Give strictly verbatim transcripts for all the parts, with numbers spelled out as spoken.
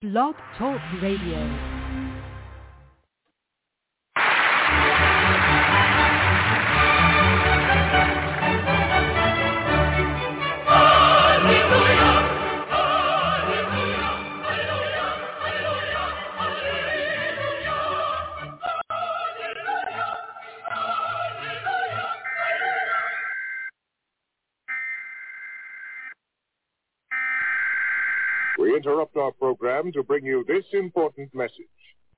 Blog Talk Radio. We interrupt our program to bring you this important message.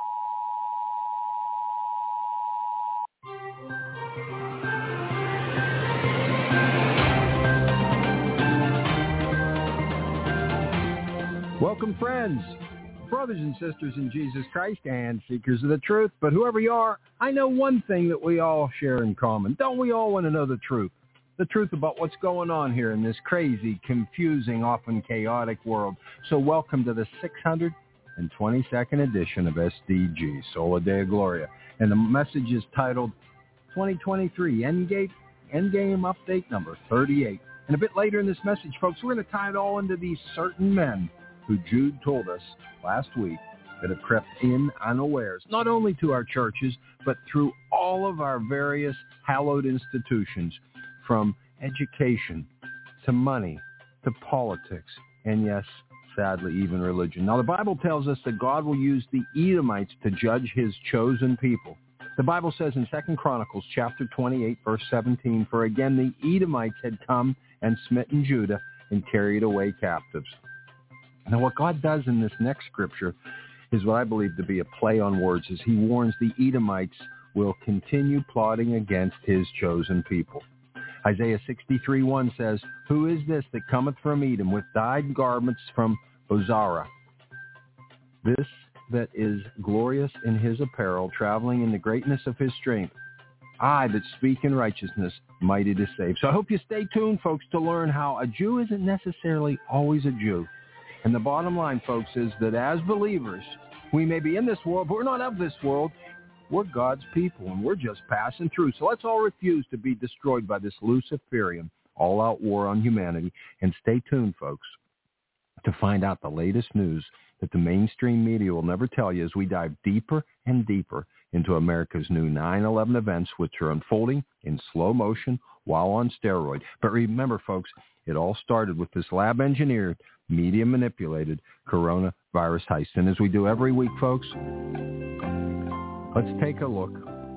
Welcome, friends, brothers and sisters in Jesus Christ, and seekers of the truth. But whoever you are, I know one thing that we all share in common. Don't we all want to know the truth? The truth about what's going on here in this crazy, confusing, often chaotic world. So welcome to the six hundred twenty-second edition of S D G, Sola Deo Gloria. And the message is titled twenty twenty-three Endgame, Endgame Update number thirty-eight. And a bit later in this message, folks, we're going to tie it all into these certain men who Jude told us last week that have crept in unawares, not only to our churches, but through all of our various hallowed institutions, from education to money to politics, and yes, sadly, even religion. Now, the Bible tells us that God will use the Edomites to judge his chosen people. The Bible says in Second Chronicles chapter twenty-eight, verse seventeen, "For again the Edomites had come and smitten Judah and carried away captives." Now, what God does in this next scripture is what I believe to be a play on words, as he warns the Edomites will continue plotting against his chosen people. Isaiah sixty-three one says, "Who is this that cometh from Edom with dyed garments from Bozrah? This that is glorious in his apparel, traveling in the greatness of his strength. I that speak in righteousness, mighty to save." So I hope you stay tuned, folks, to learn how a Jew isn't necessarily always a Jew. And the bottom line, folks, is that as believers, we may be in this world, but we're not of this world. We're God's people, and we're just passing through. So let's all refuse to be destroyed by this Luciferian all-out war on humanity. And stay tuned, folks, to find out the latest news that the mainstream media will never tell you as we dive deeper and deeper into America's new nine eleven events, which are unfolding in slow motion while on steroid. But remember, folks, it all started with this lab-engineered, media-manipulated coronavirus heist. And as we do every week, folks, let's take a look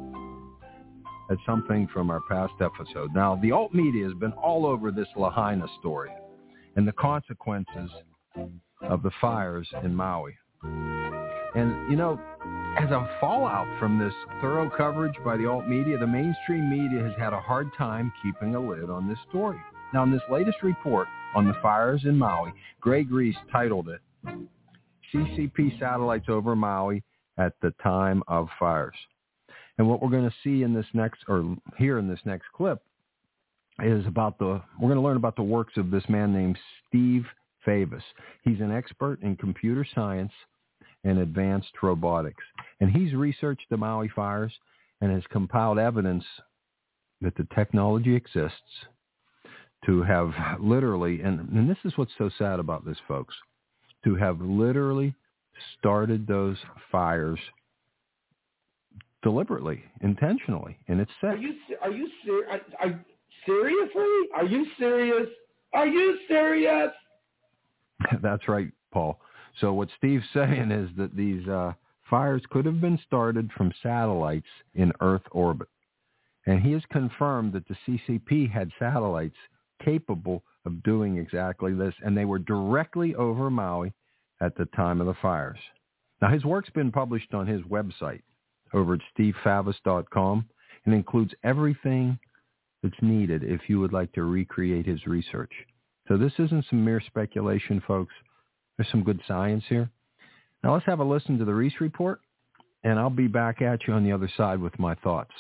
at something from our past episode. Now, the alt media has been all over this Lahaina story and the consequences of the fires in Maui. And, you know, as a fallout from this thorough coverage by the alt media, the mainstream media has had a hard time keeping a lid on this story. Now, in this latest report on the fires in Maui, Greg Reese titled it, "C C P Satellites Over Maui at the Time of Fires." And what we're going to see in this next, or hear in this next clip, is about the, we're going to learn about the works of this man named Steve Favis. He's an expert in computer science and advanced robotics. And he's researched the Maui fires and has compiled evidence that the technology exists to have literally, and, and this is what's so sad about this, folks, to have literally started those fires deliberately, intentionally, and it's set. Are you are you ser- are, are, seriously? Are you serious? Are you serious? That's right, Paul. So what Steve's saying is that these uh, fires could have been started from satellites in Earth orbit, and he has confirmed that the C C P had satellites capable of doing exactly this, and they were directly over Maui at the time of the fires. Now, his work's been published on his website over at steve favis dot com and includes everything that's needed if you would like to recreate his research. So this isn't some mere speculation, folks. There's some good science here. Now, let's have a listen to the Reese report, and I'll be back at you on the other side with my thoughts.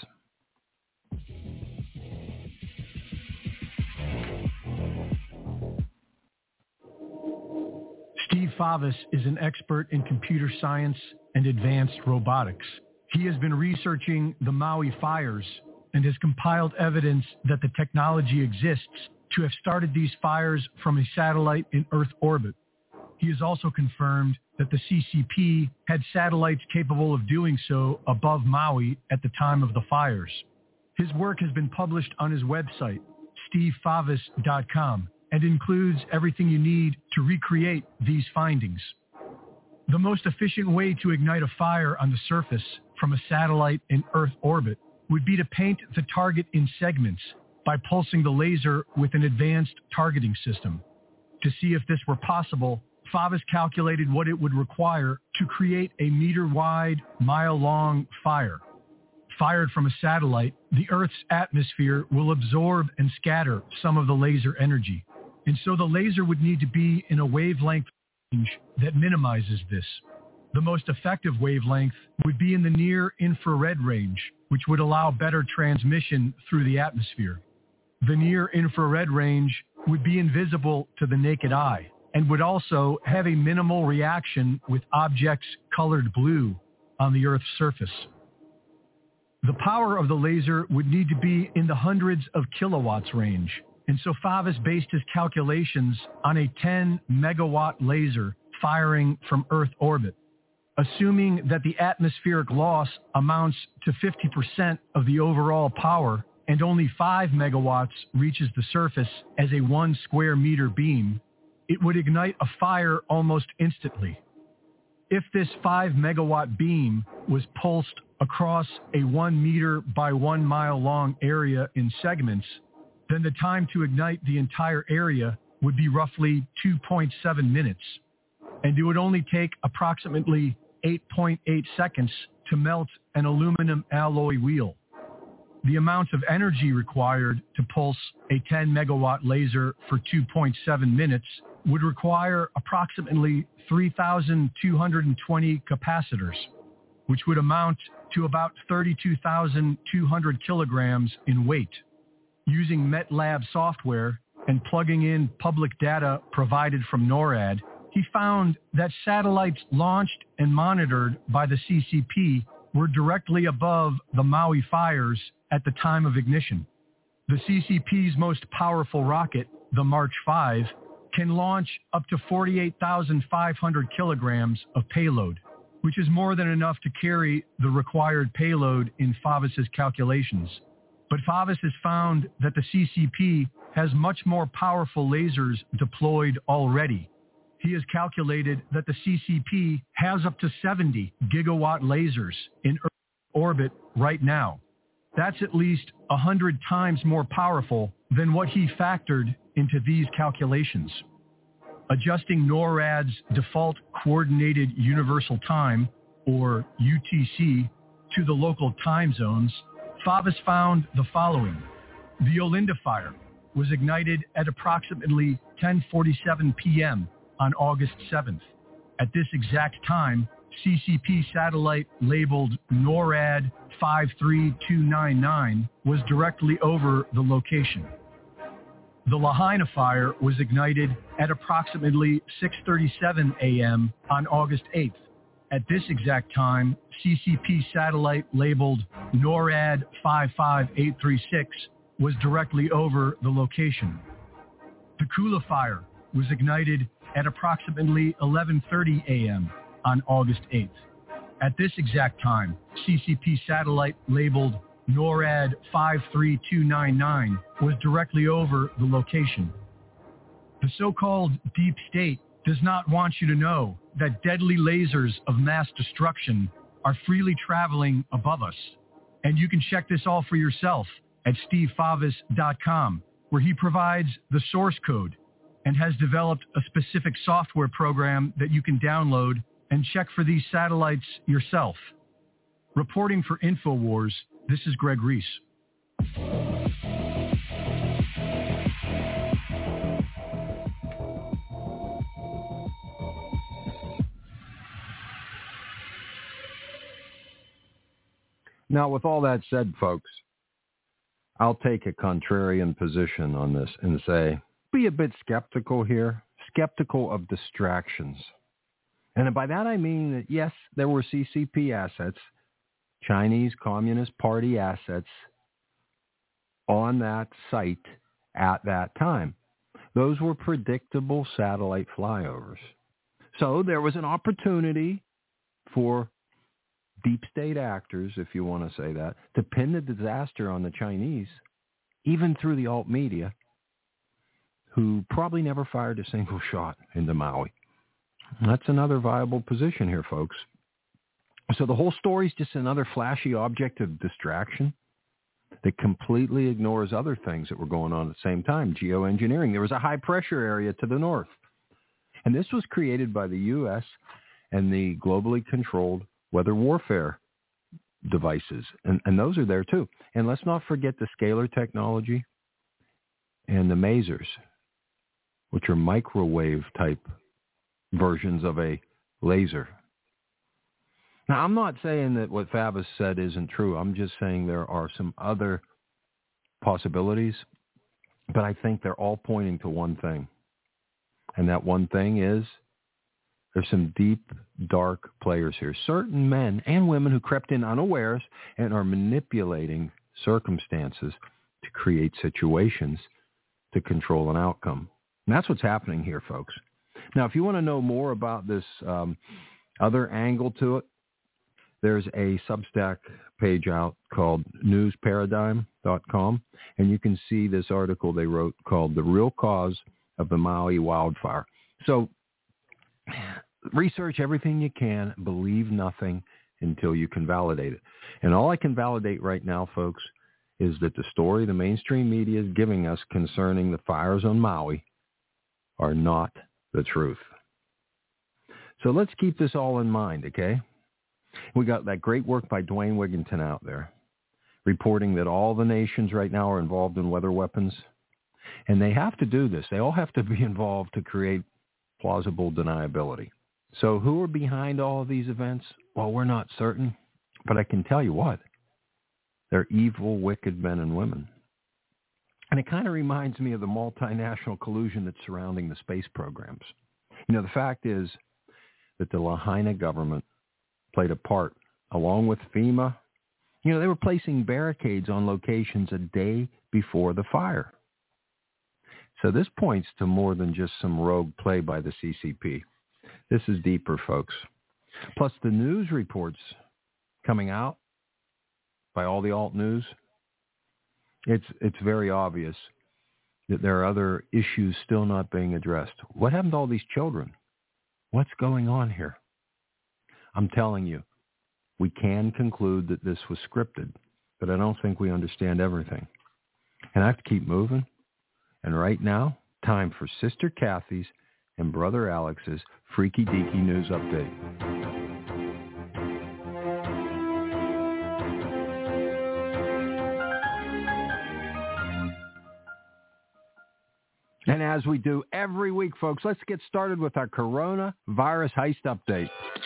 Steve Favis is an expert in computer science and advanced robotics. He has been researching the Maui fires and has compiled evidence that the technology exists to have started these fires from a satellite in Earth orbit. He has also confirmed that the C C P had satellites capable of doing so above Maui at the time of the fires. His work has been published on his website, steve favis dot com, and includes everything you need to recreate these findings. The most efficient way to ignite a fire on the surface from a satellite in Earth orbit would be to paint the target in segments by pulsing the laser with an advanced targeting system. To see if this were possible, Favis calculated what it would require to create a meter-wide, mile-long fire. Fired from a satellite, the Earth's atmosphere will absorb and scatter some of the laser energy, and so the laser would need to be in a wavelength range that minimizes this. The most effective wavelength would be in the near-infrared range, which would allow better transmission through the atmosphere. The near-infrared range would be invisible to the naked eye and would also have a minimal reaction with objects colored blue on the Earth's surface. The power of the laser would need to be in the hundreds of kilowatts range, and so Favis based his calculations on a ten megawatt laser firing from Earth orbit. Assuming that the atmospheric loss amounts to fifty percent of the overall power and only five megawatts reaches the surface as a one square meter beam, it would ignite a fire almost instantly. If this five megawatt beam was pulsed across a one meter by one mile long area in segments, then the time to ignite the entire area would be roughly two point seven minutes, and it would only take approximately eight point eight seconds to melt an aluminum alloy wheel. The amount of energy required to pulse a ten megawatt laser for two point seven minutes would require approximately three thousand two hundred twenty capacitors, which would amount to about thirty-two thousand two hundred kilograms in weight. Using MetLab software and plugging in public data provided from NORAD, he found that satellites launched and monitored by the C C P were directly above the Maui fires at the time of ignition. The C C P's most powerful rocket, the March five, can launch up to forty-eight thousand five hundred kilograms of payload, which is more than enough to carry the required payload in Favis's calculations. But Favis has found that the C C P has much more powerful lasers deployed already. He has calculated that the C C P has up to seventy gigawatt lasers in Earth orbit right now. That's at least one hundred times more powerful than what he factored into these calculations. Adjusting NORAD's default Coordinated Universal Time, or U T C, to the local time zones, Favis found the following. The Olinda fire was ignited at approximately ten forty-seven p.m. on August seventh. At this exact time, C C P satellite labeled NORAD five three two nine nine was directly over the location. The Lahaina fire was ignited at approximately six thirty-seven a.m. on August eighth. At this exact time, C C P satellite labeled NORAD five five eight three six was directly over the location. The Kula fire was ignited at approximately eleven thirty a.m. on August eighth. At this exact time, C C P satellite labeled NORAD five three two nine nine was directly over the location. The so-called deep state does not want you to know that deadly lasers of mass destruction are freely traveling above us. And you can check this all for yourself at steve favis dot com, where he provides the source code and has developed a specific software program that you can download and check for these satellites yourself. Reporting for InfoWars, this is Greg Reese. Now, with all that said, folks, I'll take a contrarian position on this and say, be a bit skeptical here, skeptical of distractions. And by that I mean that, yes, there were C C P assets, Chinese Communist Party assets, on that site at that time. Those were predictable satellite flyovers. So there was an opportunity for deep state actors, if you want to say that, to pin the disaster on the Chinese, even through the alt media, who probably never fired a single shot into Maui. That's another viable position here, folks. So the whole story is just another flashy object of distraction that completely ignores other things that were going on at the same time. Geoengineering. There was a high-pressure area to the north. And this was created by the U S and the globally controlled weather warfare devices. And, and those are there, too. And let's not forget the scalar technology and the masers, which are microwave-type versions of a laser. Now, I'm not saying that what Favis said isn't true. I'm just saying there are some other possibilities, but I think they're all pointing to one thing. And that one thing is there's some deep, dark players here. Certain men and women who crept in unawares and are manipulating circumstances to create situations to control an outcome. And that's what's happening here, folks. Now, if you want to know more about this um, other angle to it, there's a Substack page out called news paradigm dot com, and you can see this article they wrote called The Real Cause of the Maui Wildfire. So research everything you can, believe nothing until you can validate it. And all I can validate right now, folks, is that the story the mainstream media is giving us concerning the fires on Maui are not the truth. So let's keep this all in mind, okay? We got that great work by Dwayne Wigington out there reporting that all the nations right now are involved in weather weapons. And they have to do this. They all have to be involved to create plausible deniability. So who are behind all of these events? Well, we're not certain. But I can tell you what. They're evil, wicked men and women. And it kind of reminds me of the multinational collusion that's surrounding the space programs. You know, the fact is that the Lahaina government played a part, along with FEMA. You know, they were placing barricades on locations a day before the fire. So this points to more than just some rogue play by the C C P. This is deeper, folks. Plus the news reports coming out by all the alt news, it's it's very obvious that there are other issues still not being addressed. What happened to all these children? What's going on here? I'm telling you, we can conclude that this was scripted, but I don't think we understand everything. And I have to keep moving. And right now, time for Sister Kathy's and Brother Alex's Freaky Deaky News Update. And as we do every week, folks, let's get started with our coronavirus heist update.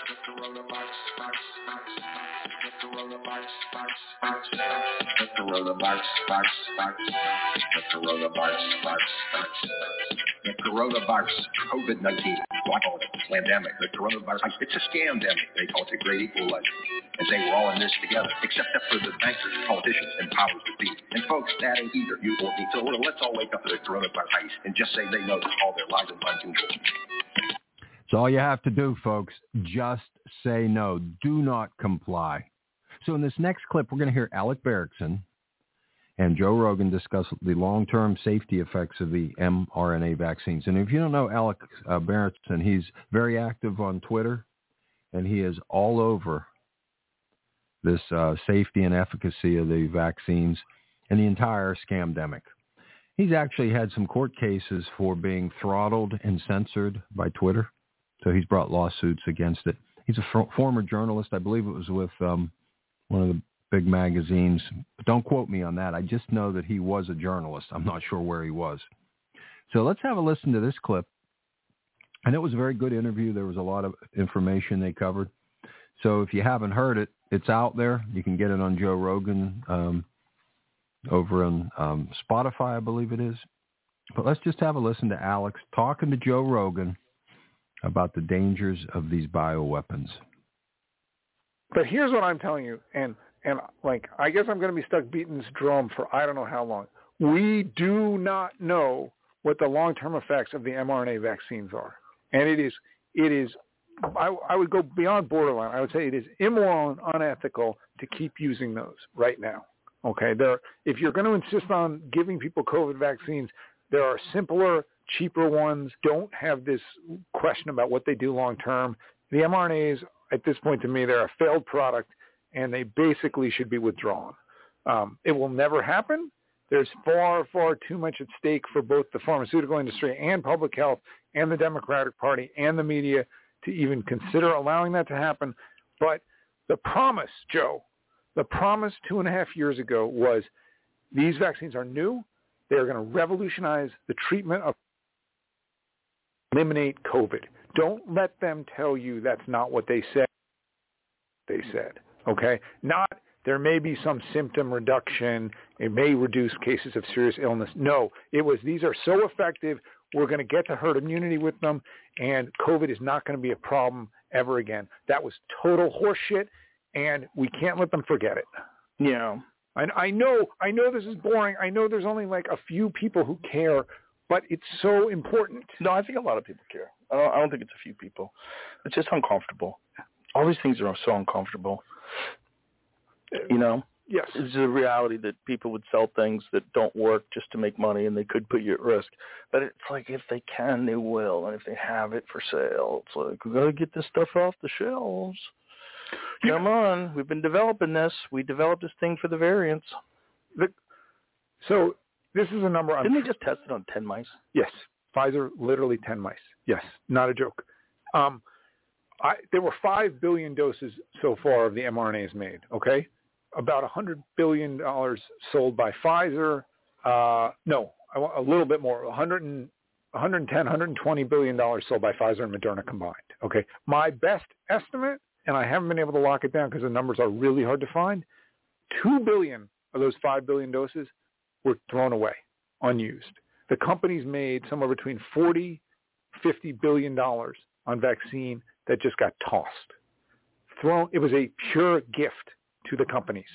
Coronavirus, virus, virus, the coronavirus, virus, virus, the coronavirus, COVID nineteen, I call it a pandemic. The coronavirus, it's a scam-demic. They call it the great equalizer. And they were all in this together, except for the bankers, politicians, and powers that be. And folks, that ain't either you or me. So let's all wake up to the coronavirus heist and just say they know all their lies and mind control. It's all you have to do, folks. Just say no. Do not comply. So in this next clip, we're going to hear Alec Barackson and Joe Rogan discuss the long-term safety effects of the mRNA vaccines. And if you don't know Alec uh, Barackson, he's very active on Twitter, and he is all over this uh, safety and efficacy of the vaccines and the entire scamdemic. He's actually had some court cases for being throttled and censored by Twitter, so he's brought lawsuits against it. He's a f- former journalist. I believe it was with um, one of the big magazines. But don't quote me on that. I just know that he was a journalist. I'm not sure where he was. So let's have a listen to this clip. And it was a very good interview. There was a lot of information they covered. So if you haven't heard it, it's out there. You can get it on Joe Rogan um, over on um, Spotify, I believe it is. But let's just have a listen to Alex talking to Joe Rogan about the dangers of these bioweapons. But here's what I'm telling you, and, and like, I guess I'm going to be stuck beating this drum for I don't know how long. We do not know what the long-term effects of the mRNA vaccines are. And it is it is, I, I would go beyond borderline. I would say it is immoral and unethical to keep using those right now. Okay, there. If you're going to insist on giving people COVID vaccines, there are simpler, cheaper ones. Don't have this question about what they do long term. The mRNAs, at this point to me, they're a failed product, and they basically should be withdrawn. Um, it will never happen. There's far, far too much at stake for both the pharmaceutical industry and public health and the Democratic Party and the media to even consider allowing that to happen. But the promise, Joe, the promise two and a half years ago was these vaccines are new. They are going to revolutionize the treatment of eliminate COVID. Don't let them tell you that's not what they said. They said, okay? Not there may be some symptom reduction. It may reduce cases of serious illness. No, it was these are so effective. We're going to get to herd immunity with them, and COVID is not going to be a problem ever again. That was total horseshit, and we can't let them forget it. Yeah. I, I know, I know this is boring. I know there's only like a few people who care, but it's so important. No, I think a lot of people care. I don't, I don't think it's a few people. It's just uncomfortable. All these things are so uncomfortable. You know? Yes. It's a reality that people would sell things that don't work just to make money, and they could put you at risk. But it's like if they can, they will. And if they have it for sale, it's like, we got to get this stuff off the shelves. Yeah. Come on. We've been developing this. We developed this thing for the variants. The, so this is a number. Didn't they just test it on ten mice? Yes. Pfizer, literally ten mice. Yes. Not a joke. Um, I, there were five billion doses so far of the mRNAs made, okay? About one hundred billion dollars sold by Pfizer. Uh, no, a little bit more, one hundred and, one hundred ten, one hundred twenty billion dollars sold by Pfizer and Moderna combined, okay? My best estimate, and I haven't been able to lock it down because the numbers are really hard to find, two billion of those five billion doses were thrown away, unused. The companies made somewhere between forty, fifty billion dollars on vaccine that just got tossed. Thrown. It was a pure gift to the companies.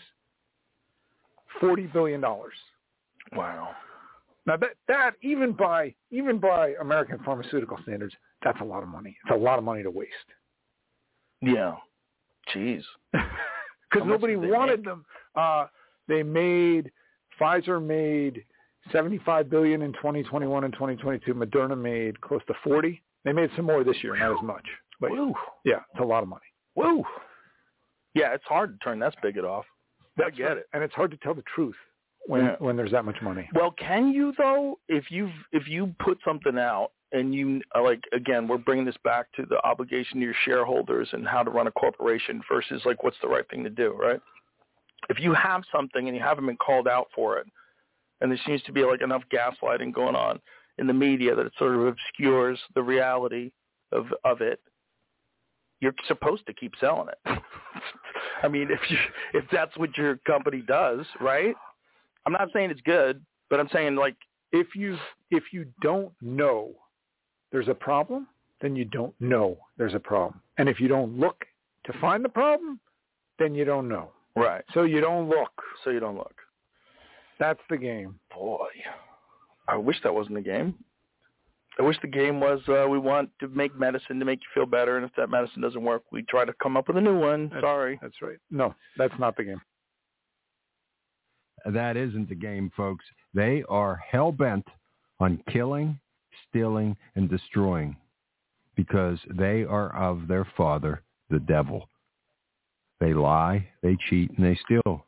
forty billion dollars. Wow. Now that, that even by even by American pharmaceutical standards, that's a lot of money. It's a lot of money to waste. Yeah. Jeez. Because nobody wanted them. Uh, they made, Pfizer made seventy-five billion dollars in twenty twenty-one and twenty twenty-two. Moderna made close to forty. They made some more this year, not as much. But Woo. Yeah, it's a lot of money. Woo. Yeah, it's hard to turn that spigot off. That's I get right. it. And it's hard to tell the truth when Yeah. when there's that much money. Well, can you though? If you if you put something out and you like again, we're bringing this back to the obligation to your shareholders and how to run a corporation versus like what's the right thing to do, right? If you have something and you haven't been called out for it, and there seems to be like enough gaslighting going on in the media that it sort of obscures the reality of of it, you're supposed to keep selling it. I mean, if you if that's what your company does, right? I'm not saying it's good, but I'm saying like if you if you don't know there's a problem, then you don't know there's a problem. And if you don't look to find the problem, then you don't know. Right. So you don't look. So you don't look. That's the game. Boy, I wish that wasn't the game. I wish the game was uh, we want to make medicine to make you feel better, and if that medicine doesn't work, we try to come up with a new one. That's, Sorry. That's right. No, that's not the game. That isn't the game, folks. They are hell-bent on killing, stealing, and destroying because they are of their father, the devil. They lie, they cheat, and they steal.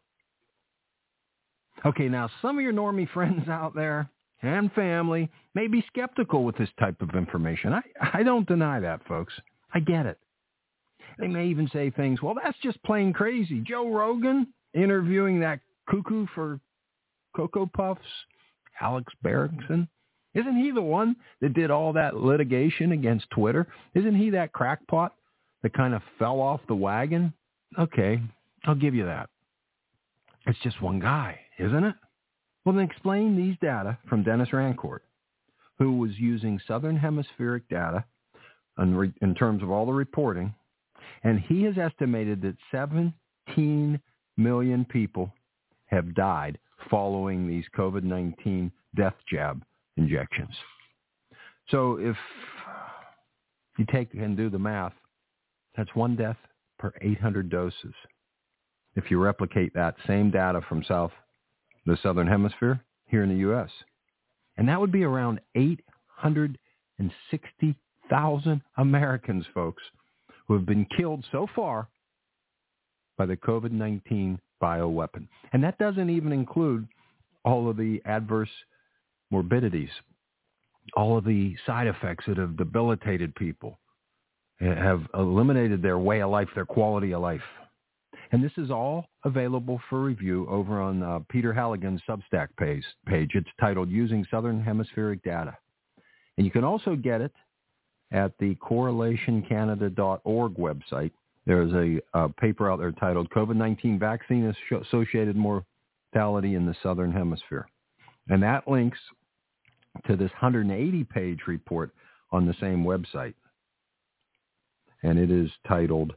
Okay, now some of your normie friends out there and family may be skeptical with this type of information. I, I don't deny that, folks. I get it. They may even say things, well, that's just plain crazy. Joe Rogan interviewing that cuckoo for Cocoa Puffs, Alex Berenson. Isn't he the one that did all that litigation against Twitter? Isn't he that crackpot that kind of fell off the wagon? Okay, I'll give you that. It's just one guy, isn't it? Well, then explain these data from Dennis Rancourt, who was using Southern Hemispheric data in, re- in terms of all the reporting, and he has estimated that seventeen million people have died following these COVID nineteen death jab injections. So if You take and do the math, that's one death per eight hundred doses. If you replicate that same data from South, the Southern Hemisphere, here in the U S. And that would be around eight hundred sixty thousand Americans, folks, who have been killed so far by the COVID nineteen bioweapon. And that doesn't even include all of the adverse morbidities, all of the side effects that have debilitated people, have eliminated their way of life, their quality of life. And this is all available for review over on uh, Peter Halligan's Substack page, page. It's titled Using Southern Hemispheric Data. And you can also get it at the correlation canada dot org website. There's a, a paper out there titled COVID nineteen Vaccine Associated Mortality in the Southern Hemisphere. And that links to this one hundred eighty page report on the same website. And it is titled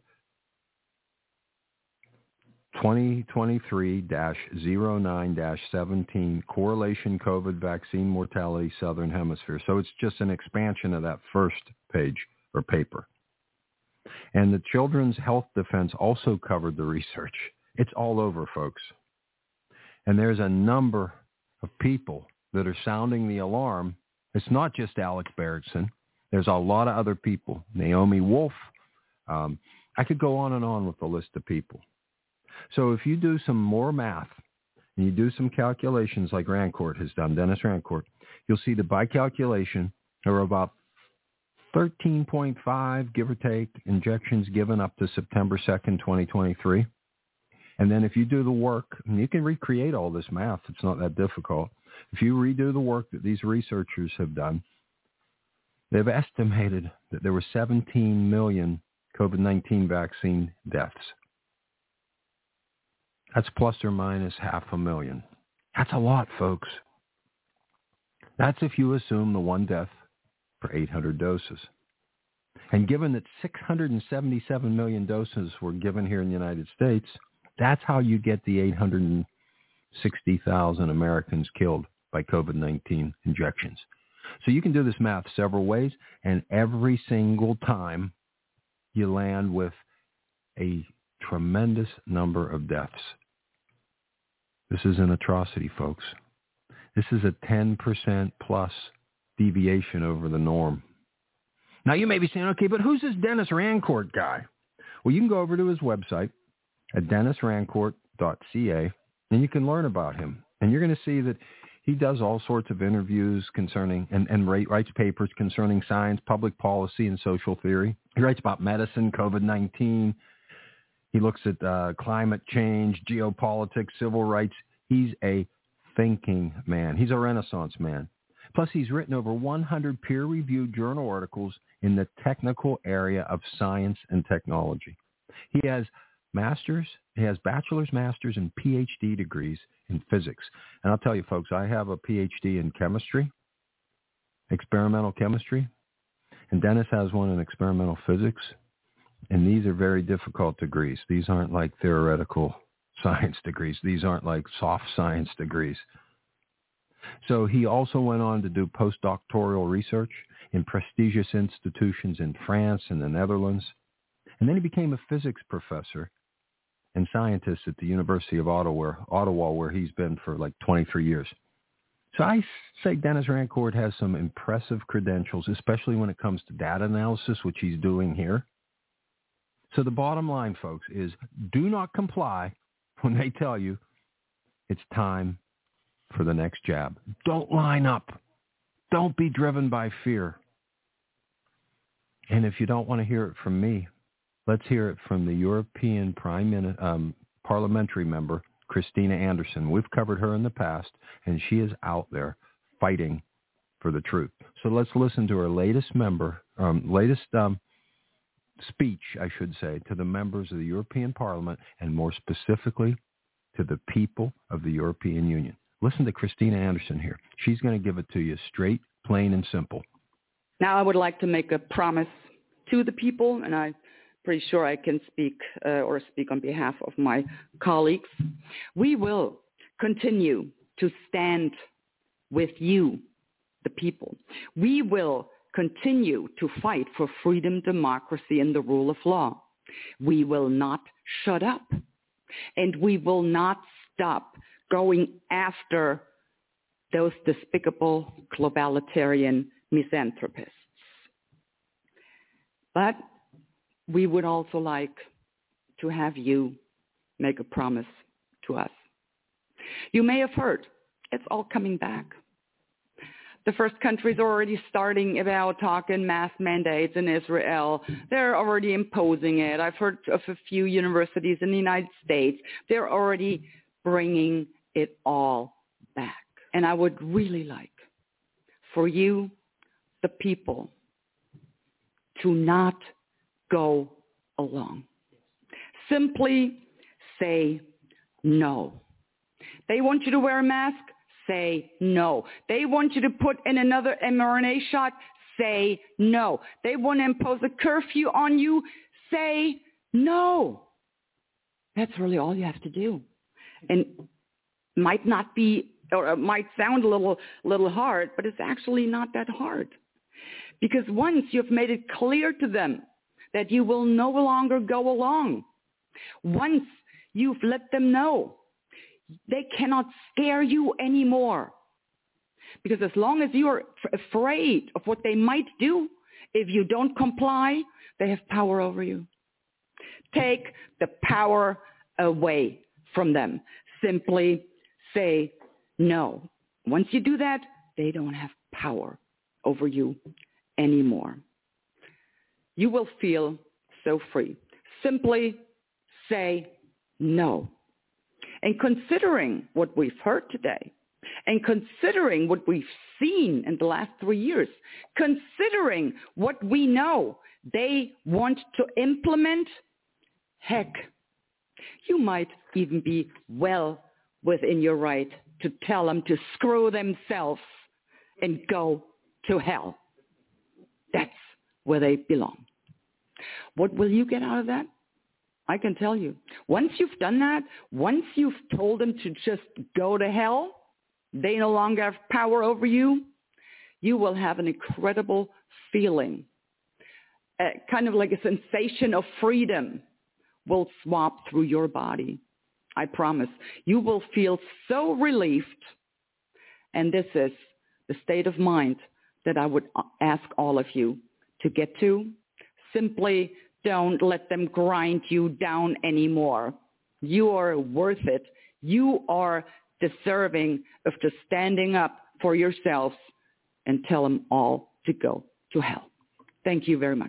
twenty twenty-three dash oh nine dash seventeen Correlation COVID Vaccine Mortality Southern Hemisphere. So it's just an expansion of that first page or paper. And the Children's Health Defense also covered the research. It's all over, folks. And there's a number of people that are sounding the alarm. It's not just Alex Berenson. There's a lot of other people. Naomi Wolf. Um, I could go on and on with the list of people. So if you do some more math and you do some calculations like Rancourt has done, Dennis Rancourt, you'll see that by calculation, there are about thirteen point five, give or take, injections given up to September second, twenty twenty-three. And then if you do the work, and you can recreate all this math, it's not that difficult. If you redo the work that these researchers have done, they've estimated that there were seventeen million COVID nineteen vaccine deaths. That's plus or minus half a million. That's a lot, folks. That's if you assume the one death per eight hundred doses. And given that six hundred seventy-seven million doses were given here in the United States, that's how you get the eight hundred sixty thousand Americans killed by COVID nineteen injections. So you can do this math several ways, and every single time you land with a tremendous number of deaths. This is an atrocity, folks. This is a ten percent plus deviation over the norm. Now, you may be saying, okay, but who's this Dennis Rancourt guy? Well, you can go over to his website at dennis rancourt dot c a, and you can learn about him. And you're going to see that he does all sorts of interviews concerning and, and writes papers concerning science, public policy, and social theory. He writes about medicine, COVID nineteen. He looks at uh, climate change, geopolitics, civil rights. He's a thinking man. He's a Renaissance man. Plus, he's written over one hundred peer-reviewed journal articles in the technical area of science and technology. He has master's, he has bachelor's, master's, and P H D degrees in physics. And I'll tell you, folks, I have a P H D in chemistry, experimental chemistry, and Dennis has one in experimental physics. And these are very difficult degrees. These aren't like theoretical science degrees. These aren't like soft science degrees. So he also went on to do postdoctoral research in prestigious institutions in France and the Netherlands. And then he became a physics professor and scientist at the University of Ottawa, Ottawa, where he's been for like twenty-three years. So I say Dennis Rancourt has some impressive credentials, especially when it comes to data analysis, which he's doing here. So the bottom line, folks, is do not comply when they tell you it's time for the next jab. Don't line up. Don't be driven by fear. And if you don't want to hear it from me, let's hear it from the European Prime Min- um, parliamentary member, Christina Anderson. We've covered her in the past, and she is out there fighting for the truth. So let's listen to her latest member, um, latest um, speech, I should say, to the members of the European Parliament, and more specifically to the people of the European Union. Listen to Christina Anderson here. She's going to give it to you straight, plain, and simple. Now I would like to make a promise to the people, and I'm pretty sure I can speak uh, or speak on behalf of my colleagues. We will continue to stand with you, the people. We will continue to fight for freedom, democracy, and the rule of law. We will not shut up, and we will not stop going after those despicable globalitarian misanthropists. But we would also like to have you make a promise to us. You may have heard, it's all coming back. The first countries are already starting about talking mass mandates in Israel. They're already imposing it. I've heard of a few universities in the United States. They're already bringing it all back. And I would really like for you, the people, to not go along. Simply say no. They want you to wear a mask? Say no. They want you to put in another mRNA shot? Say no. They want to impose a curfew on you? Say no. That's really all you have to do. And might not be, or it might sound a little, little hard, but it's actually not that hard. Because once you've made it clear to them that you will no longer go along, once you've let them know they cannot scare you anymore. Because as long as you're f- afraid of what they might do if you don't comply, they have power over you. Take the power away from them. Simply say no. Once you do that, they don't have power over you anymore. You will feel so free. Simply say no. And considering what we've heard today, and considering what we've seen in the last three years, considering what we know they want to implement, heck, you might even be well within your right to tell them to screw themselves and go to hell. That's where they belong. What will you get out of that? I can tell you. Once you've done that, once you've told them to just go to hell, they no longer have power over you, you will have an incredible feeling. Uh, kind of like a sensation of freedom will swap through your body. I promise. You will feel so relieved. And this is the state of mind that I would ask all of you to get to. Simply don't let them grind you down anymore. You are worth it. You are deserving of just standing up for yourselves and tell them all to go to hell. Thank you very much.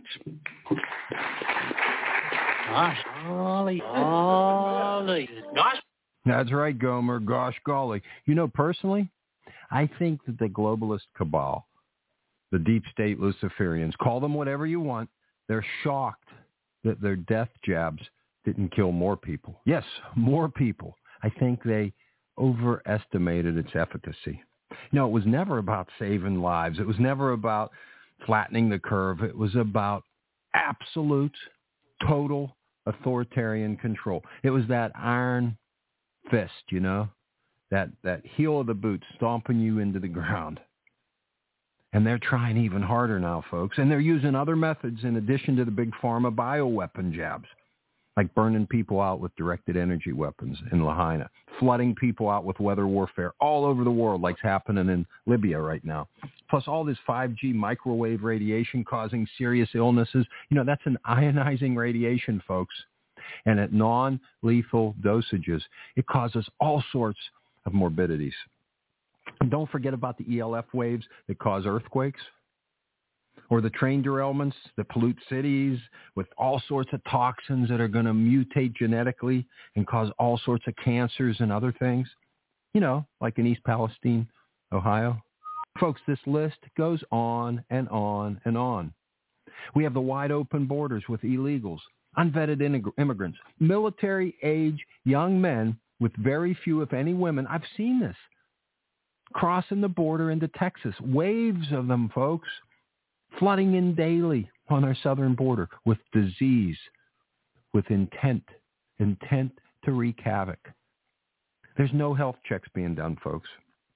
Gosh golly, golly. Gosh. That's right, Gomer. Gosh golly. You know, personally, I think that the globalist cabal, the deep state Luciferians, call them whatever you want, they're shocked that their death jabs didn't kill more people. Yes, more people. I think they overestimated its efficacy. You know, it was never about saving lives. It was never about flattening the curve. It was about absolute, total authoritarian control. It was that iron fist, you know, that, that heel of the boot stomping you into the ground. And they're trying even harder now, folks. And they're using other methods in addition to the big pharma bioweapon jabs, like burning people out with directed energy weapons in Lahaina, flooding people out with weather warfare all over the world, like's happening in Libya right now. Plus all this five G microwave radiation causing serious illnesses. You know, that's an ionizing radiation, folks. And at non-lethal dosages, it causes all sorts of morbidities. And don't forget about the E L F waves that cause earthquakes, or the train derailments that pollute cities with all sorts of toxins that are going to mutate genetically and cause all sorts of cancers and other things, you know, like in East Palestine, Ohio. Folks, this list goes on and on and on. We have the wide open borders with illegals, unvetted immigrants, military-age young men with very few, if any, women. I've seen this. Crossing the border into Texas. Waves of them, folks, flooding in daily on our southern border with disease, with intent, intent to wreak havoc. There's no health checks being done, folks.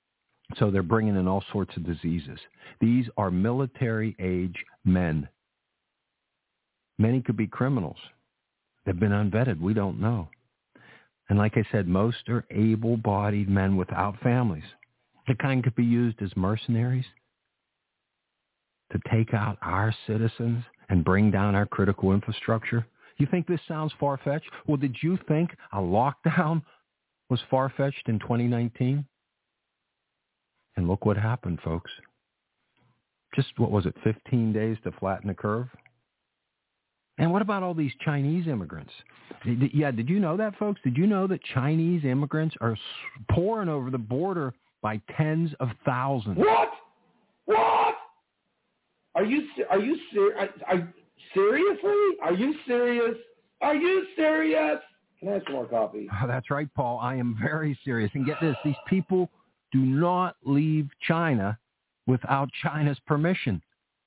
So they're bringing in all sorts of diseases. These are military-age men. Many could be criminals. They've been unvetted. We don't know. And like I said, most are able-bodied men without families. The kind could be used as mercenaries to take out our citizens and bring down our critical infrastructure. You think this sounds far-fetched? Well, did you think a lockdown was far-fetched in twenty nineteen? And look what happened, folks. Just, what was it, fifteen days to flatten the curve? And what about all these Chinese immigrants? Yeah, did you know that, folks? Did you know that Chinese immigrants are pouring over the border by tens of thousands? What? What? Are you are you serious? Seriously? Are you serious? Are you serious? Can I have some more coffee? Oh, that's right, Paul. I am very serious. And get this, these people do not leave China without China's permission.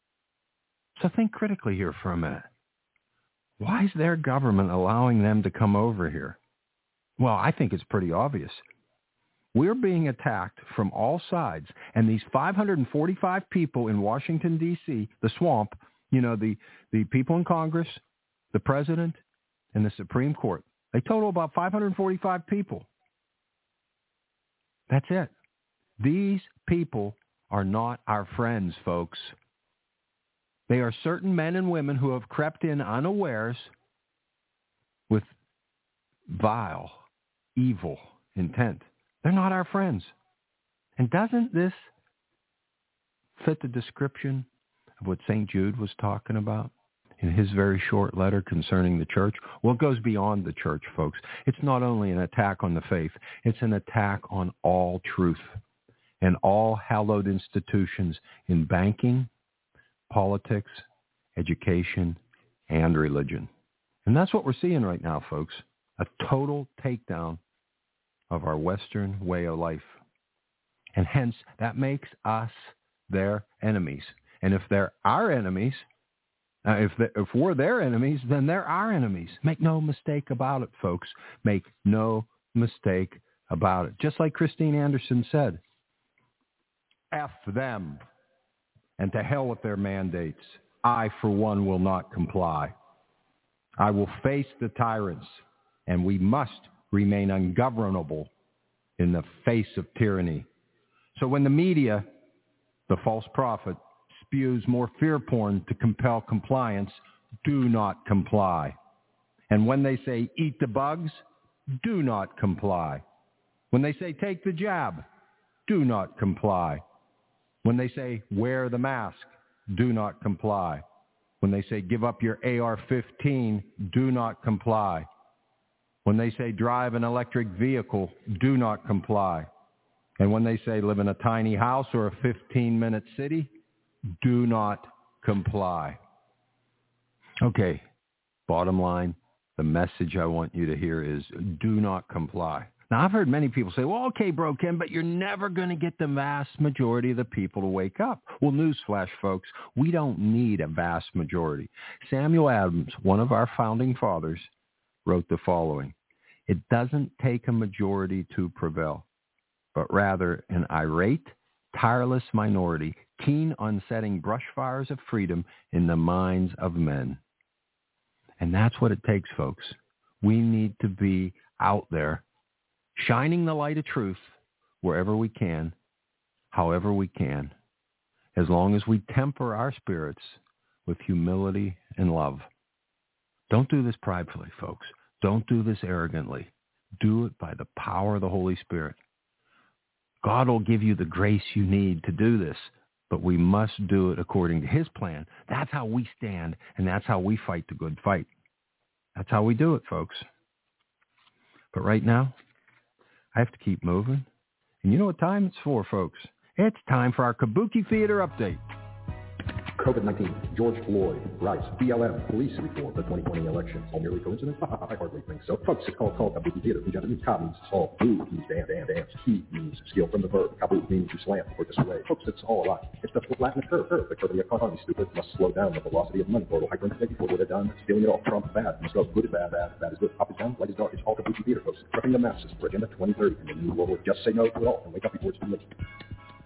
So think critically here for a minute. Why is their government allowing them to come over here? Well, I think it's pretty obvious. We're being attacked from all sides, and these five hundred forty-five people in Washington, D C, the swamp, you know, the, the people in Congress, the president, and the Supreme Court, they total about five hundred forty-five people. That's it. These people are not our friends, folks. They are certain men and women who have crept in unawares with vile, evil intent. They're not our friends. And doesn't this fit the description of what Saint Jude was talking about in his very short letter concerning the church? Well, it goes beyond the church, folks. It's not only an attack on the faith, it's an attack on all truth and all hallowed institutions in banking, politics, education, and religion. And that's what we're seeing right now, folks, a total takedown of our Western way of life. And hence, that makes us their enemies. And if they're our enemies, uh, if, they, if we're their enemies, then they're our enemies. Make no mistake about it, folks. Make no mistake about it. Just like Christine Anderson said, F them. And to hell with their mandates. I, for one, will not comply. I will face the tyrants, and we must remain ungovernable in the face of tyranny. So when the media, the false prophet, spews more fear porn to compel compliance, do not comply. And when they say eat the bugs, do not comply. When they say take the jab, do not comply. When they say wear the mask, do not comply. When they say give up your A R fifteen, do not comply. When they say drive an electric vehicle, do not comply. And when they say live in a tiny house or a fifteen-minute city, do not comply. Okay, bottom line, the message I want you to hear is do not comply. Now, I've heard many people say, well, okay, bro, Ken, but you're never going to get the vast majority of the people to wake up. Well, newsflash, folks, we don't need a vast majority. Samuel Adams, one of our founding fathers, wrote the following: it doesn't take a majority to prevail, but rather an irate, tireless minority, keen on setting brush fires of freedom in the minds of men. And that's what it takes, folks. We need to be out there, shining the light of truth wherever we can, however we can, as long as we temper our spirits with humility and love. Don't do this pridefully, folks. Don't do this arrogantly. Do it by the power of the Holy Spirit. God will give you the grace you need to do this, but we must do it according to his plan. That's how we stand, and that's how we fight the good fight. That's how we do it, folks. But right now, I have to keep moving. And you know what time it's for, folks? It's time for our Kabuki Theater Update. COVID nineteen, George Floyd, Rice, B L M, police reform, the twenty twenty election. All merely coincidence? I hardly think so. Folks, it's called, called Kabuki Theater. From Japanese, ka means solve, bu means dance, dance, dance. Ki means skill from the verb. Kabu means to slam or display. Folks, it's all a lie. It's the flatten curve. curve. The curve of the economy, stupid, must slow down the velocity of money. Total hyperinflation, what would have done? Stealing it all. Trump, bad. Must go. Good is bad, bad, bad is good. Up is down, light is dark. It's all Kabuki Theater, folks. Prepping the masses for Agenda twenty thirty and the new world. Just say no to it all and wake up before it's too late.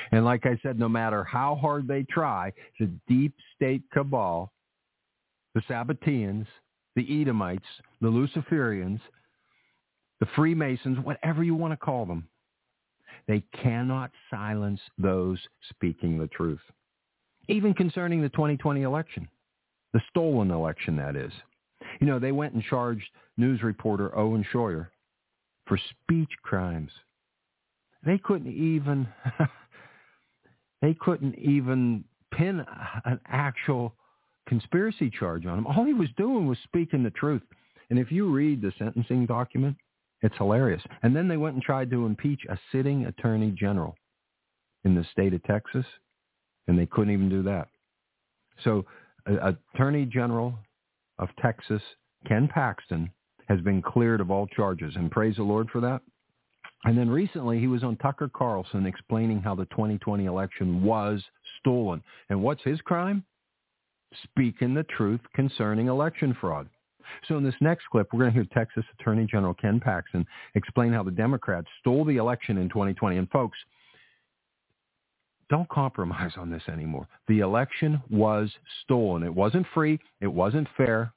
And like I said, no matter how hard they try, the deep state cabal, the Sabbateans, the Edomites, the Luciferians, the Freemasons, whatever you want to call them, they cannot silence those speaking the truth. Even concerning the twenty twenty election, the stolen election, that is. You know, they went and charged news reporter Owen Schroyer for speech crimes. They couldn't even, they couldn't even pin an actual conspiracy charge on him. All he was doing was speaking the truth. And if you read the sentencing document, it's hilarious. And then they went and tried to impeach a sitting attorney general in the state of Texas, and they couldn't even do that. So uh, Attorney General of Texas, Ken Paxton, has been cleared of all charges, and praise the Lord for that. And then recently he was on Tucker Carlson explaining how the twenty twenty election was stolen. And what's his crime? Speaking the truth concerning election fraud. So in this next clip, we're going to hear Texas Attorney General Ken Paxton explain how the Democrats stole the election in twenty twenty. And folks, don't compromise on this anymore. The election was stolen. It wasn't free. It wasn't fair.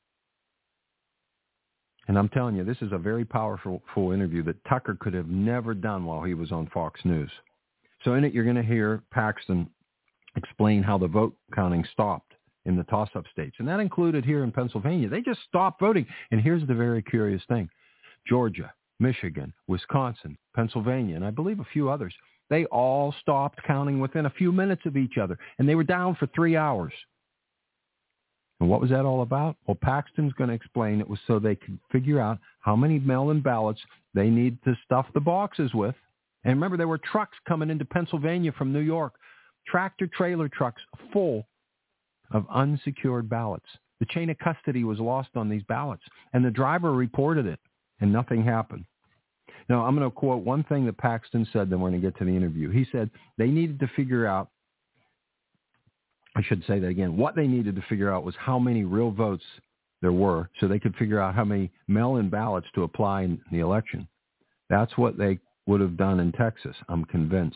And I'm telling you, this is a very powerful full interview that Tucker could have never done while he was on Fox News. So in it, you're going to hear Paxton explain how the vote counting stopped in the toss-up states. And that included here in Pennsylvania. They just stopped voting. And here's the very curious thing. Georgia, Michigan, Wisconsin, Pennsylvania, and I believe a few others, they all stopped counting within a few minutes of each other. And they were down for three hours. And what was that all about? Well, Paxton's going to explain it was so they could figure out how many mail-in ballots they need to stuff the boxes with. And remember, there were trucks coming into Pennsylvania from New York, tractor-trailer trucks full of unsecured ballots. The chain of custody was lost on these ballots, and the driver reported it, and nothing happened. Now, I'm going to quote one thing that Paxton said, then we're going to get to the interview. He said they needed to figure out, I should say that again, what they needed to figure out was how many real votes there were so they could figure out how many mail-in ballots to apply in the election. That's what they would have done in Texas, I'm convinced.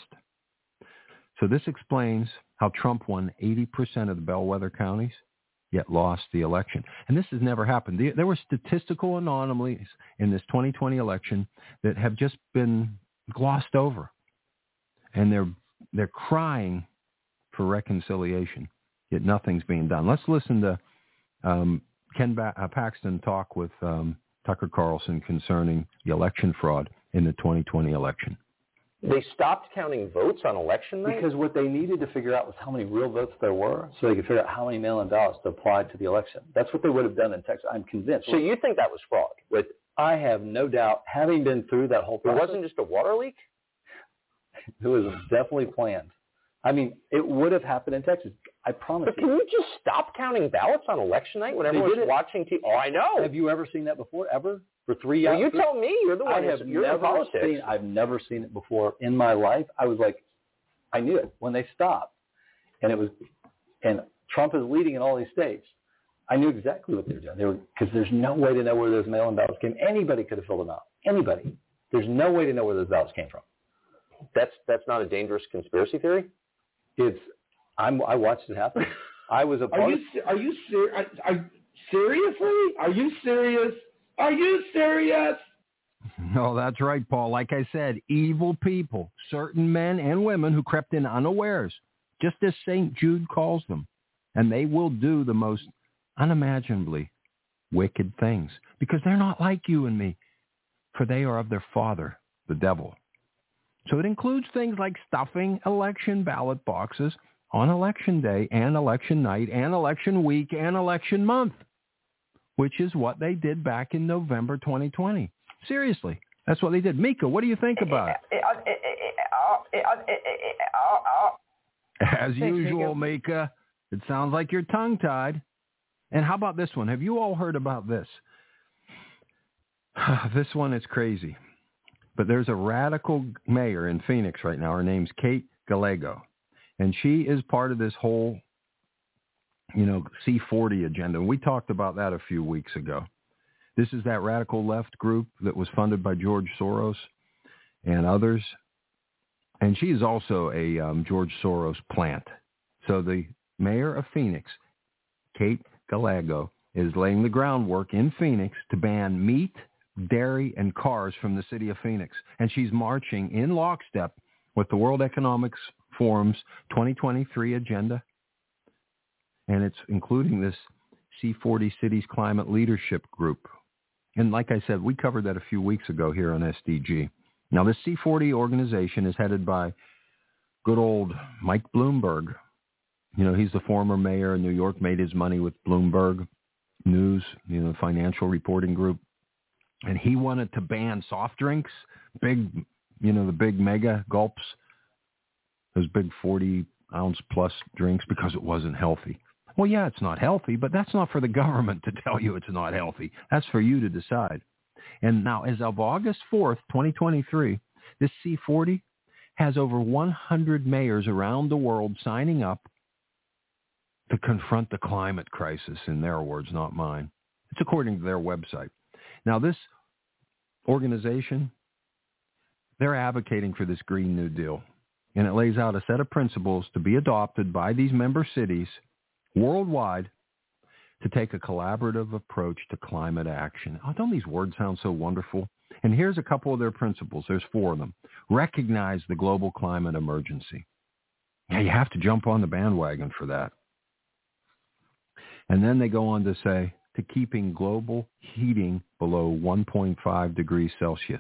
So this explains how Trump won eighty percent of the bellwether counties, yet lost the election. And this has never happened. There were statistical anomalies in this twenty twenty election that have just been glossed over. And they're they're crying for reconciliation, yet nothing's being done. Let's listen to um, Ken ba- uh, Paxton talk with um, Tucker Carlson concerning the election fraud in the twenty twenty election. They stopped counting votes on election night? Because what they needed to figure out was how many real votes there were so they could figure out how many mail-in ballots to apply to the election. That's what they would have done in Texas. I'm convinced. So you think that was fraud? With, I have no doubt, having been through that whole process. It wasn't just a water leak? It was definitely planned. I mean, it would have happened in Texas. I promise but you. But can you just stop counting ballots on election night when everyone's watching T V? Oh, I know. Have you ever seen that before, ever? For three years? Well, you tell me. You're the one. I have you're never in politics. seen. I've never seen it before in my life. I was like, I knew it when they stopped, and it was, and Trump is leading in all these states. I knew exactly what they were doing. They were because there's no way to know where those mail-in ballots came. Anybody could have filled them out. Anybody. There's no way to know where those ballots came from. That's that's not a dangerous conspiracy theory. It's. I'm. I watched it happen. I was a part. Are you are you serious? Seriously? Are you serious? Are you serious? No, that's right, Paul. Like I said, evil people, certain men and women who crept in unawares, just as Saint Jude calls them. And they will do the most unimaginably wicked things because they're not like you and me, for they are of their father, the devil. So it includes things like stuffing election ballot boxes on election day and election night and election week and election month, which is what they did back in November twenty twenty. Seriously, that's what they did. Mika, what do you think about it? As usual, Mika, it sounds like you're tongue-tied. And how about this one? Have you all heard about this? This one is crazy. But there's a radical mayor in Phoenix right now. Her name's Kate Gallego. And she is part of this whole, you know, C forty agenda. We talked about that a few weeks ago. This is that radical left group that was funded by George Soros and others. And she is also a um, George Soros plant. So the mayor of Phoenix, Kate Gallego, is laying the groundwork in Phoenix to ban meat, dairy, and cars from the city of Phoenix. And she's marching in lockstep with the World Economic Forum's twenty twenty-three agenda. And it's including this C forty Cities Climate Leadership Group. And like I said, we covered that a few weeks ago here on S D G. Now, this C forty organization is headed by good old Mike Bloomberg. You know, he's the former mayor in New York, made his money with Bloomberg News, you know, financial reporting group. And he wanted to ban soft drinks, big, you know, the big mega gulps, those big forty-ounce plus drinks, because it wasn't healthy. Well, yeah, it's not healthy, but that's not for the government to tell you it's not healthy. That's for you to decide. And now, as of August fourth, twenty twenty-three, this C forty has over one hundred mayors around the world signing up to confront the climate crisis, in their words, not mine. It's according to their website. Now, this organization, they're advocating for this Green New Deal, and it lays out a set of principles to be adopted by these member cities worldwide to take a collaborative approach to climate action. Oh, don't these words sound so wonderful? And here's a couple of their principles. There's four of them. Recognize the global climate emergency. Yeah, you have to jump on the bandwagon for that. And then they go on to say, to keeping global heating below one point five degrees Celsius.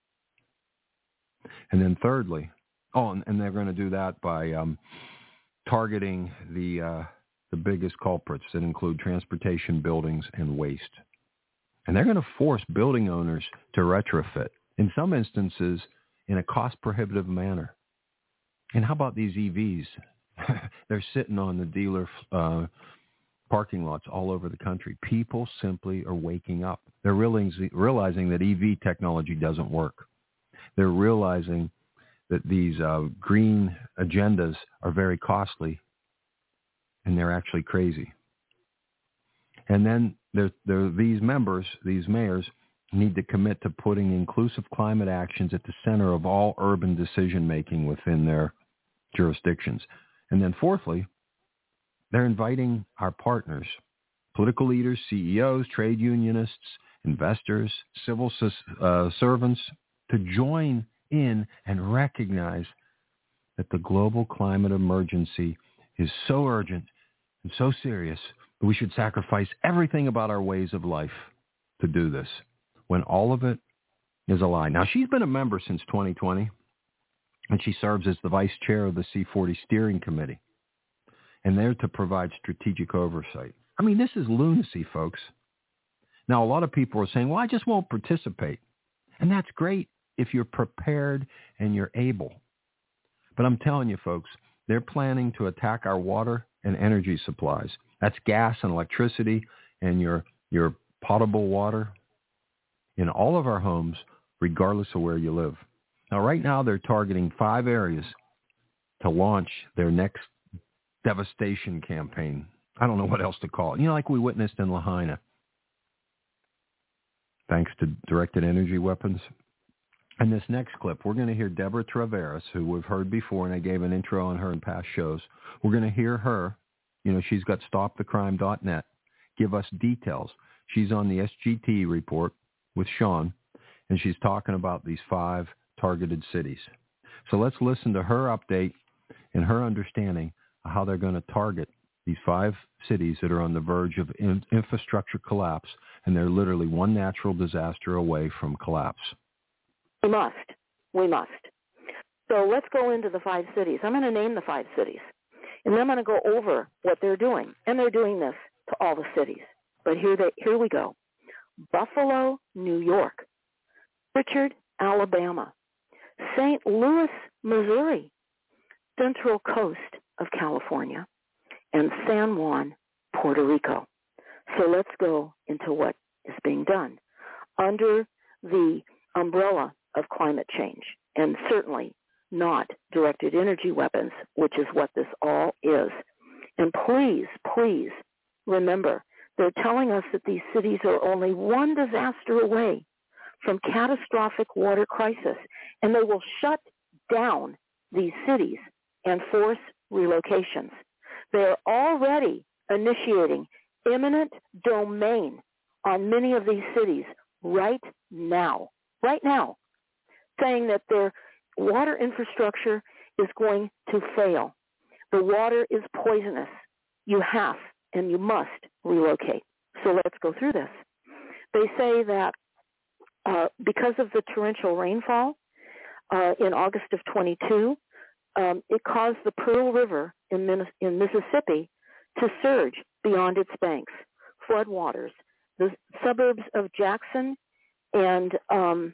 And then thirdly, oh, and, and they're going to do that by um, targeting the uh, the biggest culprits that include transportation, buildings, and waste. And they're going to force building owners to retrofit, in some instances, in a cost-prohibitive manner. And how about these E Vs? They're sitting on the dealer uh, parking lots all over the country. People simply are waking up. They're realizing, realizing that E V technology doesn't work. They're realizing that these uh, green agendas are very costly, and they're actually crazy. And then there, there, these members, these mayors, need to commit to putting inclusive climate actions at the center of all urban decision-making within their jurisdictions. And then fourthly, they're inviting our partners, political leaders, C E Os, trade unionists, investors, civil uh, servants, to join in and recognize that the global climate emergency is so urgent and so serious that we should sacrifice everything about our ways of life to do this, when all of it is a lie. Now, she's been a member since twenty twenty, and she serves as the vice chair of the C forty Steering Committee. And they're to provide strategic oversight. I mean, this is lunacy, folks. Now, a lot of people are saying, well, I just won't participate. And that's great if you're prepared and you're able. But I'm telling you, folks, they're planning to attack our water and energy supplies. That's gas and electricity and your, your potable water in all of our homes, regardless of where you live. Now, right now, they're targeting five areas to launch their next devastation campaign. I don't know what else to call it. You know, like we witnessed in Lahaina, thanks to directed energy weapons. In this next clip, we're going to hear Deborah Traveris, who we've heard before, and I gave an intro on her in past shows. We're going to hear her, you know, she's got stop the crime dot net, give us details. She's on the S G T report with Sean, and she's talking about these five targeted cities. So let's listen to her update and her understanding how they're going to target these five cities that are on the verge of in- infrastructure collapse, and they're literally one natural disaster away from collapse. We must. We must. So let's go into the five cities. I'm going to name the five cities, and then I'm going to go over what they're doing. And they're doing this to all the cities. But here, they, here we go. Buffalo, New York. Pritchard, Alabama. Saint Louis, Missouri. Central Coast of California, and San Juan, Puerto Rico. So let's go into what is being done under the umbrella of climate change, and certainly not directed energy weapons, which is what this all is. And please, please remember, they're telling us that these cities are only one disaster away from catastrophic water crisis, and they will shut down these cities and force relocations. They are already initiating eminent domain on many of these cities right now, right now, saying that their water infrastructure is going to fail. The water is poisonous. You have and you must relocate. So let's go through this. They say that uh, because of the torrential rainfall uh, in August of twenty-two, um, it caused the Pearl River in, Min- in Mississippi to surge beyond its banks, floodwaters. The suburbs of Jackson and um,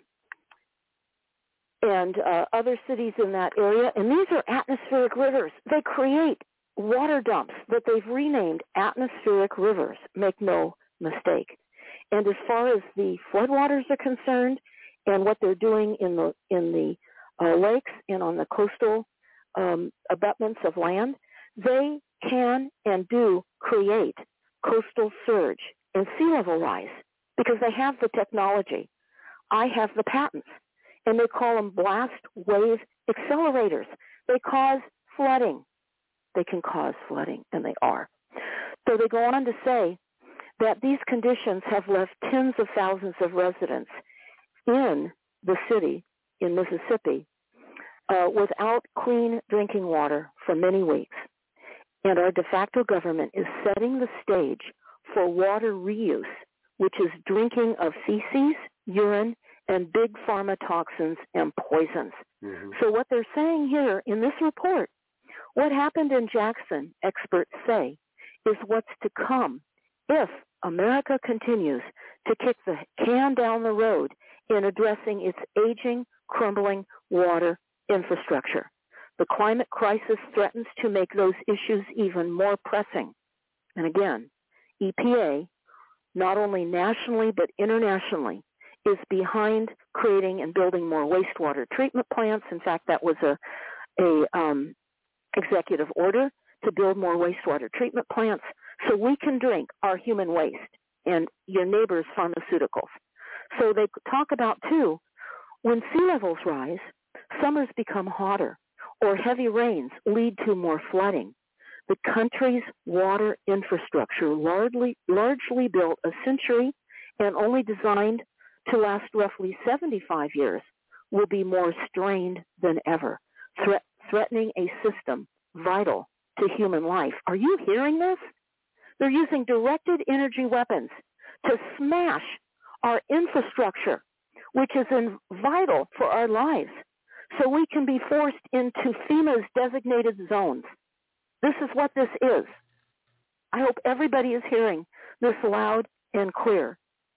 and uh, other cities in that area, and these are atmospheric rivers. They create water dumps that they've renamed atmospheric rivers, make no mistake. And as far as the floodwaters are concerned and what they're doing in the in the uh, lakes and on the coastal um, abutments of land, they can and do create coastal surge and sea level rise because they have the technology. I have the patents, and they call them blast wave accelerators. They cause flooding. They can cause flooding, and they are. So they go on to say that these conditions have left tens of thousands of residents in the city, in Mississippi, uh, without clean drinking water for many weeks. And our de facto government is setting the stage for water reuse, which is drinking of feces, urine, and big pharma toxins and poisons. Mm-hmm. So what they're saying here in this report, what happened in Jackson, experts say, is what's to come if America continues to kick the can down the road in addressing its aging, crumbling water infrastructure. The climate crisis threatens to make those issues even more pressing. And again, E P A, not only nationally but internationally, is behind creating and building more wastewater treatment plants. In fact, that was a, a um, executive order to build more wastewater treatment plants so we can drink our human waste and your neighbor's pharmaceuticals. So they talk about, too, when sea levels rise, summers become hotter or heavy rains lead to more flooding. The country's water infrastructure, largely, largely built a century and only designed to last roughly seventy-five years, will be more strained than ever, threat, threatening a system vital to human life. Are you hearing this? They're using directed energy weapons to smash our infrastructure, which is in vital for our lives, so we can be forced into FEMA's designated zones. This is what this is. I hope everybody is hearing this loud and clear.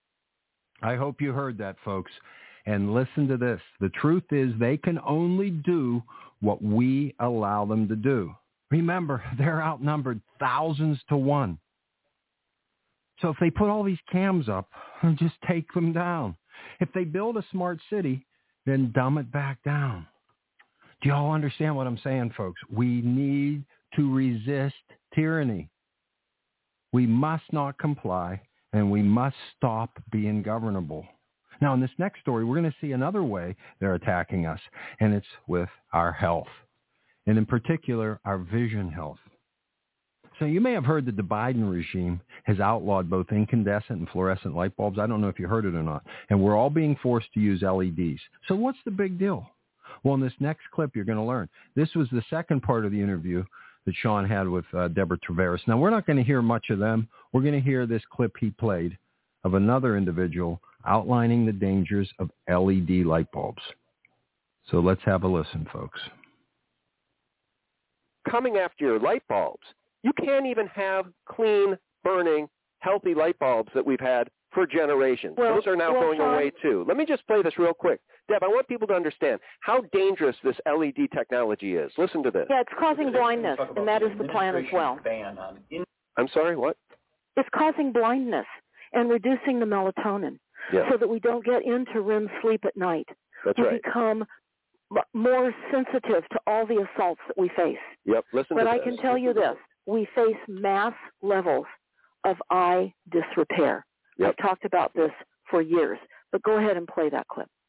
I hope you heard that, folks. And listen to this. The truth is they can only do what we allow them to do. Remember, they're outnumbered thousands to one. So if they put all these cams up, just take them down. If they build a smart city, then dumb it back down. Do you all understand what I'm saying, folks? We need to resist tyranny. We must not comply, and we must stop being governable. Now, in this next story, we're going to see another way they're attacking us, and it's with our health, and in particular, our vision health. So you may have heard that the Biden regime has outlawed both incandescent and fluorescent light bulbs. I don't know if you heard it or not. And we're all being forced to use L E Ds. So what's the big deal? Well, in this next clip, you're going to learn. This was the second part of the interview that Sean had with uh, Deborah Tavares. Now, we're not going to hear much of them. We're going to hear this clip he played of another individual outlining the dangers of L E D light bulbs. So let's have a listen, folks. Coming after your light bulbs. You can't even have clean, burning, healthy light bulbs that we've had for generations. Well, Those are now well, going Sean, away too. Let me just play this real quick. Deb, I want people to understand how dangerous this L E D technology is. Listen to this. Yeah, it's causing blindness, and that is the plan as well. I'm sorry, what? It's causing blindness and reducing the melatonin Yeah. so that we don't get into R E M sleep at night. That's we right. become m- more sensitive to all the assaults that we face. Yep, listen But to I this. can tell you this. We face mass levels of eye disrepair. Yep. I've talked about this for years. But go ahead and play that clip.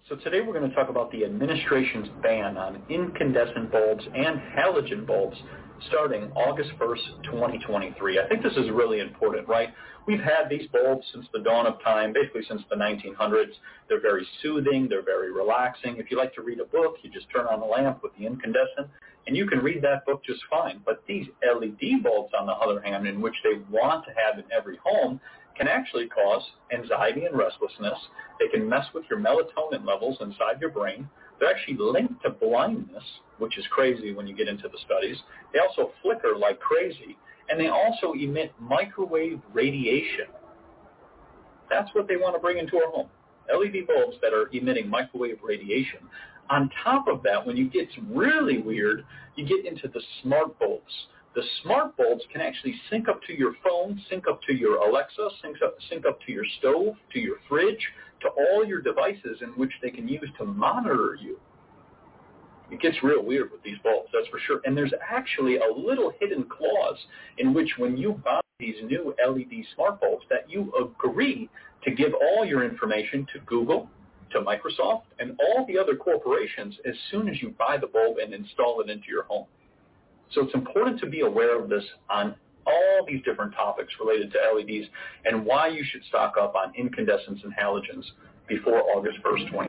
So today we're going to talk about the administration's ban on incandescent bulbs and halogen bulbs starting August first, twenty twenty-three. I think this is really important, right? We've had these bulbs since the dawn of time, basically since the nineteen hundreds. They're very soothing. They're very relaxing. If you like to read a book, you just turn on the lamp with the incandescent, and you can read that book just fine. But these L E D bulbs, on the other hand, in which they want to have in every home, can actually cause anxiety and restlessness. They can mess with your melatonin levels inside your brain. They're actually linked to blindness, which is crazy when you get into the studies. They also flicker like crazy, and they also emit microwave radiation. That's what they want to bring into our home, L E D bulbs that are emitting microwave radiation. On top of that, when you get really weird, you get into the smart bulbs. The smart bulbs can actually sync up to your phone, sync up to your Alexa, sync up, sync up to your stove, to your fridge, to all your devices in which they can use to monitor you. It gets real weird with these bulbs, that's for sure. And there's actually a little hidden clause in which when you buy these new L E D smart bulbs that you agree to give all your information to Google, to Microsoft, and all the other corporations as soon as you buy the bulb and install it into your home. So it's important to be aware of this on all these different topics related to L E Ds and why you should stock up on incandescents and halogens before August first, twenty.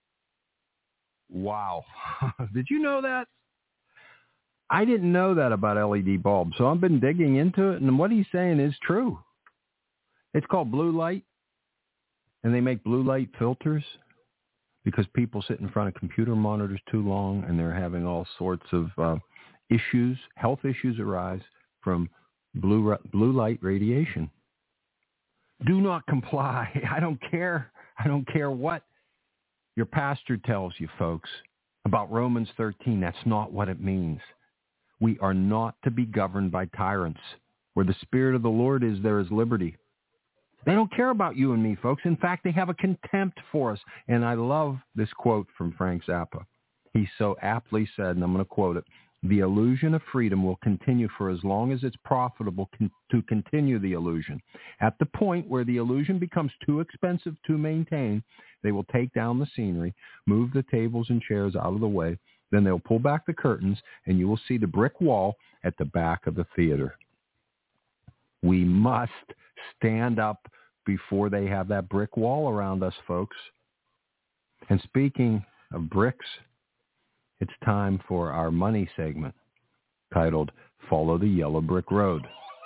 Wow. Did you know that? I didn't know that about L E D bulbs, so I've been digging into it, and what he's saying is true. It's called blue light, and they make blue light filters because people sit in front of computer monitors too long, and they're having all sorts of uh, issues, health issues arise from blue blue light radiation. Do not comply. I don't care. I don't care what your pastor tells you, folks, about Romans thirteen. That's not what it means. We are not to be governed by tyrants. Where the Spirit of the Lord is, there is liberty. They don't care about you and me, folks. In fact, they have a contempt for us. And I love this quote from Frank Zappa. He so aptly said, and I'm going to quote it, "The illusion of freedom will continue for as long as it's profitable con- to continue the illusion. At the point where the illusion becomes too expensive to maintain, they will take down the scenery, move the tables and chairs out of the way, then they'll pull back the curtains, and you will see the brick wall at the back of the theater." We must stand up before they have that brick wall around us, folks. And speaking of bricks, it's time for our money segment titled Follow the Yellow Brick Road.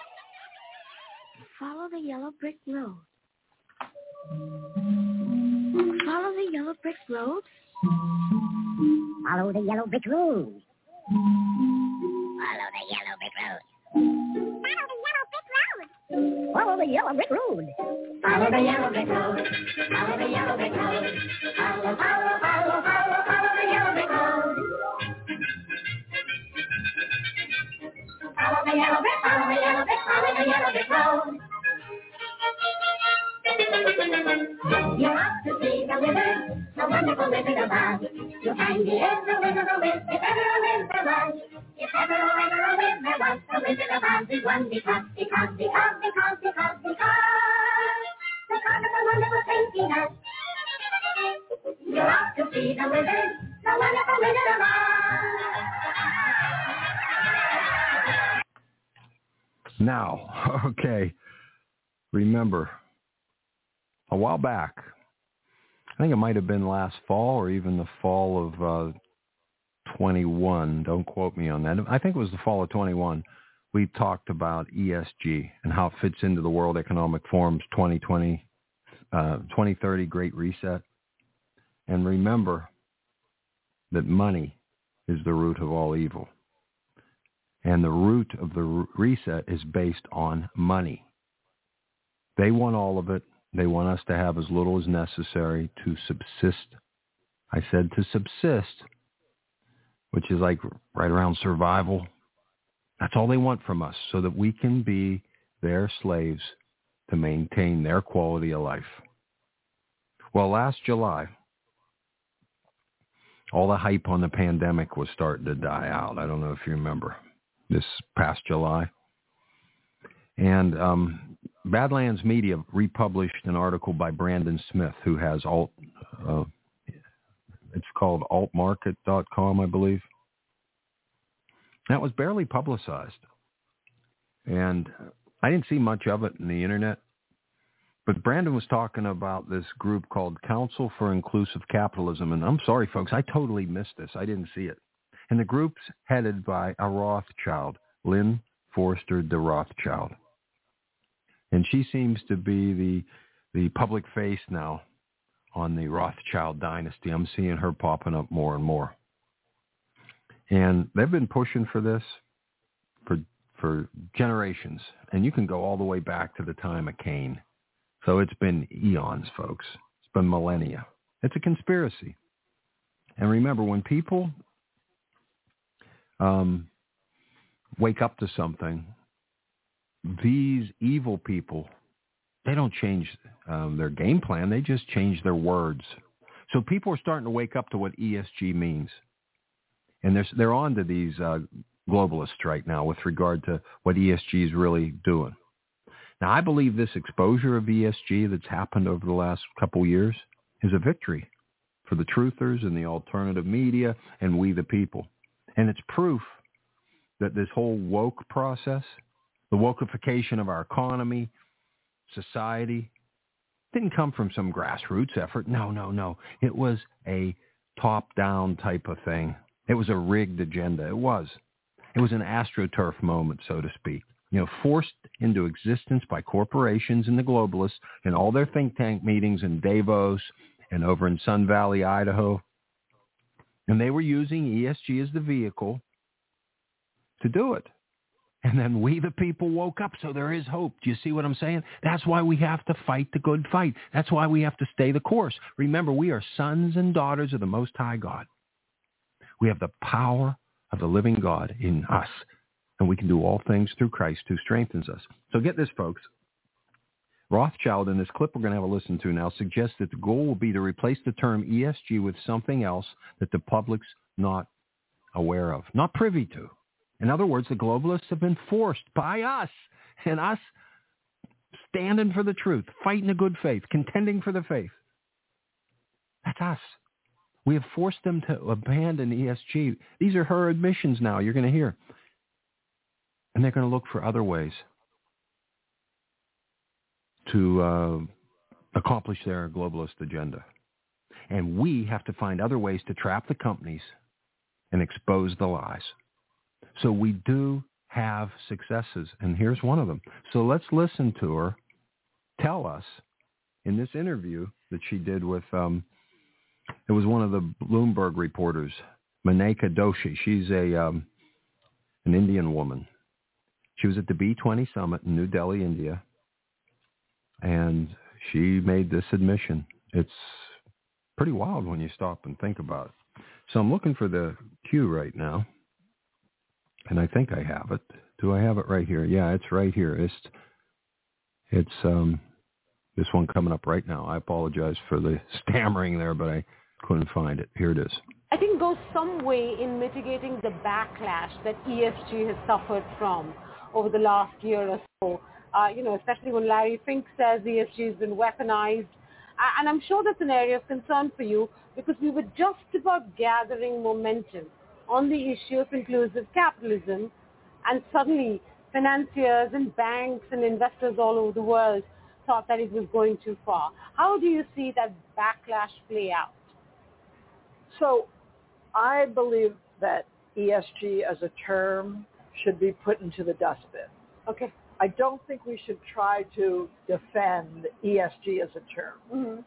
Follow the yellow brick road. Follow the yellow brick road. Follow the yellow brick road. Follow the yellow brick road. Follow the yellow brick road. Follow the yellow brick road. Follow the yellow brick road. Follow, follow, follow, follow, follow the yellow brick road. Follow the yellow brick, follow the yellow brick, follow the yellow brick road. You're off to see the wizard, the wonderful Wizard of Oz. You'll find he is the Wizard of Wiz, if ever a wiz there was. If ever, oh, ever a wiz there was, the Wizard of Oz is one because, because, because, because, because, because, because of the wonderful things he does. You're off to see the wizard, the wonderful Wizard of Oz. Now, okay, remember, a while back, I think it might have been last fall or even the fall of uh, twenty-one, don't quote me on that. I think it was the fall of twenty-one, we talked about E S G and how it fits into the World Economic Forum's twenty twenty, uh, twenty thirty Great Reset. And remember that money is the root of all evil. And the root of the reset is based on money. They want all of it. They want us to have as little as necessary to subsist. I said to subsist, which is like right around survival. That's all they want from us, so that we can be their slaves to maintain their quality of life. Well, last July, all the hype on the pandemic was starting to die out. I don't know if you remember. This past July. And um, Badlands Media republished an article by Brandon Smith, who has alt, uh, It's called alt market dot com, I believe. That was barely publicized. And I didn't see much of it in the internet. But Brandon was talking about this group called Council for Inclusive Capitalism. And I'm sorry, folks, I totally missed this. I didn't see it. And the group's headed by a Rothschild, Lynn Forster de Rothschild. And she seems to be the the public face now on the Rothschild dynasty. I'm seeing her popping up more and more. And they've been pushing for this for for generations. And you can go all the way back to the time of Cain. So it's been eons, folks. It's been millennia. It's a conspiracy. And remember, when people um, wake up to something, these evil people, they don't change um, their game plan. They just change their words. So people are starting to wake up to what E S G means. And they're, they're on to these uh, globalists right now with regard to what E S G is really doing. Now, I believe this exposure of E S G that's happened over the last couple years is a victory for the truthers and the alternative media and we the people. And it's proof that this whole woke process, the wokeification of our economy, society, didn't come from some grassroots effort. No, no, no. It was a top-down type of thing. It was a rigged agenda. It was. It was an AstroTurf moment, so to speak. You know, forced into existence by corporations and the globalists in all their think tank meetings in Davos and over in Sun Valley, Idaho. And they were using E S G as the vehicle to do it. And then we, the people, woke up. So there is hope. Do you see what I'm saying? That's why we have to fight the good fight. That's why we have to stay the course. Remember, we are sons and daughters of the Most High God. We have the power of the living God in us. And we can do all things through Christ who strengthens us. So get this, folks. Rothschild, in this clip we're going to have a listen to now, suggests that the goal will be to replace the term E S G with something else that the public's not aware of, not privy to. In other words, the globalists have been forced by us, and us standing for the truth, fighting the good faith, contending for the faith. That's us. We have forced them to abandon E S G. These are her admissions now, you're going to hear. And they're going to look for other ways to uh, accomplish their globalist agenda. And we have to find other ways to trap the companies and expose the lies. So we do have successes, and here's one of them. So let's listen to her tell us in this interview that she did with, um, it was one of the Bloomberg reporters, Maneka Doshi. She's a um, an Indian woman. She was at the B twenty summit in New Delhi, India, and she made this admission. It's pretty wild when you stop and think about it. So I'm looking for the cue right now, and I think I have it. Do I have it right here? Yeah, it's right here. It's it's um, this one coming up right now. I apologize for the stammering there, but I couldn't find it. Here it is. I think goes some way in mitigating the backlash that E S G has suffered from over the last year or so. Uh, you know, especially when Larry Fink says E S G has been weaponized. Uh, and I'm sure that's an area of concern for you because we were just about gathering momentum on the issue of inclusive capitalism, and suddenly financiers and banks and investors all over the world thought that it was going too far. How do you see that backlash play out? So I believe that E S G as a term should be put into the dustbin. Okay. I don't think we should try to defend E S G as a term mm-hmm.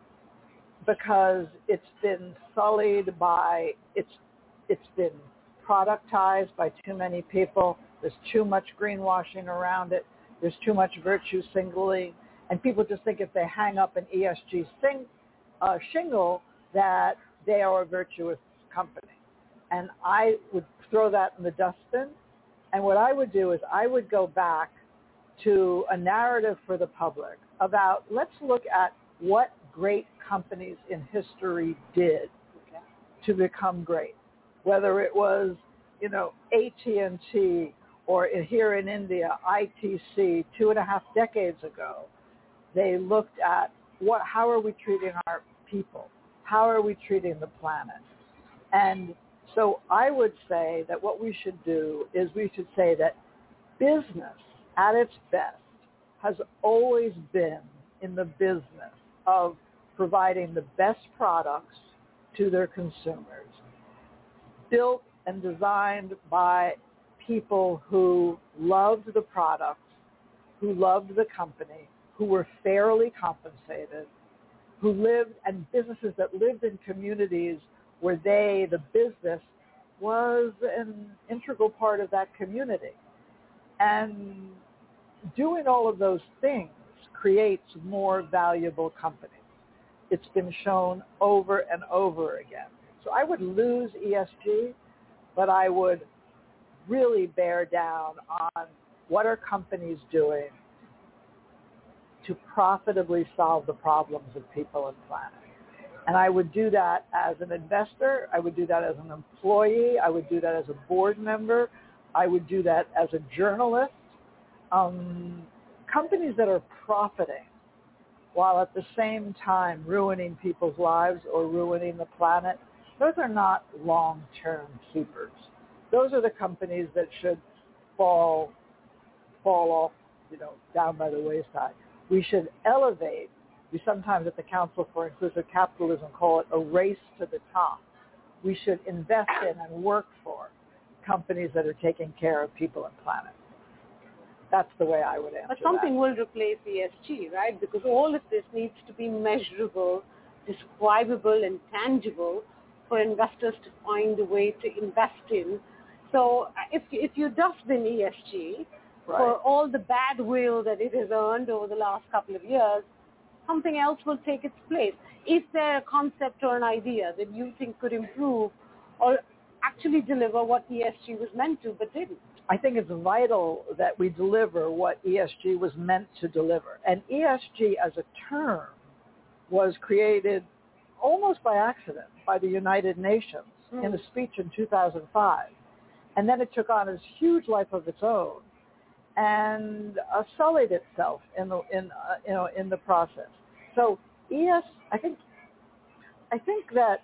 because it's been sullied by, it's it's been productized by too many people. There's too much greenwashing around it. There's too much virtue signaling. And people just think if they hang up an E S G sing, uh, shingle that they are a virtuous company. And I would throw that in the dustbin. And what I would do is I would go back to a narrative for the public about, let's look at what great companies in history did okay. to become great. Whether it was, you know, A T and T or here in India, I T C, two and a half decades ago, they looked at what, how are we treating our people? How are we treating the planet? And so I would say that what we should do is we should say that business at its best has always been in the business of providing the best products to their consumers, built and designed by people who loved the products, who loved the company, who were fairly compensated, who lived, and businesses that lived in communities where they, the business, was an integral part of that community. And doing all of those things creates more valuable companies. It's been shown over and over again. So I would lose E S G, but I would really bear down on what are companies doing to profitably solve the problems of people and planet. And I would do that as an investor. I would do that as an employee. I would do that as a board member. I would do that as a journalist. Um, companies that are profiting while at the same time ruining people's lives or ruining the planet, those are not long-term keepers. Those are the companies that should fall fall off, you know, down by the wayside. We should elevate. We sometimes at the Council for Inclusive Capitalism call it a race to the top. We should invest in and work for companies that are taking care of people and planet. That's the way I would answer But something that. will replace E S G, right? Because all of this needs to be measurable, describable, and tangible for investors to find a way to invest in. So if, if you dustbin E S G Right. for all the bad will that it has earned over the last couple of years, something else will take its place. Is there a concept or an idea that you think could improve or actually deliver what E S G was meant to but didn't? I think it's vital that we deliver what E S G was meant to deliver. And E S G as a term was created almost by accident by the United Nations mm. in a speech in two thousand five. And then it took on this huge life of its own and uh, sullied itself in the in uh, you know in the process. So E S, I think, I think that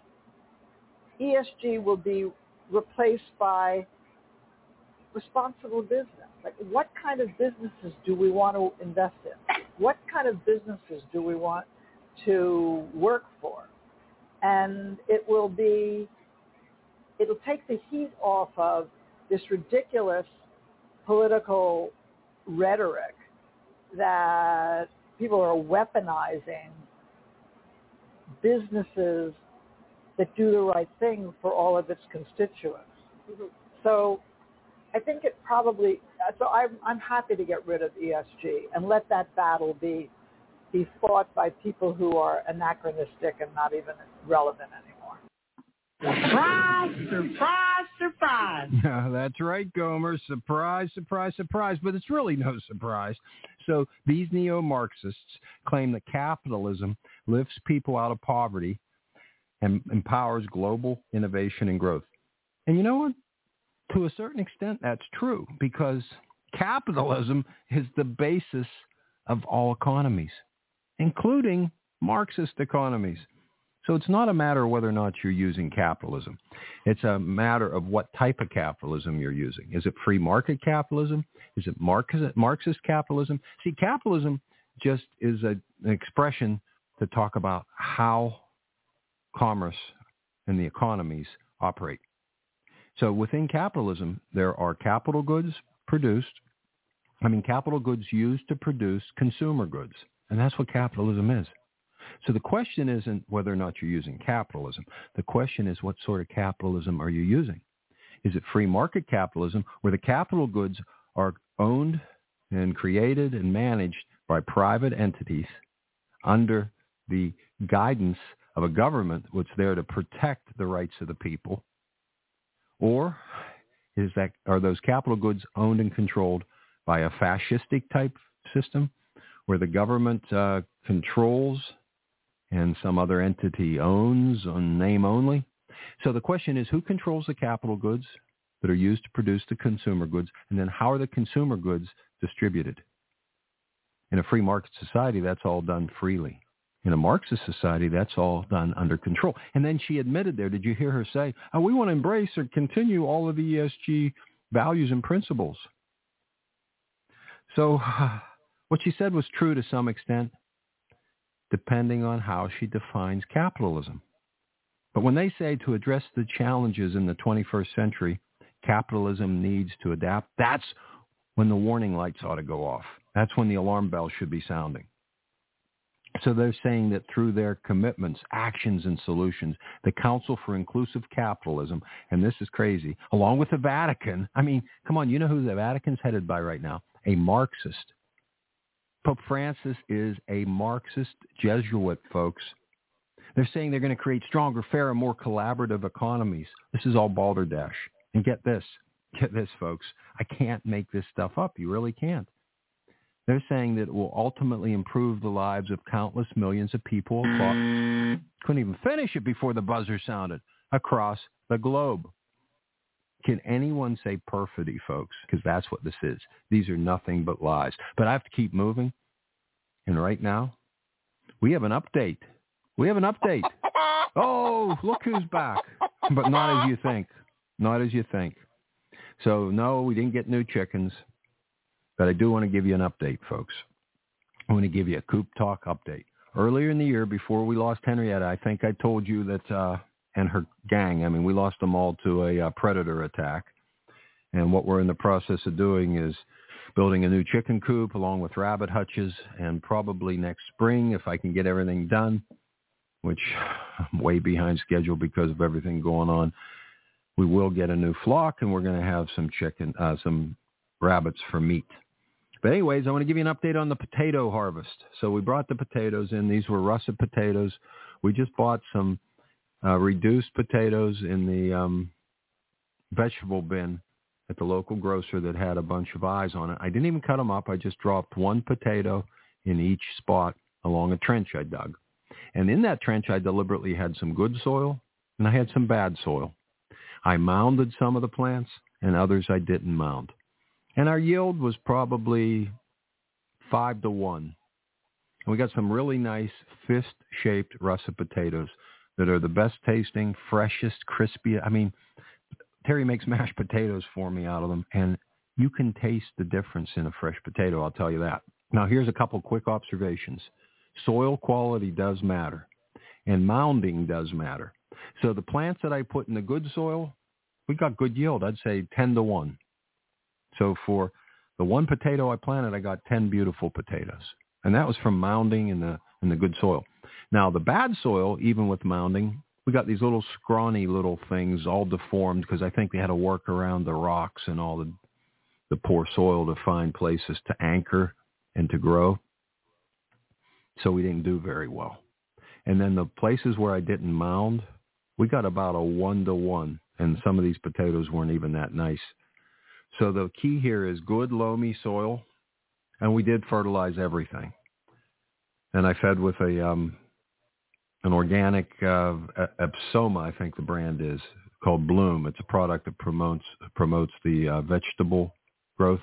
E S G will be replaced by responsible business. Like, what kind of businesses do we want to invest in? What kind of businesses do we want to work for? And it will be, it'll take the heat off of this ridiculous political rhetoric that people are weaponizing businesses that do the right thing for all of its constituents. Mm-hmm. So I think it probably, so I'm, I'm happy to get rid of E S G and let that battle be be fought by people who are anachronistic and not even relevant anymore. Surprise, surprise, surprise. That's right, Gomer. Surprise, surprise, surprise. But it's really no surprise. So these neo-Marxists claim that capitalism lifts people out of poverty and empowers global innovation and growth. And you know what? To a certain extent, that's true, because capitalism is the basis of all economies, including Marxist economies. So it's not a matter of whether or not you're using capitalism. It's a matter of what type of capitalism you're using. Is it free market capitalism? Is it Marxist capitalism? See, capitalism just is a, an expression to talk about how commerce and the economies operate. So within capitalism, there are capital goods produced, I mean, capital goods used to produce consumer goods. And that's what capitalism is. So the question isn't whether or not you're using capitalism. The question is, what sort of capitalism are you using? Is it free market capitalism, where the capital goods are owned and created and managed by private entities under the guidance of a government that's there to protect the rights of the people? Or is that, are those capital goods owned and controlled by a fascistic type system where the government uh, controls and some other entity owns on name only? So the question is, who controls the capital goods that are used to produce the consumer goods, and then how are the consumer goods distributed? In a free market society, that's all done freely. In a Marxist society, that's all done under control. And then she admitted there, did you hear her say, oh, we want to embrace or continue all of the E S G values and principles. So what she said was true to some extent, depending on how she defines capitalism. But when they say to address the challenges in the twenty-first century, capitalism needs to adapt, that's when the warning lights ought to go off. That's when the alarm bell should be sounding. So they're saying that through their commitments, actions, and solutions, the Council for Inclusive Capitalism, and this is crazy, along with the Vatican, I mean, come on, you know who the Vatican's headed by right now? A Marxist. Pope Francis is a Marxist Jesuit, folks. They're saying they're going to create stronger, fairer, more collaborative economies. This is all balderdash. And get this, get this, folks. I can't make this stuff up. You really can't. They're saying that it will ultimately improve the lives of countless millions of people across, couldn't even finish it before the buzzer sounded, across the globe. Can anyone say perfidy, folks? Because that's what this is. These are nothing but lies. But I have to keep moving. And right now, we have an update. We have an update. Oh, look who's back. But not as you think. Not as you think. So, no, we didn't get new chickens. But I do want to give you an update, folks. I want to give you a Coop Talk update. Earlier in the year, before we lost Henrietta, I think I told you that, uh, and her gang, I mean, we lost them all to a uh, predator attack. And what we're in the process of doing is building a new chicken coop along with rabbit hutches. And probably next spring, if I can get everything done, which I'm way behind schedule because of everything going on, we will get a new flock, and we're going to have some chicken, uh, some rabbits for meat. But anyways, I want to give you an update on the potato harvest. So we brought the potatoes in. These were russet potatoes. We just bought some uh, reduced potatoes in the um, vegetable bin at the local grocer that had a bunch of eyes on it. I didn't even cut them up. I just dropped one potato in each spot along a trench I dug. And in that trench, I deliberately had some good soil, and I had some bad soil. I mounded some of the plants, and others I didn't mound. And our yield was probably five to one. And we got some really nice fist-shaped russet potatoes that are the best tasting, freshest, crispy. I mean, Terry makes mashed potatoes for me out of them, and you can taste the difference in a fresh potato, I'll tell you that. Now, here's a couple quick observations. Soil quality does matter, and mounding does matter. So the plants that I put in the good soil, we got good yield. I'd say ten to one. So for the one potato I planted, I got ten beautiful potatoes. And that was from mounding in the in the good soil. Now, the bad soil, even with mounding, we got these little scrawny little things all deformed because I think they had to work around the rocks and all the, the poor soil to find places to anchor and to grow. So we didn't do very well. And then the places where I didn't mound, we got about a one to one. And some of these potatoes weren't even that nice. So the key here is good loamy soil, and we did fertilize everything. And I fed with a um, an organic uh, Epsoma, I think the brand is, called Bloom. It's a product that promotes promotes the uh, vegetable growth.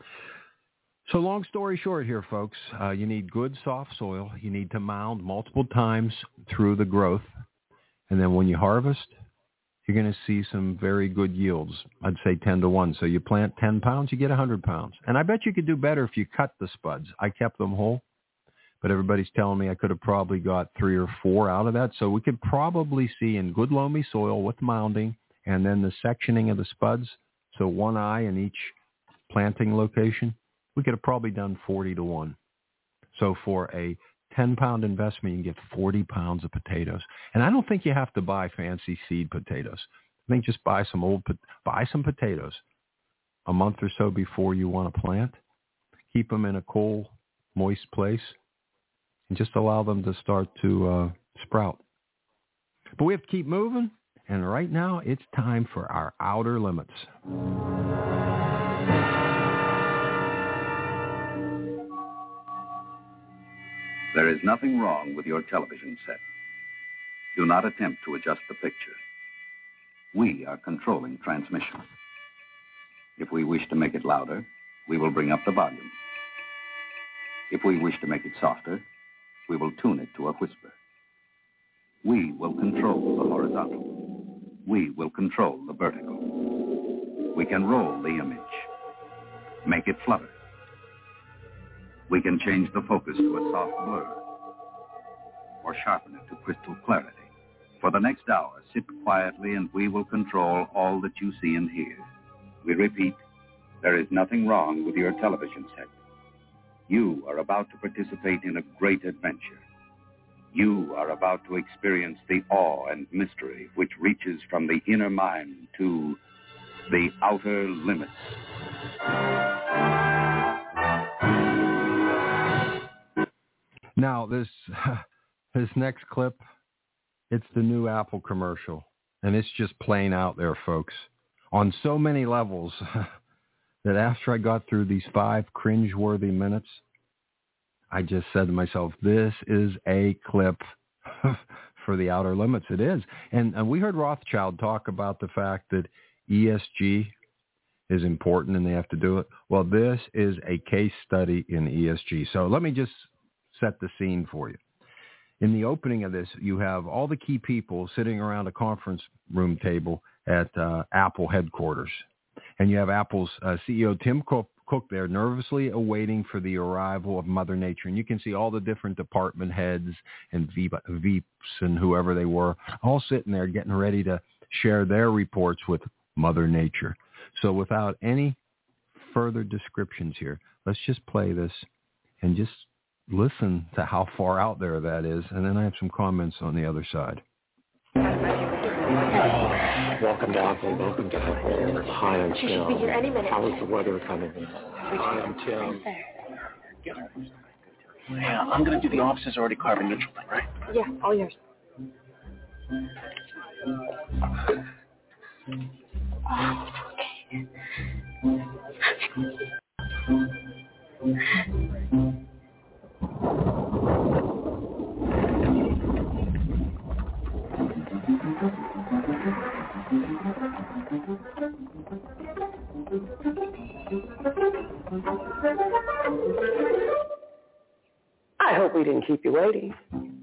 So long story short here, folks, uh, you need good soft soil. You need to mound multiple times through the growth. And then when you harvest, you're going to see some very good yields. I'd say ten to one. So you plant ten pounds, you get one hundred pounds. And I bet you could do better if you cut the spuds. I kept them whole, but everybody's telling me I could have probably got three or four out of that. So we could probably see in good loamy soil with mounding and then the sectioning of the spuds, so one eye in each planting location, we could have probably done forty to one. So for a ten-pound investment, you can get forty pounds of potatoes. And I don't think you have to buy fancy seed potatoes. I think just buy some old, buy some potatoes a month or so before you want to plant. Keep them in a cool, moist place, and just allow them to start to uh, sprout. But we have to keep moving, and right now it's time for our outer limits. There is nothing wrong with your television set. Do not attempt to adjust the picture. We are controlling transmission. If we wish to make it louder, we will bring up the volume. If we wish to make it softer, we will tune it to a whisper. We will control the horizontal. We will control the vertical. We can roll the image, make it flutter. We can change the focus to a soft blur or sharpen it to crystal clarity. For the next hour, sit quietly and we will control all that you see and hear. We repeat, there is nothing wrong with your television set. You are about to participate in a great adventure. You are about to experience the awe and mystery which reaches from the inner mind to the outer limits. Now, this this next clip, it's the new Apple commercial, and it's just plain out there, folks, on so many levels that after I got through these five cringeworthy minutes, I just said to myself, this is a clip for the outer limits. It is. And, and we heard Rothschild talk about the fact that E S G is important and they have to do it. Well, this is a case study in E S G. So let me just set the scene for you. In the opening of this, you have all the key people sitting around a conference room table at uh, Apple headquarters. And you have Apple's uh, C E O, Tim Cook, Cook there, nervously awaiting for the arrival of Mother Nature. And you can see all the different department heads and V I Ps and whoever they were, all sitting there getting ready to share their reports with Mother Nature. So without any further descriptions here, let's just play this and just listen to how far out there that is. And then I have some comments on the other side. Welcome to Apple. Welcome to Apple. Hi, I'm Tim. She should be here any minute. How is the weather coming in? Hi, I'm Tim. Yeah, I'm going to do the office's already carbon neutral thing, right? Yeah, all yours. Oh, okay. I hope we didn't keep you waiting.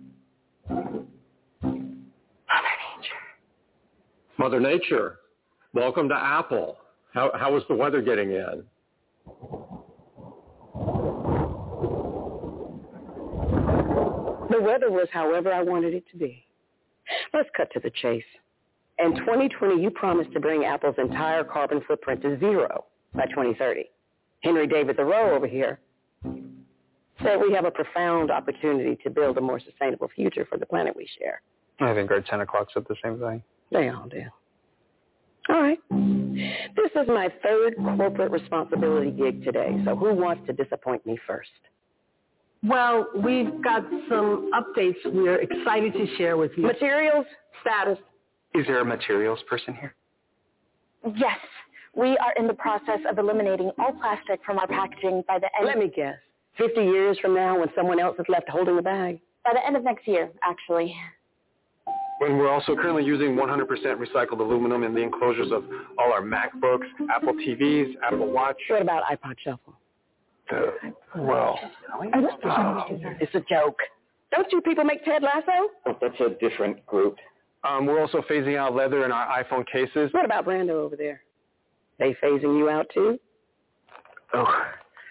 Mother Nature, welcome to Apple. How how is the weather getting in? The weather was however I wanted it to be. Let's cut to the chase. In twenty twenty, you promised to bring Apple's entire carbon footprint to zero by twenty thirty. Henry David Thoreau over here said we have a profound opportunity to build a more sustainable future for the planet we share. I think our ten o'clock said the same thing. They all do. All right. This is my third corporate responsibility gig today, so who wants to disappoint me first? Well, we've got some updates we're excited to share with you. Materials, status. Is there a materials person here? Yes. We are in the process of eliminating all plastic from our packaging by the end. Let me guess. fifty years from now when someone else is left holding the bag? By the end of next year, actually. When we're also currently using one hundred percent recycled aluminum in the enclosures of all our MacBooks, Apple T Vs, Apple Watch. What about iPod Shuffle? The, well, oh, it's a joke. Don't you people make Ted Lasso? Oh, that's a different group. Um, we're also phasing out leather in our iPhone cases. What about Brando over there? They phasing you out too? Oh.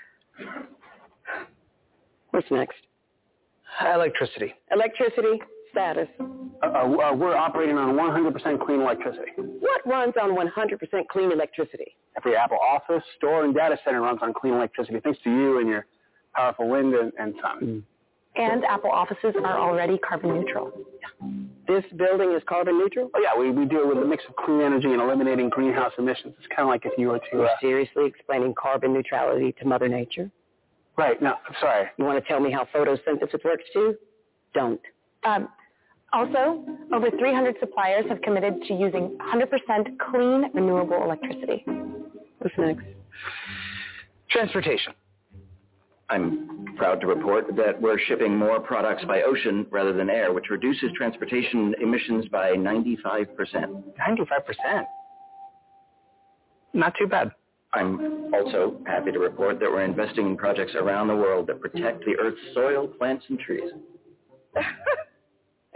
What's next? Electricity. Electricity, status. Uh, uh, we're operating on one hundred percent clean electricity. What runs on one hundred percent clean electricity? Every Apple office, store, and data center runs on clean electricity, thanks to you and your powerful wind and, and sun. Mm. And Apple offices are already carbon neutral. Yeah. This building is carbon neutral? Oh, yeah, we, we deal with a mix of clean energy and eliminating greenhouse emissions. It's kind of like if you were to... You're uh, seriously explaining carbon neutrality to Mother Nature? Right, no, I'm sorry. You want to tell me how photosynthesis works too? Don't. Um, also, over three hundred suppliers have committed to using one hundred percent clean, renewable electricity. What's next? Transportation. I'm proud to report that we're shipping more products by ocean rather than air, which reduces transportation emissions by ninety-five percent. ninety-five percent? Not too bad. I'm also happy to report that we're investing in projects around the world that protect the Earth's soil, plants, and trees.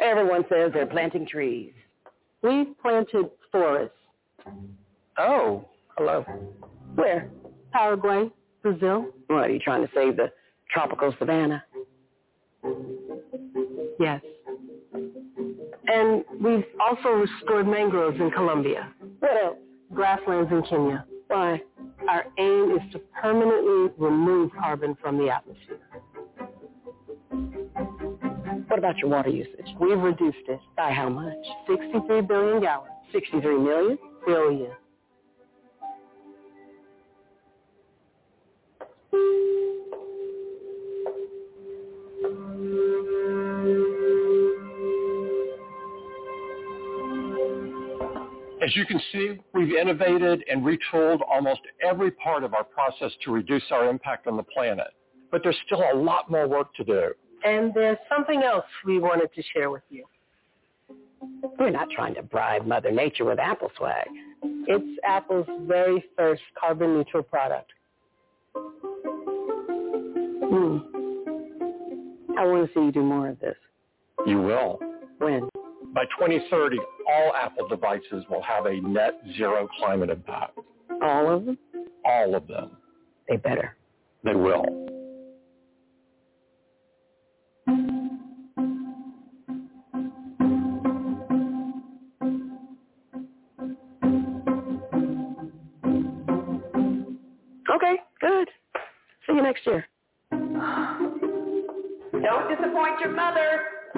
Everyone says they're planting trees. We've planted forests. Oh, hello. Where? Paraguay, Brazil. What, are you trying to save the tropical savanna? Yes. And we've also restored mangroves in Colombia. What else? Grasslands in Kenya. Why? Our aim is to permanently remove carbon from the atmosphere. What about your water usage? We've reduced it. By how much? sixty-three billion gallons. sixty-three million? Billion. As you can see, we've innovated and retooled almost every part of our process to reduce our impact on the planet. But there's still a lot more work to do. And there's something else we wanted to share with you. We're not trying to bribe Mother Nature with Apple swag. It's Apple's very first carbon neutral product. Hmm. I want to see you do more of this. You will. When? By twenty thirty, all Apple devices will have a net zero climate impact. All of them? All of them. They better. They will. Okay, good. See you next year. Don't disappoint your mother.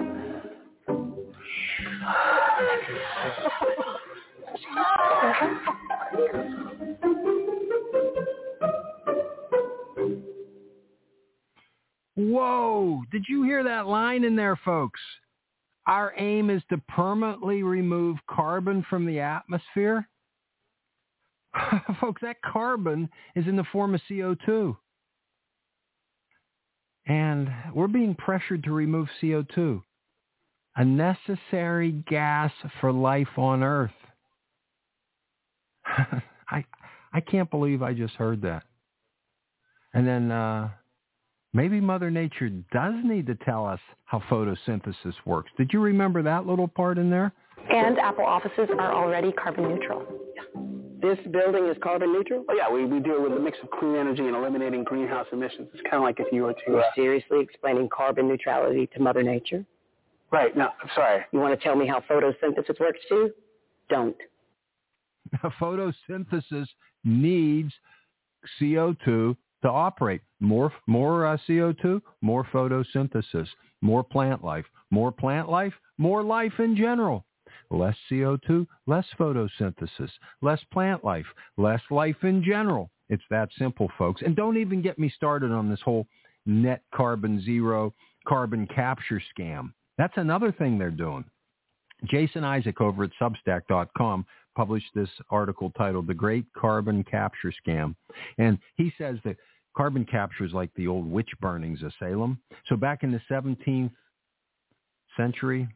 Whoa, did you hear that line in there, folks? Our aim is to permanently remove carbon from the atmosphere. Folks, that carbon is in the form of C O two. And we're being pressured to remove C O two, a necessary gas for life on Earth. I I can't believe I just heard that. And then uh, maybe Mother Nature does need to tell us how photosynthesis works. Did you remember that little part in there? And Apple offices are already carbon neutral. This building is carbon neutral? Oh, yeah, we, we deal with a mix of clean energy and eliminating greenhouse emissions. It's kind of like if you were to... You're Uh, seriously explaining carbon neutrality to Mother Nature? right, no, I'm sorry. You want to tell me how photosynthesis works too? Don't. Photosynthesis needs C O two to operate. More, more uh, C O two, more photosynthesis, more plant life, more plant life, more life in general. Less C O two, less photosynthesis, less plant life, less life in general. It's that simple, folks. And don't even get me started on this whole net carbon zero carbon capture scam. That's another thing they're doing. Jason Isaac over at Substack dot com published this article titled The Great Carbon Capture Scam. And he says that carbon capture is like the old witch burnings of Salem. So back in the seventeenth century,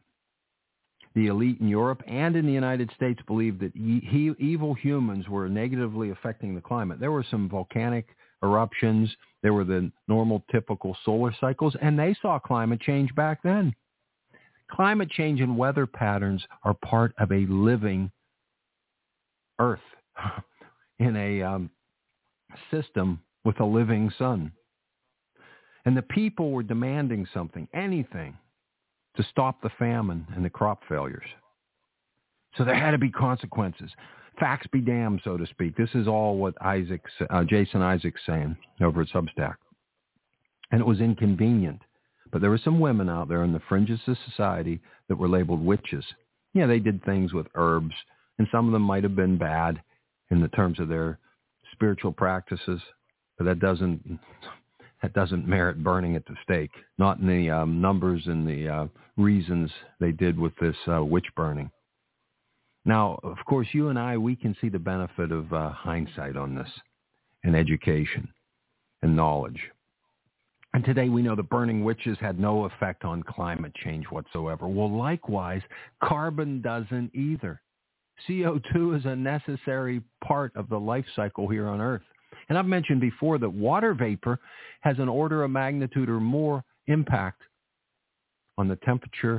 the elite in Europe and in the United States believed that e- he, evil humans were negatively affecting the climate. There were some volcanic eruptions. There were the normal, typical solar cycles, and they saw climate change back then. Climate change and weather patterns are part of a living Earth in a um, system with a living sun. And the people were demanding something, anything, to stop the famine and the crop failures. So there had to be consequences. Facts be damned, so to speak. This is all what Isaac's, uh, Jason Isaac's saying over at Substack. And it was inconvenient. But there were some women out there on the fringes of society that were labeled witches. Yeah, they did things with herbs, and some of them might have been bad in the terms of their spiritual practices, but that doesn't that doesn't merit burning at the stake, not in the um, numbers and the uh, reasons they did with this uh, witch burning. Now, of course, you and I, we can see the benefit of uh, hindsight on this and education and knowledge. And today we know that burning witches had no effect on climate change whatsoever. Well, likewise, carbon doesn't either. C O two is a necessary part of the life cycle here on Earth. And I've mentioned before that water vapor has an order of magnitude or more impact on the temperature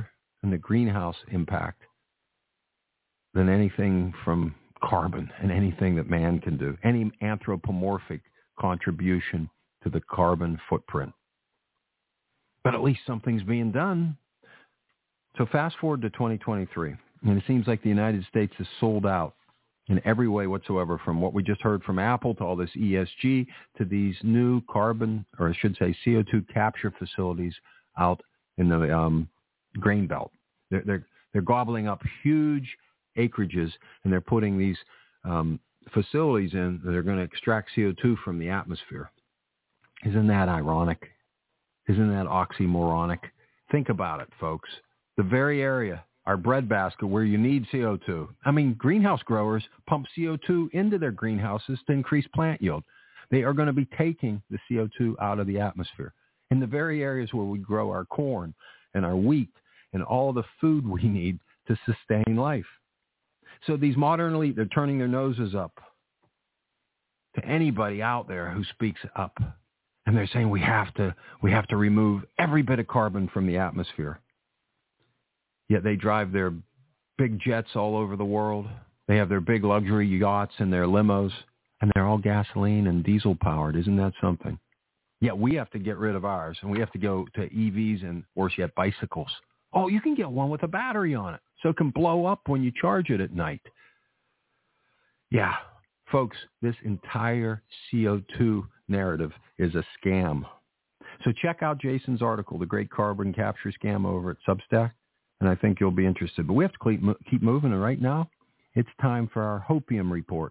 in the greenhouse impact than anything from carbon and anything that man can do, any anthropomorphic contribution to the carbon footprint. But at least something's being done. So fast forward to twenty twenty-three, and it seems like the United States is sold out in every way whatsoever, from what we just heard from Apple to all this E S G to these new carbon, or I should say C O two capture facilities out in the um, grain belt. They're, they're, they're gobbling up huge acreages, and they're putting these um, facilities in that are going to extract C O two from the atmosphere. Isn't that ironic? Isn't that oxymoronic? Think about it, folks. The very area, our breadbasket, where you need C O two. I mean, greenhouse growers pump C O two into their greenhouses to increase plant yield. They are going to be taking the C O two out of the atmosphere. In the very areas where we grow our corn and our wheat and all the food we need to sustain life. So these modern elite, they're turning their noses up to anybody out there who speaks up. And they're saying we have to, we have to remove every bit of carbon from the atmosphere. Yet they drive their big jets all over the world. They have their big luxury yachts and their limos, and they're all gasoline and diesel powered. Isn't that something? Yet we have to get rid of ours, and we have to go to E Vs and, worse yet, bicycles. Oh, you can get one with a battery on it, so it can blow up when you charge it at night. Yeah, folks, this entire C O two narrative is a scam. So check out Jason's article, The Great Carbon Capture Scam, over at Substack, and I think you'll be interested. But we have to keep, keep moving, and right now, it's time for our Hopium Report.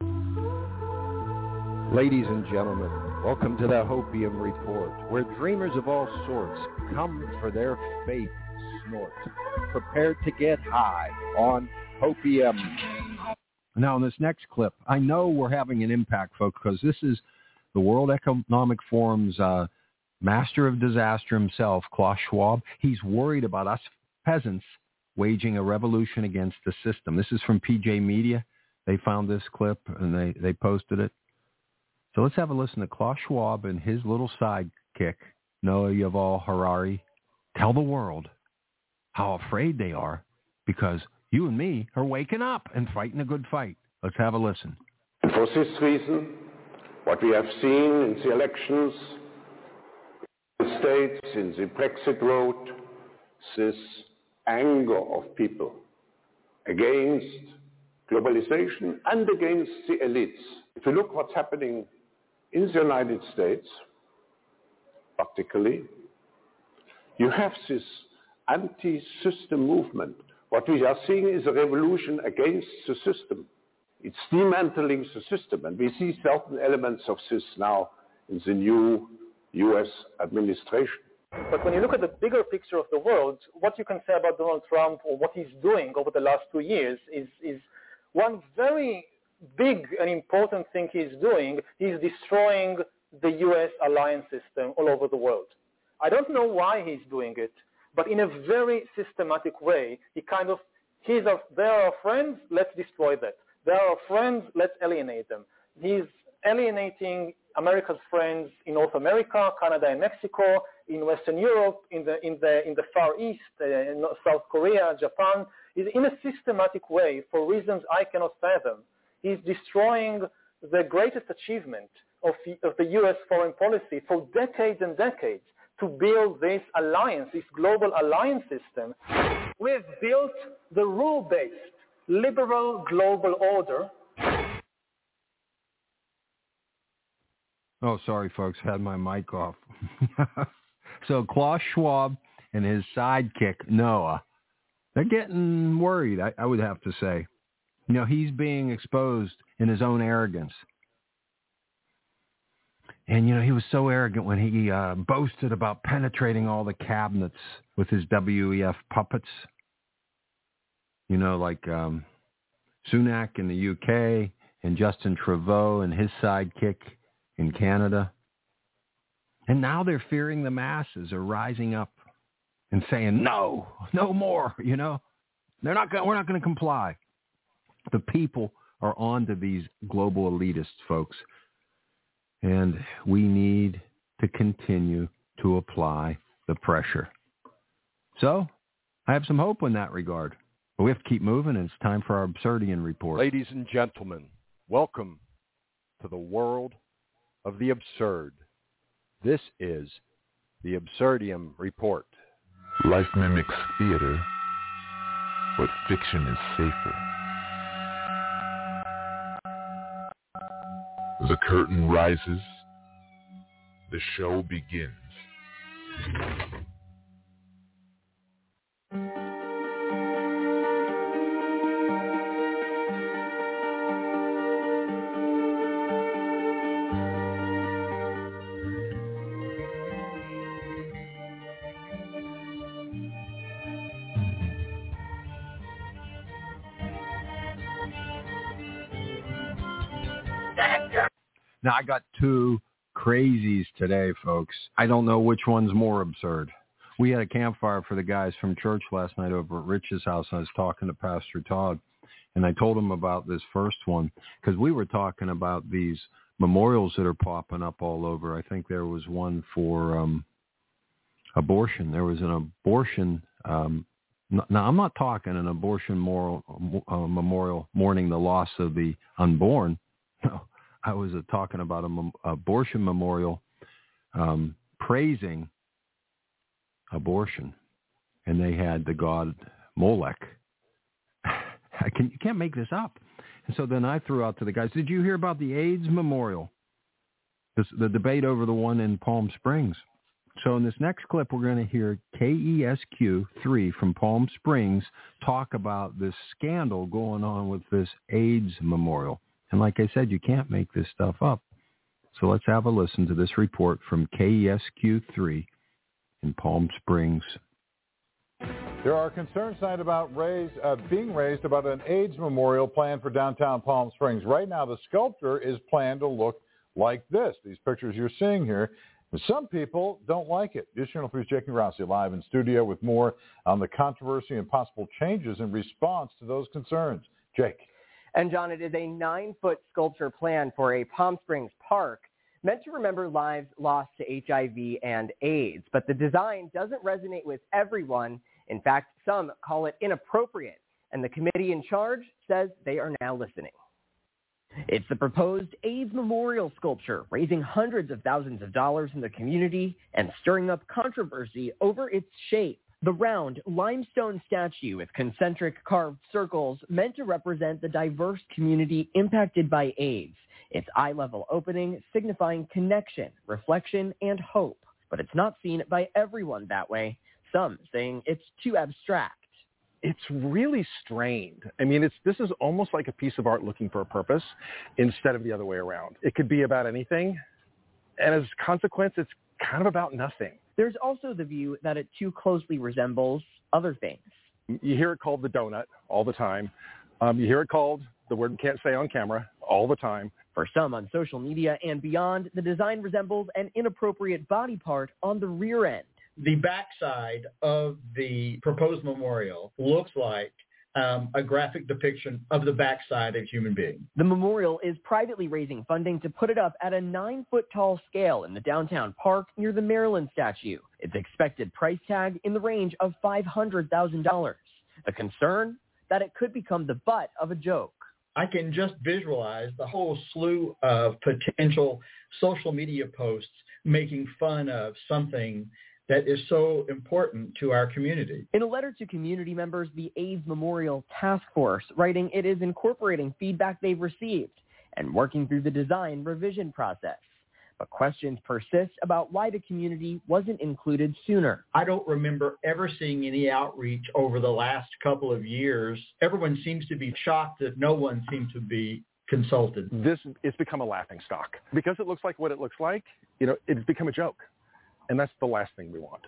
Ladies and gentlemen, welcome to the Hopium Report, where dreamers of all sorts come for their faith snort, prepared to get high on Hopium. Now, in this next clip, I know we're having an impact, folks, because this is the World Economic Forum's uh, master of disaster himself, Klaus Schwab. He's worried about us peasants waging a revolution against the system. This is from P J Media. They found this clip, and they, they posted it. So let's have a listen to Klaus Schwab and his little sidekick, Noah Yuval Harari, tell the world how afraid they are because you and me are waking up and fighting a good fight. Let's have a listen. For this reason, what we have seen in the elections in the States, in the Brexit vote, this anger of people against globalization and against the elites. If you look what's happening in the United States, particularly, you have this anti-system movement. What we are seeing is a revolution against the system. It's dismantling the system, and we see certain elements of this now in the new U S administration. But when you look at the bigger picture of the world, what you can say about Donald Trump or what he's doing over the last two years is, is one very big and important thing he's doing. He's destroying the U S alliance system all over the world. I don't know why he's doing it, but in a very systematic way, he kind of, he's a, they are our friends, let's destroy that. They are our friends, let's alienate them. He's alienating America's friends in North America, Canada and Mexico, in Western Europe, in the, in the, in the Far East, uh, in South Korea, Japan, is in a systematic way for reasons I cannot fathom. He's destroying the greatest achievement of the, of the U S foreign policy for decades and decades to build this alliance, this global alliance system. We've built the rule-based liberal global order. Oh, sorry, folks. Had my mic off. So Klaus Schwab and his sidekick, Noah, they're getting worried, I, I would have to say. You know, he's being exposed in his own arrogance. And, you know, he was so arrogant when he uh, boasted about penetrating all the cabinets with his W E F puppets. You know, like um, Sunak in the U K and Justin Trudeau and his sidekick in Canada. And now they're fearing the masses are rising up and saying, no, no more, you know. They're not gonna, we're not going to comply. The people are on to these global elitists, folks. And we need to continue to apply the pressure. So I have some hope in that regard. But we have to keep moving, and it's time for our Absurdian report. Ladies and gentlemen, welcome to the world of the absurd. This is the Absurdium Report. Life mimics theater, but fiction is safer. The curtain rises. The show begins. Now, I got two crazies today, folks. I don't know which one's more absurd. We had a campfire for the guys from church last night over at Rich's house. I was talking to Pastor Todd, and I told him about this first one because we were talking about these memorials that are popping up all over. I think there was one for um, abortion. There was an abortion. Um, now, I'm not talking an abortion moral, uh, memorial mourning the loss of the unborn. No. I was uh, talking about an mem- abortion memorial um, praising abortion, and they had the god Molech. I can, you can't make this up. And so then I threw out to the guys, did you hear about the AIDS memorial? This, the debate over the one in Palm Springs. So in this next clip, we're going to hear K E S Q three from Palm Springs talk about this scandal going on with this AIDS memorial. And like I said, you can't make this stuff up. So let's have a listen to this report from K E S Q three in Palm Springs. There are concerns tonight about raised, uh, being raised about an AIDS memorial planned for downtown Palm Springs. Right now, the sculpture is planned to look like this. These pictures you're seeing here. And some people don't like it. News Channel three's Jake Grassi live in studio with more on the controversy and possible changes in response to those concerns. Jake. And, John, it is a nine-foot sculpture plan for a Palm Springs park meant to remember lives lost to H I V and AIDS. But the design doesn't resonate with everyone. In fact, some call it inappropriate. And the committee in charge says they are now listening. It's the proposed AIDS memorial sculpture, raising hundreds of thousands of dollars in the community and stirring up controversy over its shape. The round limestone statue with concentric carved circles meant to represent the diverse community impacted by AIDS. Its eye-level opening signifying connection, reflection, and hope. But it's not seen by everyone that way, some saying it's too abstract. It's really strained. I mean, it's this is almost like a piece of art looking for a purpose instead of the other way around. It could be about anything, and as a consequence, it's kind of about nothing. There's also the view that it too closely resembles other things. You hear it called the donut all the time. Um, you hear it called the word we can't say on camera all the time. For some on social media and beyond, the design resembles an inappropriate body part on the rear end. The backside of the proposed memorial looks like um, a graphic depiction of the backside of a human being. The memorial is privately raising funding to put it up at a nine-foot-tall scale in the downtown park near the Maryland statue. Its expected price tag in the range of five hundred thousand dollars. The concern? That it could become the butt of a joke. I can just visualize the whole slew of potential social media posts making fun of something that is so important to our community. In a letter to community members, the AIDS Memorial Task Force, writing it is incorporating feedback they've received and working through the design revision process. But questions persist about why the community wasn't included sooner. I don't remember ever seeing any outreach over the last couple of years. Everyone seems to be shocked that no one seemed to be consulted. This it's become a laughingstock. Because it looks like what it looks like, you know, it's become a joke. And that's the last thing we want.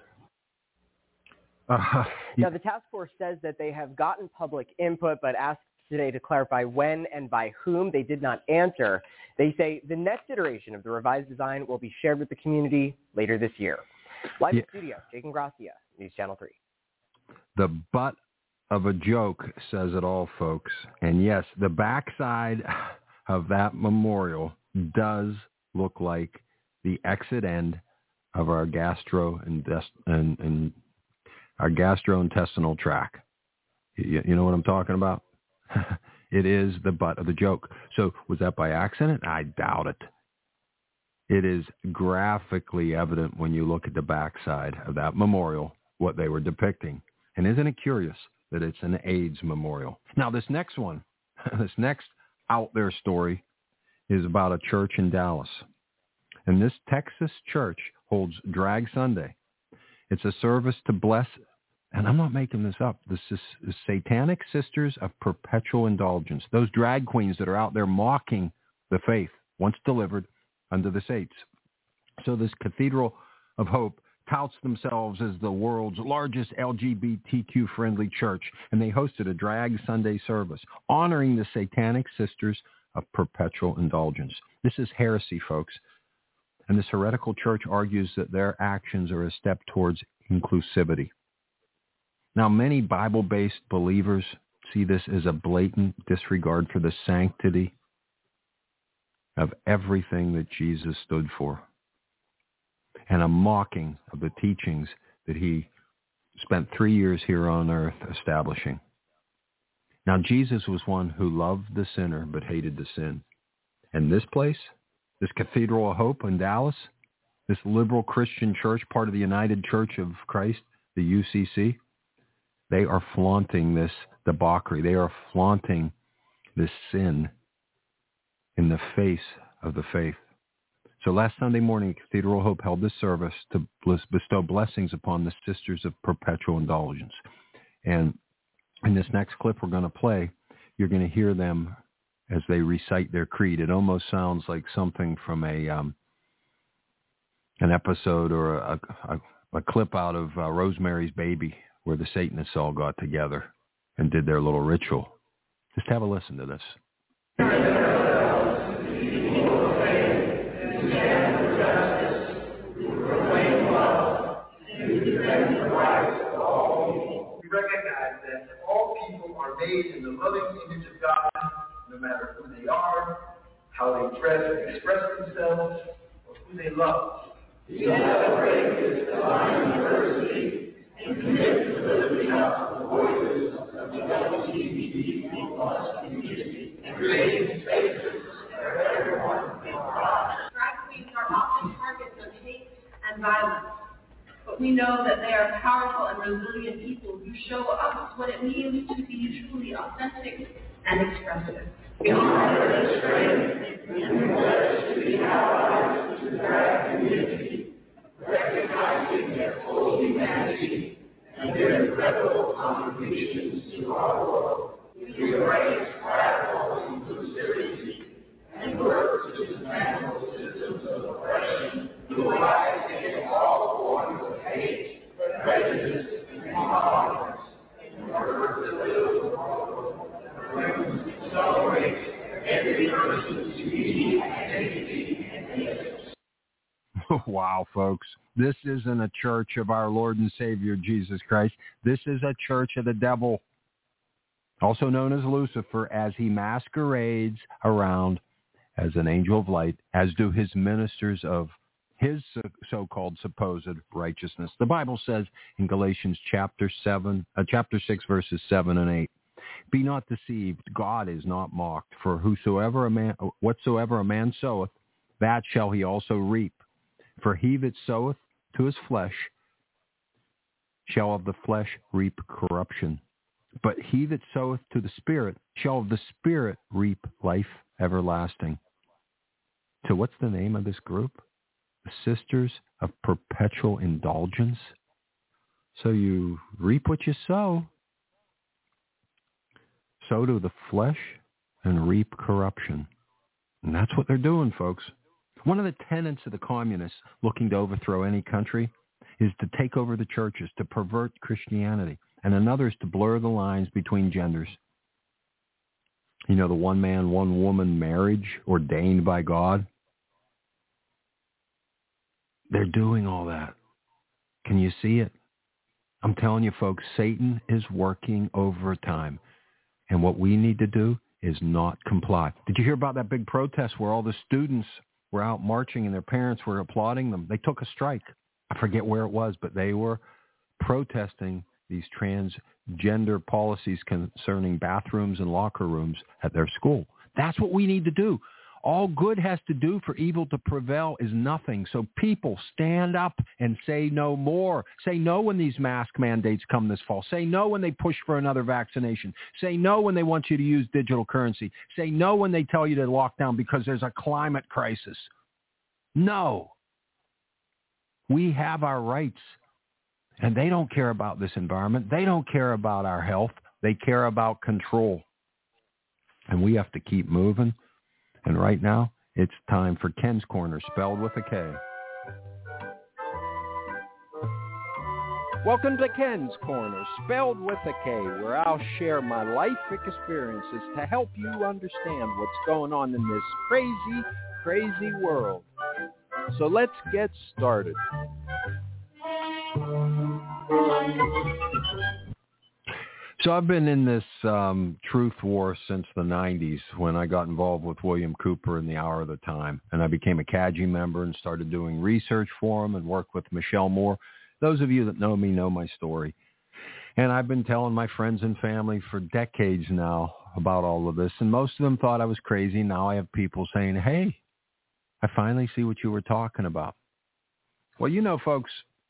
Uh, now, the task force says that they have gotten public input, but asked today to clarify when and by whom. They did not answer. They say the next iteration of the revised design will be shared with the community later this year. Live Yeah. in studio, Jake Gracia, News Channel three. The butt of a joke says it all, folks. And yes, the backside of that memorial does look like the exit end of our gastro and, and, and our gastrointestinal tract. You, you know what I'm talking about? It is the butt of the joke. So was that by accident? I doubt it. It is graphically evident when you look at the backside of that memorial what they were depicting. And isn't it curious that it's an AIDS memorial? Now, this next one, this next out there story is about a church in Dallas. And this Texas church holds Drag Sunday. It's a service to bless, and I'm not making this up, this is the Satanic Sisters of Perpetual Indulgence, those drag queens that are out there mocking the faith once delivered under the saints. So this Cathedral of Hope touts themselves as the world's largest L G B T Q-friendly church, and they hosted a Drag Sunday service honoring the Satanic Sisters of Perpetual Indulgence. This is heresy, folks. And this heretical church argues that their actions are a step towards inclusivity. Now, many Bible-based believers see this as a blatant disregard for the sanctity of everything that Jesus stood for, and a mocking of the teachings that he spent three years here on earth establishing. Now, Jesus was one who loved the sinner but hated the sin. And this place, this Cathedral of Hope in Dallas, this liberal Christian church, part of the United Church of Christ, the U C C, they are flaunting this debauchery. They are flaunting this sin in the face of the faith. So last Sunday morning, Cathedral of Hope held this service to bestow blessings upon the Sisters of Perpetual Indulgence. And in this next clip we're going to play, you're going to hear them as they recite their creed. It almost sounds like something from a um, an episode or a, a, a clip out of uh, Rosemary's Baby, where the Satanists all got together and did their little ritual. Just have a listen to this. We recognize that all people are made in the loving image of God, no matter who they are, how they dress, express themselves, or who they love. We celebrate this divine diversity and commit to lifting up the voices of the L G B T Q plus community and creating spaces where everyone can thrive. Drag queens are often targets of hate and violence, but we know that they are powerful and resilient people who show us what it means to be truly authentic and expressive. We honor their strength and pledge to be allies to the drag community, recognizing their full humanity and their incredible contributions to our world. We embrace radical inclusivity and work to dismantle systems of oppression who arise against all forms of hate, prejudice, and intolerance in order to live a world where we celebrate every person's unique identity and innocence. Wow, folks. This isn't a church of our Lord and Savior, Jesus Christ. This is a church of the devil, also known as Lucifer, as he masquerades around as an angel of light, as do his ministers of his so-called supposed righteousness. The Bible says in Galatians chapter seven, uh, chapter six, verses seven and eight, "Be not deceived; God is not mocked. For whosoever a man, whatsoever a man soweth, that shall he also reap. For he that soweth to his flesh shall of the flesh reap corruption. But he that soweth to the Spirit shall of the Spirit reap life everlasting." So what's the name of this group? The Sisters of Perpetual Indulgence. So you reap what you sow. Sow to the flesh and reap corruption. And that's what they're doing, folks. One of the tenets of the communists looking to overthrow any country is to take over the churches, to pervert Christianity, and another is to blur the lines between genders. You know, the one-man, one-woman marriage ordained by God. They're doing all that. Can you see it? I'm telling you, folks, Satan is working overtime. And what we need to do is not comply. Did you hear about that big protest where all the students were out marching and their parents were applauding them? They took a strike. I forget where it was, but they were protesting these transgender policies concerning bathrooms and locker rooms at their school. That's what we need to do. All good has to do for evil to prevail is nothing. So people stand up and say no more. Say no when these mask mandates come this fall. Say no when they push for another vaccination. Say no when they want you to use digital currency. Say no when they tell you to lock down because there's a climate crisis. No. We have our rights. And they don't care about this environment. They don't care about our health. They care about control. And we have to keep moving. And right now, it's time for Ken's Corner, spelled with a K. Welcome to Ken's Corner, spelled with a K, where I'll share my life experiences to help you understand what's going on in this crazy, crazy world. So let's get started. So I've been in this um, truth war since the nineties when I got involved with William Cooper in the Hour of the Time. And I became a C A G I member and started doing research for him and worked with Michelle Moore. Those of you that know me know my story. And I've been telling my friends and family for decades now about all of this. And most of them thought I was crazy. Now I have people saying, hey, I finally see what you were talking about. Well, you know, folks,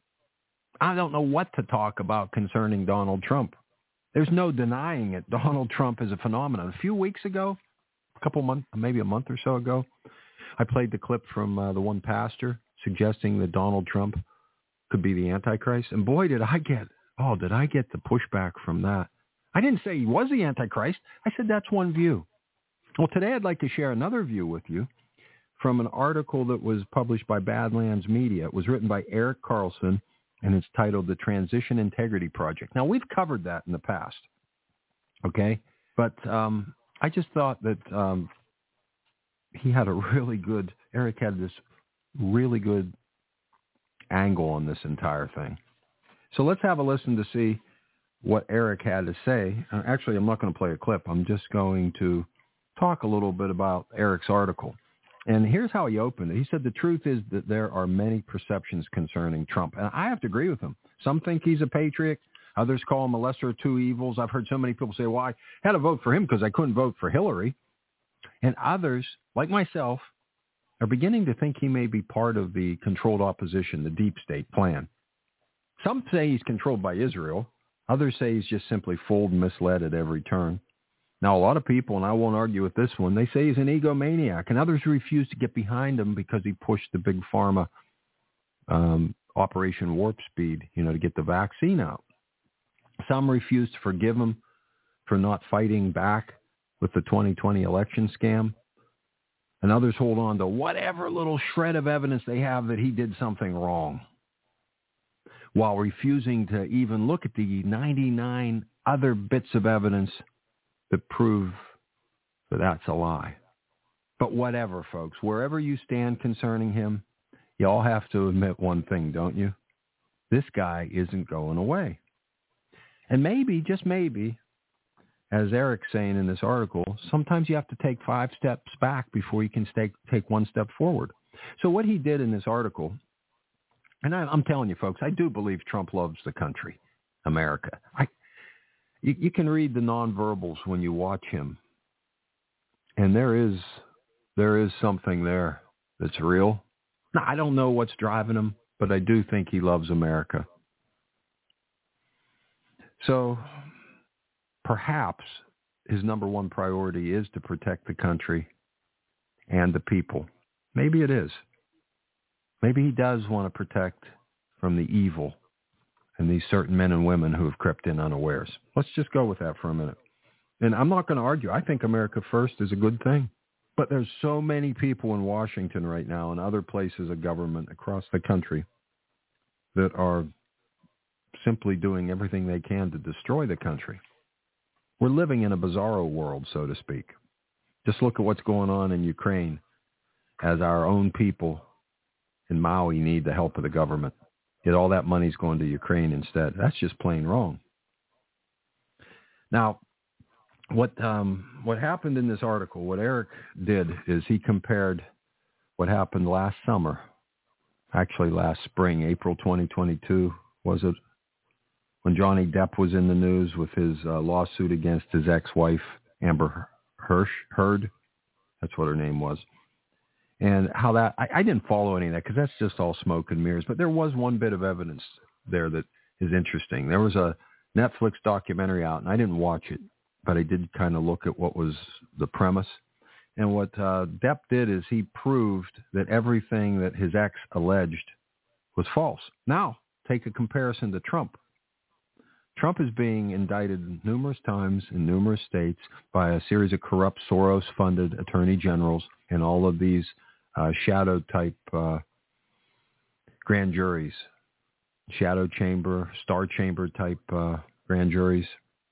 I don't know what to talk about concerning Donald Trump. There's no denying it. Donald Trump is a phenomenon. A few weeks ago, a couple months, maybe a month or so ago, I played the clip from uh, the one pastor suggesting that Donald Trump could be the Antichrist. And boy, did I get, oh, did I get the pushback from that. I didn't say he was the Antichrist. I said that's one view. Well, today I'd like to share another view with you from an article that was published by Badlands Media. It was written by Erik Carlson, and it's titled The Transition Integrity Project. Now, we've covered that in the past, okay? But um, I just thought that um, he had a really good, Erik had this really good angle on this entire thing. So let's have a listen to see what Erik had to say. Uh, actually, I'm not going to play a clip. I'm just going to talk a little bit about Erik's article. And here's how he opened it. He said, the truth is that there are many perceptions concerning Trump. And I have to agree with him. Some think he's a patriot. Others call him a lesser of two evils. I've heard so many people say, well, I had to vote for him because I couldn't vote for Hillary. And others, like myself, are beginning to think he may be part of the controlled opposition, the deep state plan. Some say he's controlled by Israel. Others say he's just simply fooled and misled at every turn. Now, a lot of people, and I won't argue with this one, they say he's an egomaniac, and others refuse to get behind him because he pushed the big pharma um, Operation Warp Speed, you know, to get the vaccine out. Some refuse to forgive him for not fighting back with the twenty twenty election scam, and others hold on to whatever little shred of evidence they have that he did something wrong, while refusing to even look at the ninety-nine other bits of evidence that prove that that's a lie. But whatever, folks, wherever you stand concerning him, you all have to admit one thing, don't you? This guy isn't going away. And maybe, just maybe, as Erik's saying in this article, sometimes you have to take five steps back before you can take, take one step forward. So what he did in this article, and I, I'm telling you, folks, I do believe Trump loves the country, America. I You, you can read the nonverbals when you watch him, and there is there is something there that's real. Now, I don't know what's driving him, but I do think he loves America. So perhaps his number one priority is to protect the country and the people. Maybe it is. Maybe he does want to protect from the evil and these certain men and women who have crept in unawares. Let's just go with that for a minute. And I'm not going to argue. I think America first is a good thing. But there's so many people in Washington right now and other places of government across the country that are simply doing everything they can to destroy the country. We're living in a bizarro world, so to speak. Just look at what's going on in Ukraine as our own people in Maui need the help of the government. Yet all that money's going to Ukraine instead. That's just plain wrong. Now, what um, what happened in this article, what Erik did is he compared what happened last summer, actually last spring, April twenty twenty-two, was it? when Johnny Depp was in the news with his uh, lawsuit against his ex-wife, Amber Hirsch, Heard. That's what her name was. And how that, I, I didn't follow any of that because that's just all smoke and mirrors. But there was one bit of evidence there that is interesting. There was a Netflix documentary out, and I didn't watch it, but I did kind of look at what was the premise. And what uh, Depp did is he proved that everything that his ex alleged was false. Now, take a comparison to Trump. Trump is being indicted numerous times in numerous states by a series of corrupt Soros-funded attorney generals and all of these uh, shadow-type uh, grand juries, shadow chamber, star chamber-type uh, grand juries.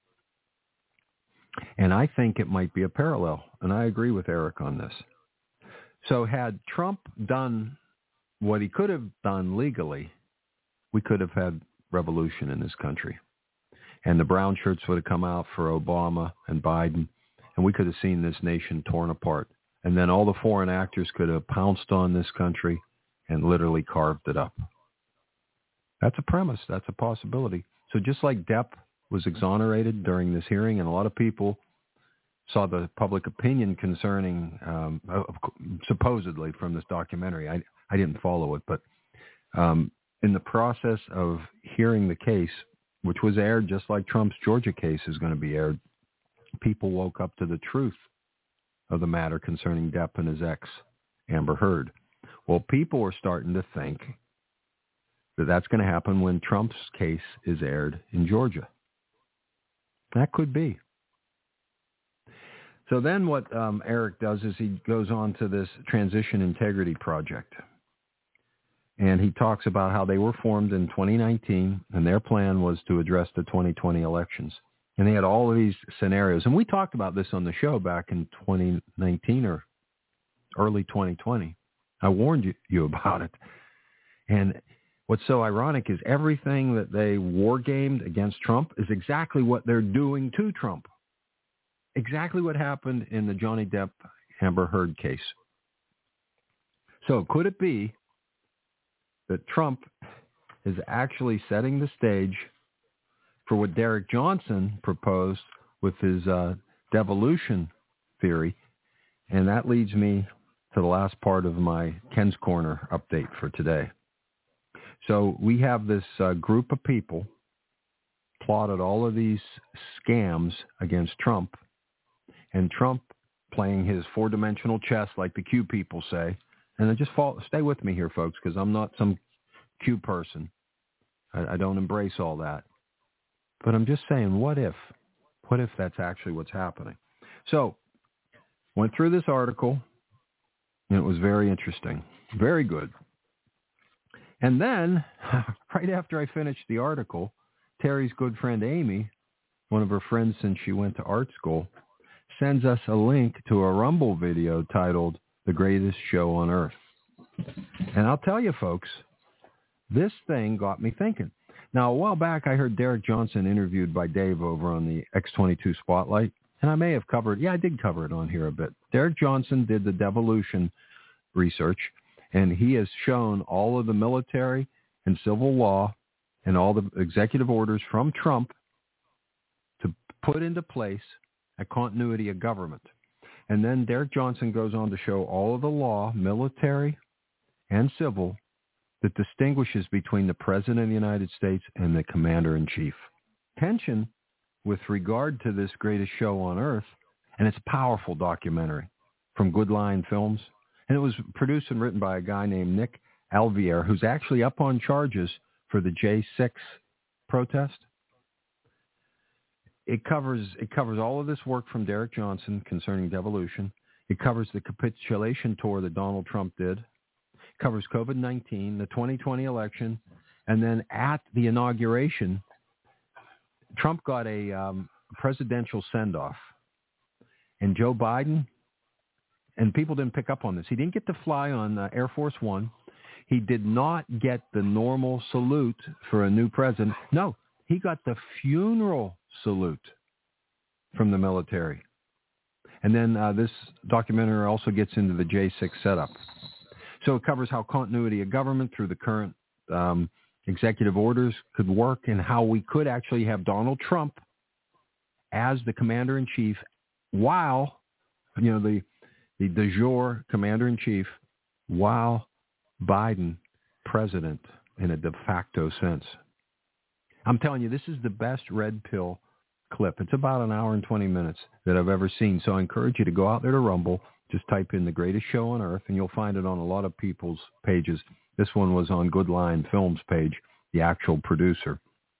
And I think it might be a parallel, and I agree with Eric on this. So had Trump done what he could have done legally, we could have had revolution in this country. And the brown shirts would have come out for Obama and Biden, and we could have seen this nation torn apart. And then all the foreign actors could have pounced on this country and literally carved it up. That's a premise. That's a possibility. So just like Depp was exonerated during this hearing, and a lot of people saw the public opinion concerning, um, supposedly from this documentary. I, I didn't follow it, but um, in the process of hearing the case, which was aired just like Trump's Georgia case is going to be aired, people woke up to the truth of the matter concerning Depp and his ex, Amber Heard. Well, people are starting to think that that's going to happen when Trump's case is aired in Georgia. That could be. So then what um, Eric does is he goes on to this Transition Integrity Project. And he talks about how they were formed in twenty nineteen, and their plan was to address the twenty twenty elections. And they had all of these scenarios. And we talked about this on the show back in twenty nineteen or early twenty twenty. I warned you, you about it. And what's so ironic is everything that they war-gamed against Trump is exactly what they're doing to Trump. Exactly what happened in the Johnny Depp Amber Heard case. So could it be that Trump is actually setting the stage for what Derek Johnson proposed with his uh, devolution theory? And that leads me to the last part of my Ken's Corner update for today. So we have this uh, group of people plotted all of these scams against Trump, and Trump playing his four-dimensional chess like the Q people say. And then just fall, stay with me here, folks, because I'm not some Q person. I, I don't embrace all that. But I'm just saying, what if? What if that's actually what's happening? So, went through this article, and it was very interesting. Very good. And then, right after I finished the article, Terry's good friend Amy, one of her friends since she went to art school, sends us a link to a Rumble video titled The Greatest Show on Earth. And I'll tell you, folks, this thing got me thinking. Now, a while back, I heard Derek Johnson interviewed by Dave over on the X twenty-two Spotlight, and I may have covered, yeah, I did cover it on here a bit. Derek Johnson did the devolution research, and he has shown all of the military and civil law and all the executive orders from Trump to put into place a continuity of government. And then Derek Johnson goes on to show all of the law, military and civil, that distinguishes between the President of the United States and the Commander-in-Chief. Tension with regard to this greatest show on earth, and it's a powerful documentary from Good Lion Films. And it was produced and written by a guy named Nick Alvier, who's actually up on charges for the J six protest. It covers it covers all of this work from Derek Johnson concerning devolution. It covers the capitulation tour that Donald Trump did. It covers COVID nineteen, the twenty twenty election, and then at the inauguration, Trump got a um, presidential send-off. And Joe Biden, and people didn't pick up on this, he didn't get to fly on uh, Air Force One. He did not get the normal salute for a new president. No, he got the funeral salute from the military. And then uh, this documentary also gets into the J six setup. So it covers how continuity of government through the current um, executive orders could work and how we could actually have Donald Trump as the commander-in-chief while, you know, the, the de jure commander-in-chief while Biden president in a de facto sense. I'm telling you, this is the best red pill clip. It's about an hour and twenty minutes that I've ever seen. So I encourage you to go out there to Rumble, just type in the greatest show on earth, and you'll find it on a lot of people's pages. This one was on Good Line Films page, the actual producer.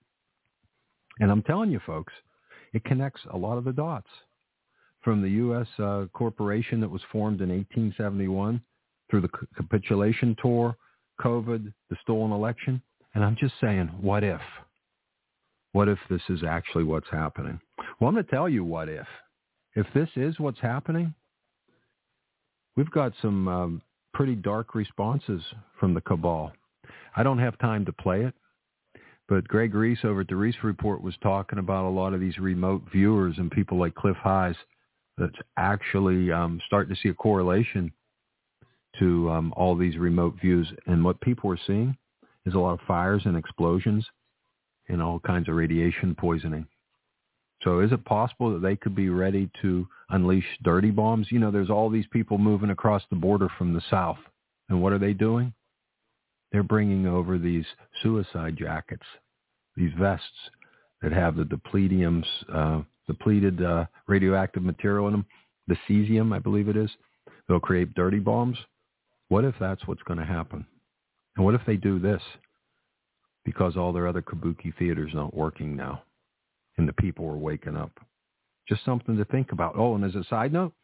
And I'm telling you, folks, it connects a lot of the dots. From the U S uh, corporation that was formed in eighteen seventy-one, through the c- capitulation tour, COVID, the stolen election. And I'm just saying, what if? What if this is actually what's happening? Well, I'm going to tell you what if. If this is what's happening, we've got some um, pretty dark responses from the cabal. I don't have time to play it, but Greg Reese over at the Reese Report was talking about a lot of these remote viewers and people like Cliff Highs that's actually um, starting to see a correlation to um, all these remote views. And what people are seeing is a lot of fires and explosions and all kinds of radiation poisoning. So is it possible that they could be ready to unleash dirty bombs? You know, there's all these people moving across the border from the south. And what are they doing? They're bringing over these suicide jackets, these vests that have the depletiums, uh, depleted uh, radioactive material in them, the cesium, I believe it is. They'll create dirty bombs. What if that's what's going to happen? And what if they do this because all their other kabuki theaters aren't working now and the people are waking up? Just something to think about. Oh, and as a side note,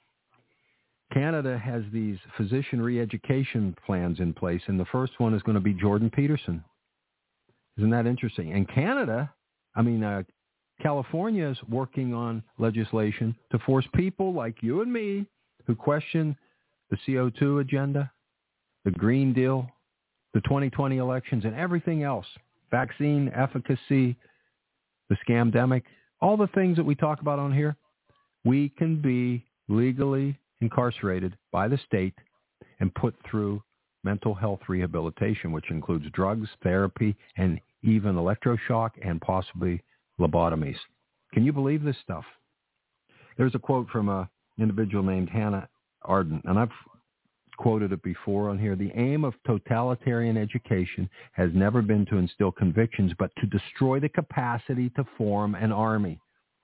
Canada has these physician re-education plans in place, and the first one is going to be Jordan Peterson. Isn't that interesting? And Canada, I mean, uh, California is working on legislation to force people like you and me who question the C O two agenda, the Green Deal, the twenty twenty elections, and everything else, vaccine efficacy, the scamdemic, all the things that we talk about on here, we can be legally incarcerated by the state and put through mental health rehabilitation, which includes drugs, therapy, and even electroshock and possibly lobotomies. Can you believe this stuff? There's a quote from an individual named Hannah Arden, and I've quoted it before on here. The aim of totalitarian education has never been to instill convictions, but to destroy the capacity to form an army.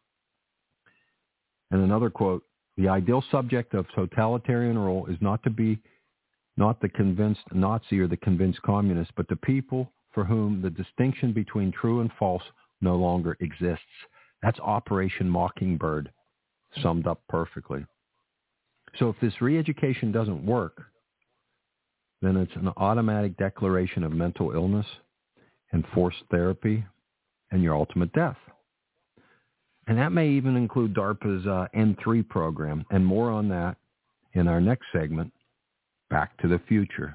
And another quote, the ideal subject of totalitarian rule is not to be not the convinced Nazi or the convinced communist, but the people for whom the distinction between true and false no longer exists. That's Operation Mockingbird, summed up perfectly. So if this re-education doesn't work, then it's an automatic declaration of mental illness and forced therapy and your ultimate death. And that may even include DARPA's uh, N three program, and more on that in our next segment, Back to the Future.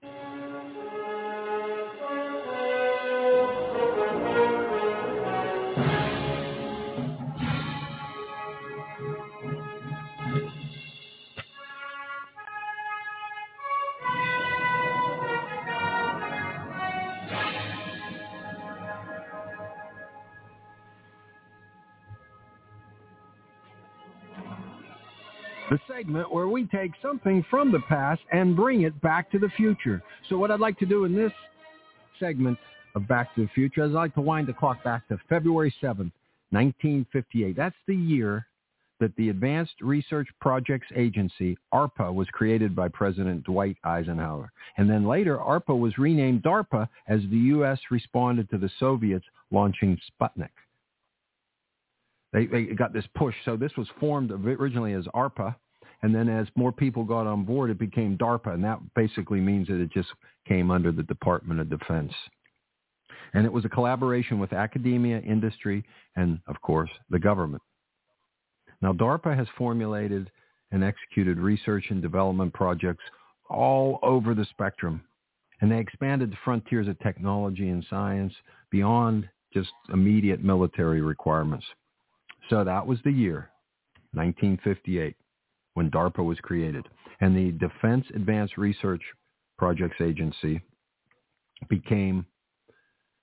The segment where we take something from the past and bring it back to the future. So what I'd like to do in this segment of Back to the Future is I'd like to wind the clock back to February seventh, nineteen fifty-eight. That's the year that the Advanced Research Projects Agency, ARPA, was created by President Dwight Eisenhower. And then later, ARPA was renamed DARPA as the U S responded to the Soviets launching Sputnik. They, they got this push. So this was formed originally as ARPA, and then as more people got on board, it became DARPA, and that basically means that it just came under the Department of Defense. And it was a collaboration with academia, industry, and, of course, the government. Now, DARPA has formulated and executed research and development projects all over the spectrum, and they expanded the frontiers of technology and science beyond just immediate military requirements. So that was the year, nineteen fifty-eight, when DARPA was created. And the Defense Advanced Research Projects Agency became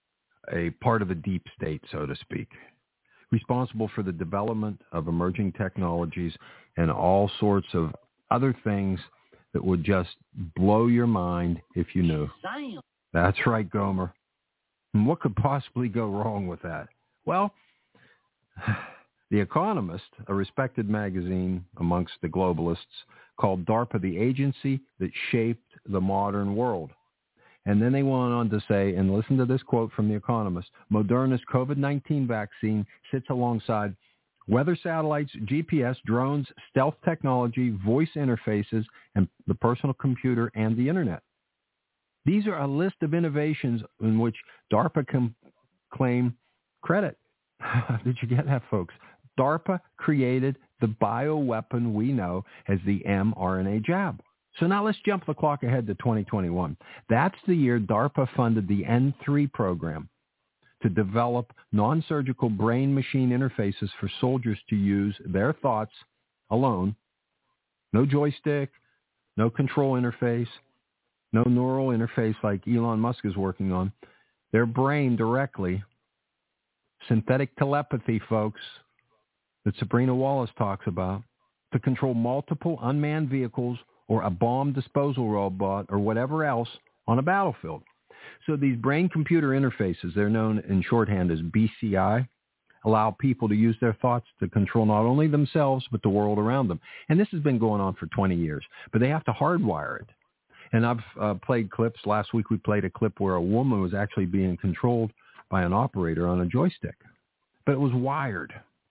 a part of the deep state, so to speak, responsible for the development of emerging technologies and all sorts of other things that would just blow your mind if you knew. That's right, Gomer. And what could possibly go wrong with that? Well, The Economist, a respected magazine amongst the globalists, called DARPA the agency that shaped the modern world. And then they went on to say, and listen to this quote from The Economist, Moderna's COVID nineteen vaccine sits alongside weather satellites, G P S, drones, stealth technology, voice interfaces, and the personal computer and the internet. These are a list of innovations in which DARPA can claim credit. Did you get that, folks? DARPA created the bioweapon we know as the mRNA jab. So now let's jump the clock ahead to twenty twenty-one. That's the year DARPA funded the N three program to develop non-surgical brain-machine interfaces for soldiers to use their thoughts alone. No joystick, no control interface, no neural interface like Elon Musk is working on. Their brain directly. Synthetic telepathy, folks, that Sabrina Wallace talks about, to control multiple unmanned vehicles or a bomb disposal robot or whatever else on a battlefield. So these brain-computer interfaces, they're known in shorthand as B C I, allow people to use their thoughts to control not only themselves but the world around them. And this has been going on for twenty years, but they have to hardwire it. And I've uh, played clips. Last week we played a clip where a woman was actually being controlled by an operator on a joystick, but it was wired.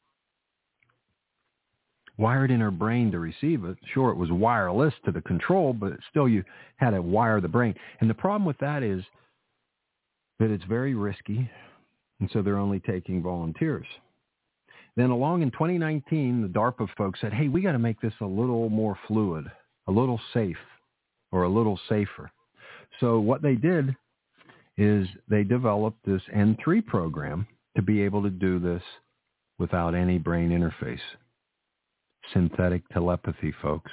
Wired in her brain to receive it. Sure, it was wireless to the control, but still you had to wire the brain. And the problem with that is that it's very risky, and so they're only taking volunteers. Then along in twenty nineteen, the DARPA folks said, hey, we got to make this a little more fluid, a little safe, or a little safer. So what they did is they developed this N three program to be able to do this without any brain interface. Synthetic telepathy, folks.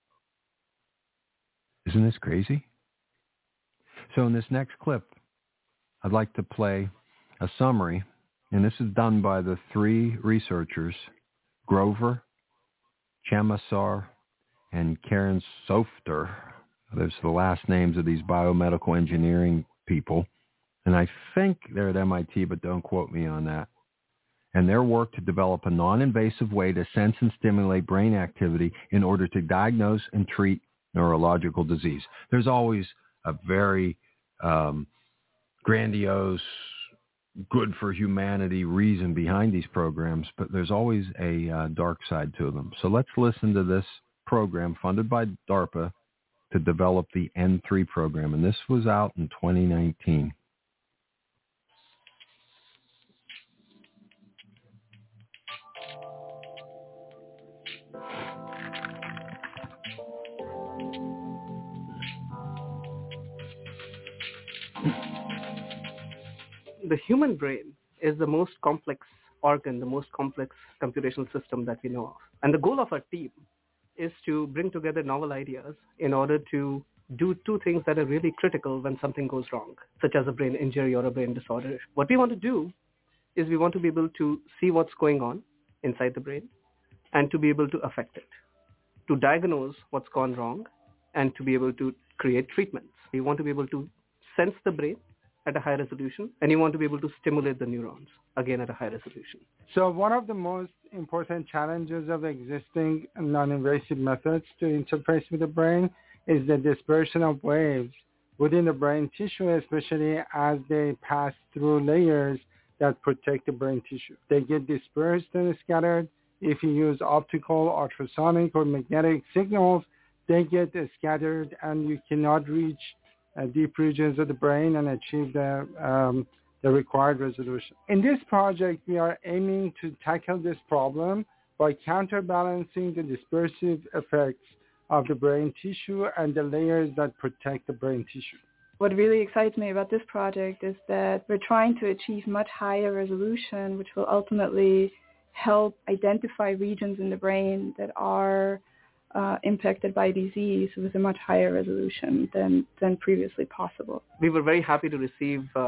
Isn't this crazy? So in this next clip, I'd like to play a summary, and this is done by the three researchers, Grover, Chemasar, and Karen Softer. Those are the last names of these biomedical engineering people, and I think they're at M I T, but don't quote me on that. And their work to develop a non-invasive way to sense and stimulate brain activity in order to diagnose and treat neurological disease. There's always a very um, grandiose, good for humanity reason behind these programs, but there's always a uh, dark side to them. So let's listen to this program funded by DARPA to develop the N three program, and this was out in twenty nineteen. The human brain is the most complex organ, the most complex computational system that we know of. And the goal of our team is to bring together novel ideas in order to do two things that are really critical when something goes wrong, such as a brain injury or a brain disorder. What we want to do is we want to be able to see what's going on inside the brain and to be able to affect it, to diagnose what's gone wrong, and to be able to create treatments. We want to be able to sense the brain at a high resolution, and you want to be able to stimulate the neurons, again at a high resolution. So one of the most important challenges of existing non-invasive methods to interface with the brain is the dispersion of waves within the brain tissue, especially as they pass through layers that protect the brain tissue. They get dispersed and scattered. If you use optical, ultrasonic, or magnetic signals, they get scattered and you cannot reach Uh, deep regions of the brain and achieve the, um, the required resolution. In this project, we are aiming to tackle this problem by counterbalancing the dispersive effects of the brain tissue and the layers that protect the brain tissue. What really excites me about this project is that we're trying to achieve much higher resolution, which will ultimately help identify regions in the brain that are Uh, impacted by disease with a much higher resolution than, than previously possible. We were very happy to receive uh,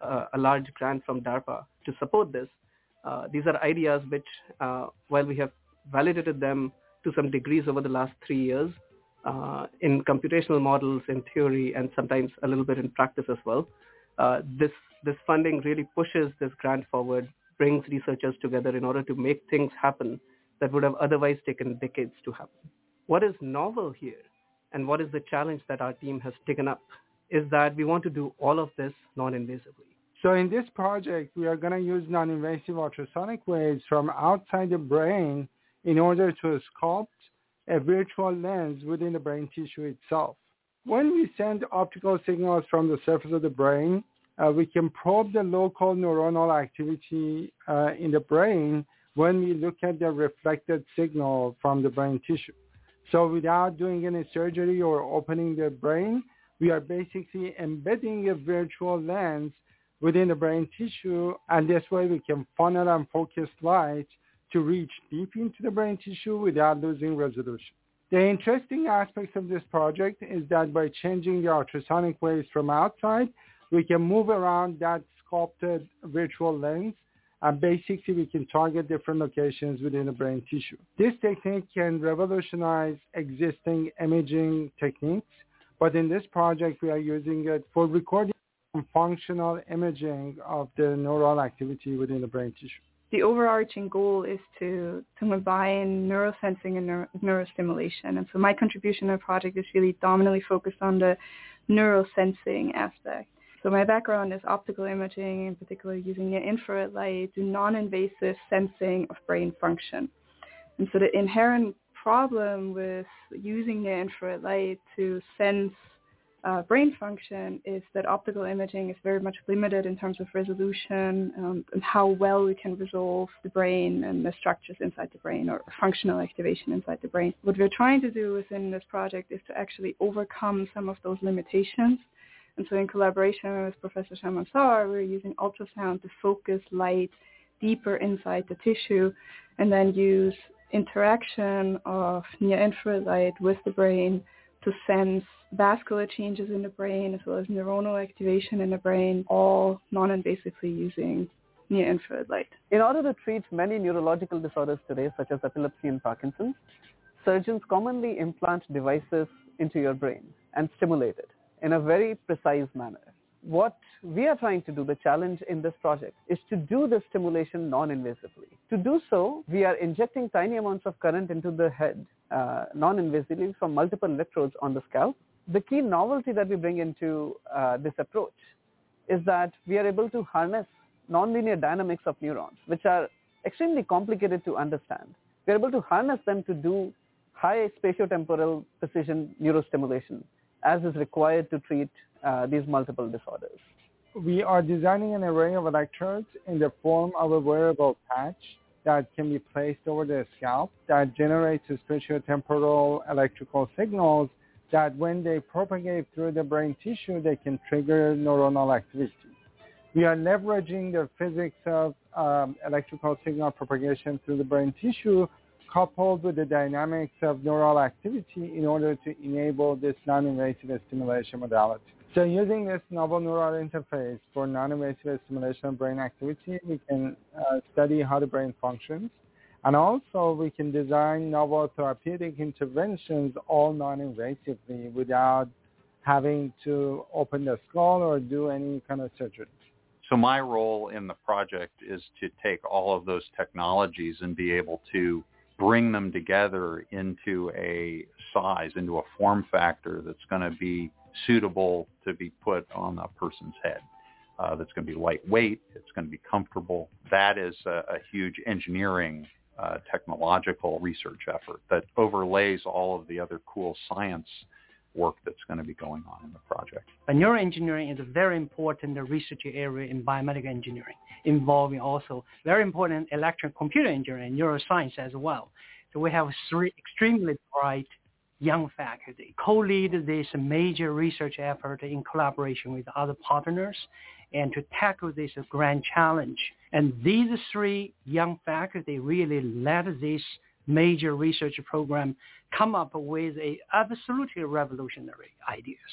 uh, a large grant from DARPA to support this. Uh, these are ideas which, uh, while we have validated them to some degrees over the last three years, uh, in computational models, in theory, and sometimes a little bit in practice as well, uh, this this funding really pushes this grant forward, brings researchers together in order to make things happen that would have otherwise taken decades to happen. What is novel here, and what is the challenge that our team has taken up, is that we want to do all of this non-invasively. So in this project, we are going to use non-invasive ultrasonic waves from outside the brain in order to sculpt a virtual lens within the brain tissue itself. When we send optical signals from the surface of the brain, uh, we can probe the local neuronal activity uh, in the brain when we look at the reflected signal from the brain tissue. So without doing any surgery or opening the brain, we are basically embedding a virtual lens within the brain tissue, and this way we can funnel and focus light to reach deep into the brain tissue without losing resolution. The interesting aspects of this project is that by changing the ultrasonic waves from outside, we can move around that sculpted virtual lens, and basically we can target different locations within the brain tissue. This technique can revolutionize existing imaging techniques, but in this project we are using it for recording functional imaging of the neural activity within the brain tissue. The overarching goal is to, to combine neurosensing and neuro, neurostimulation. And so my contribution to the project is really dominantly focused on the neurosensing aspect. So my background is optical imaging, in particular using near-infrared light to non-invasive sensing of brain function. And so the inherent problem with using near-infrared light to sense Uh, brain function is that optical imaging is very much limited in terms of resolution um, and how well we can resolve the brain and the structures inside the brain or functional activation inside the brain. What we're trying to do within this project is to actually overcome some of those limitations. And so in collaboration with Professor Shaman Sar, we're using ultrasound to focus light deeper inside the tissue and then use interaction of near-infrared light with the brain to sense vascular changes in the brain as well as neuronal activation in the brain, all non-invasively using near-infrared light. In order to treat many neurological disorders today, such as epilepsy and Parkinson's, surgeons commonly implant devices into your brain and stimulate it in a very precise manner. What we are trying to do, the challenge in this project, is to do the stimulation non-invasively. To do so, we are injecting tiny amounts of current into the head uh, non-invasively from multiple electrodes on the scalp. The key novelty that we bring into uh, this approach is that we are able to harness nonlinear dynamics of neurons, which are extremely complicated to understand. We are able to harness them to do high spatiotemporal precision neurostimulation, as is required to treat uh, these multiple disorders. We are designing an array of electrodes in the form of a wearable patch that can be placed over the scalp that generates spatiotemporal electrical signals that when they propagate through the brain tissue, they can trigger neuronal activity. We are leveraging the physics of um, electrical signal propagation through the brain tissue coupled with the dynamics of neural activity in order to enable this non-invasive stimulation modality. So using this novel neural interface for non-invasive stimulation of brain activity, we can uh, study how the brain functions. And also we can design novel therapeutic interventions all non-invasively without having to open the skull or do any kind of surgery. So my role in the project is to take all of those technologies and be able to bring them together into a size, into a form factor that's going to be suitable to be put on a person's head. Uh, that's going to be lightweight. It's going to be comfortable. That is a, a huge engineering Uh, technological research effort that overlays all of the other cool science work that's going to be going on in the project. But neuroengineering is a very important research area in biomedical engineering, involving also very important electric computer engineering and neuroscience as well. So we have three extremely bright young faculty co-lead this major research effort in collaboration with other partners and to tackle this grand challenge. And these three young faculty really led this major research program come up with a absolutely revolutionary ideas.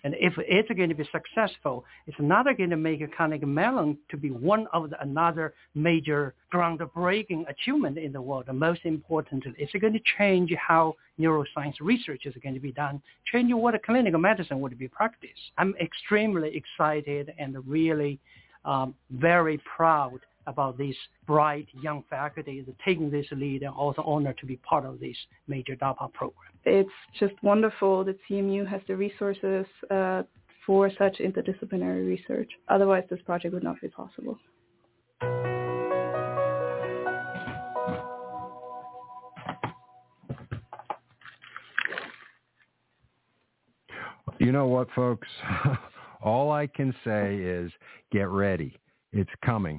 And if it's going to be successful, it's not going to make Carnegie Mellon to be one of the, another major groundbreaking achievement in the world. And most importantly, it's going to change how neuroscience research is going to be done, change what clinical medicine would be practiced. I'm extremely excited and really um, very proud about these bright young faculty taking this lead and also honored to be part of this major DARPA program. It's just wonderful that C M U has the resources uh, for such interdisciplinary research. Otherwise, this project would not be possible. You know what, folks? All I can say is get ready. It's coming.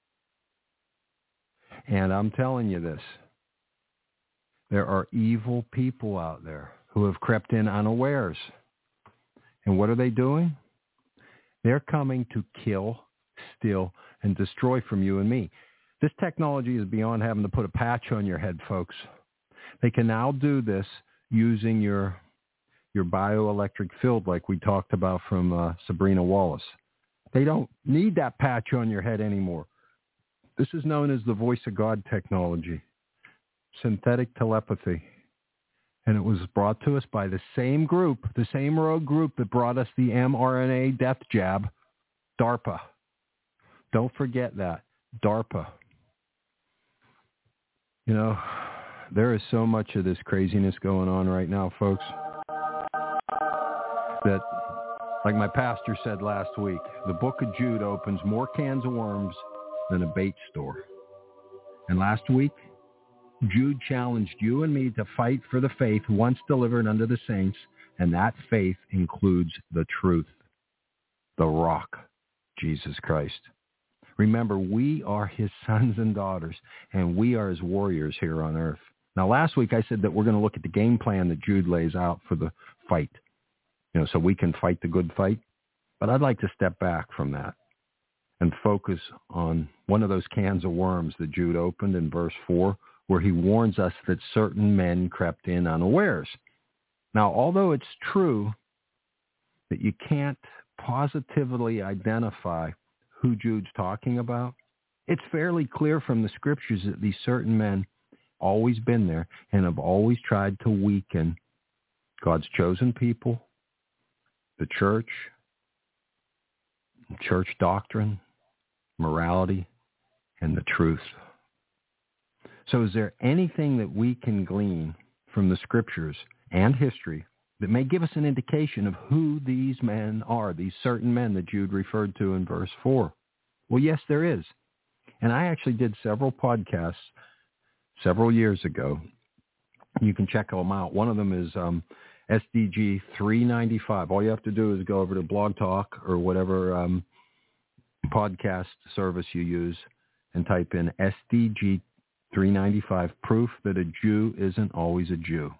And I'm telling you this. There are evil people out there who have crept in unawares. And what are they doing? They're coming to kill, steal, and destroy from you and me. This technology is beyond having to put a patch on your head, folks. They can now do this using your your bioelectric field like we talked about from uh, Sabrina Wallace. They don't need that patch on your head anymore. This is known as the voice of God technology, synthetic telepathy. And it was brought to us by the same group, the same rogue group that brought us the mRNA death jab, DARPA. Don't forget that, DARPA. You know, there is so much of this craziness going on right now, folks, that, like my pastor said last week, the book of Jude opens more cans of worms than a bait store. And last week, Jude challenged you and me to fight for the faith once delivered unto the saints, and that faith includes the truth, the rock, Jesus Christ. Remember, we are his sons and daughters, and we are his warriors here on earth. Now, last week I said that we're going to look at the game plan that Jude lays out for the fight, you know, so we can fight the good fight. But I'd like to step back from that and focus on one of those cans of worms that Jude opened in verse four, where he warns us that certain men crept in unawares. Now, although it's true that you can't positively identify who Jude's talking about, it's fairly clear from the scriptures that these certain men always been there and have always tried to weaken God's chosen people, the church, church doctrine, morality, and the truth. So is there anything that we can glean from the scriptures and history that may give us an indication of who these men are, these certain men that Jude referred to in verse four? Well, yes, there is. And I actually did several podcasts several years ago. You can check them out. One of them is um, S D G three ninety-five. All you have to do is go over to Blog Talk or whatever um, podcast service you use and type in S D G three ninety-five, proof that a Jew isn't always a Jew.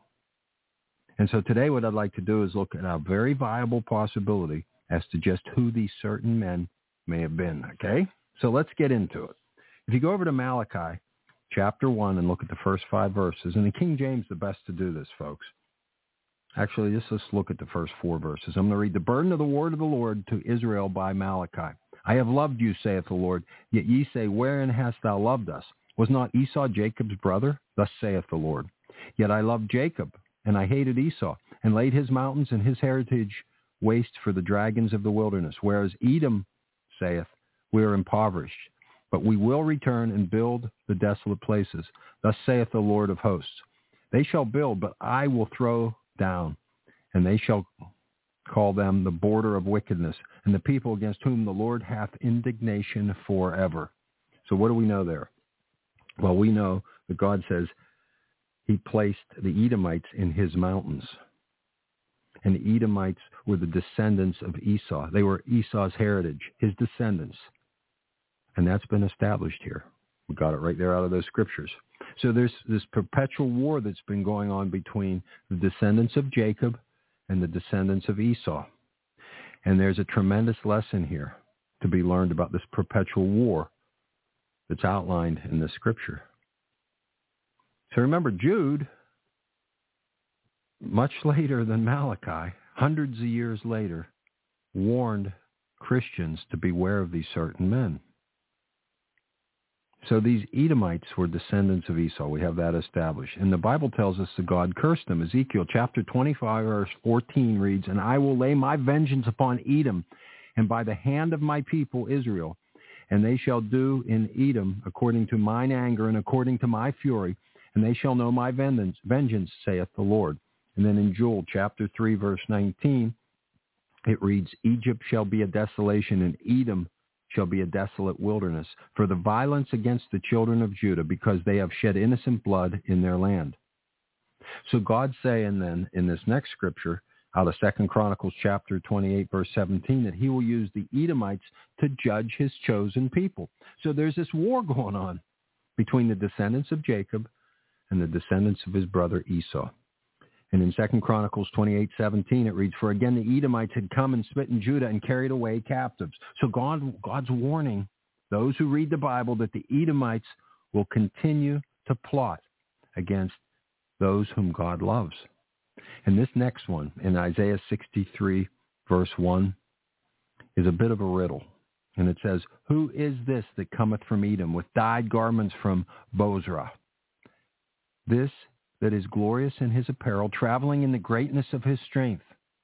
And so today what I'd like to do is look at a very viable possibility as to just who these certain men may have been, okay? So let's get into it. If you go over to Malachi chapter one and look at the first five verses, and the King James the best to do this, folks. Actually, just let's look at the first four verses. I'm going to read the burden of the word of the Lord to Israel by Malachi. I have loved you, saith the Lord, yet ye say, wherein hast thou loved us? Was not Esau Jacob's brother? Thus saith the Lord. Yet I loved Jacob, and I hated Esau, and laid his mountains and his heritage waste for the dragons of the wilderness. Whereas Edom saith, we are impoverished, but we will return and build the desolate places. Thus saith the Lord of hosts. They shall build, but I will throw down, and they shall call them the border of wickedness, and the people against whom the Lord hath indignation forever. So what do we know there? Well, we know that God says he placed the Edomites in his mountains. And the Edomites were the descendants of Esau. They were Esau's heritage, his descendants. And that's been established here. We got it right there out of those scriptures. So there's this perpetual war that's been going on between the descendants of Jacob and the descendants of Esau. And there's a tremendous lesson here to be learned about this perpetual war that's outlined in the scripture. So remember, Jude, much later than Malachi, hundreds of years later, warned Christians to beware of these certain men. So these Edomites were descendants of Esau. We have that established. And the Bible tells us that God cursed them. Ezekiel chapter twenty-five, verse fourteen reads, "And I will lay my vengeance upon Edom, and by the hand of my people Israel, and they shall do in Edom according to mine anger and according to my fury, and they shall know my vengeance, vengeance, saith the Lord." And then in Joel chapter three, verse nineteen, it reads, "Egypt shall be a desolation, and Edom shall be a desolate wilderness, for the violence against the children of Judah, because they have shed innocent blood in their land." So God's saying then in this next scripture, out of Second Chronicles chapter twenty-eight, verse seventeen, that he will use the Edomites to judge his chosen people. So there's this war going on between the descendants of Jacob and the descendants of his brother Esau. And in Second Chronicles twenty-eight, seventeen, it reads, "For again the Edomites had come and smitten Judah and carried away captives." So God, God's warning those who read the Bible that the Edomites will continue to plot against those whom God loves. And this next one, in Isaiah sixty-three, verse one, is a bit of a riddle. And it says, "Who is this that cometh from Edom with dyed garments from Bozrah? This that is glorious in his apparel, traveling in the greatness of his strength."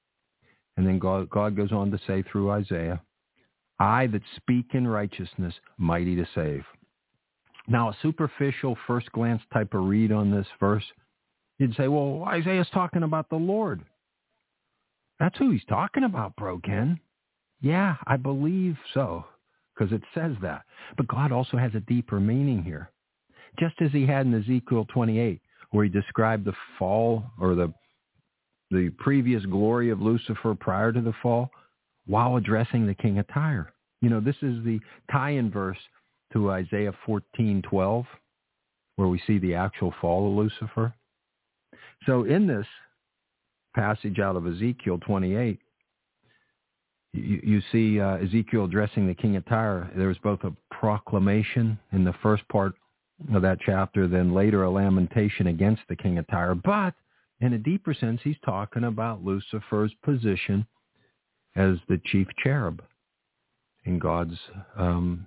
And then God, God goes on to say through Isaiah, "I that speak in righteousness, mighty to save." Now, a superficial first glance type of read on this verse, you'd say, well, Isaiah's talking about the Lord. That's who he's talking about, bro, Ken. Yeah, I believe so, because it says that. But God also has a deeper meaning here. Just as he had in Ezekiel twenty-eight, where he described the fall or the the previous glory of Lucifer prior to the fall while addressing the king of Tyre. You know, this is the tie-in verse to Isaiah fourteen twelve, where we see the actual fall of Lucifer. So in this passage out of Ezekiel twenty-eight, you, you see uh, Ezekiel addressing the king of Tyre. There's both a proclamation in the first part of that chapter, then later a lamentation against the king of Tyre. But in a deeper sense, he's talking about Lucifer's position as the chief cherub in God's um,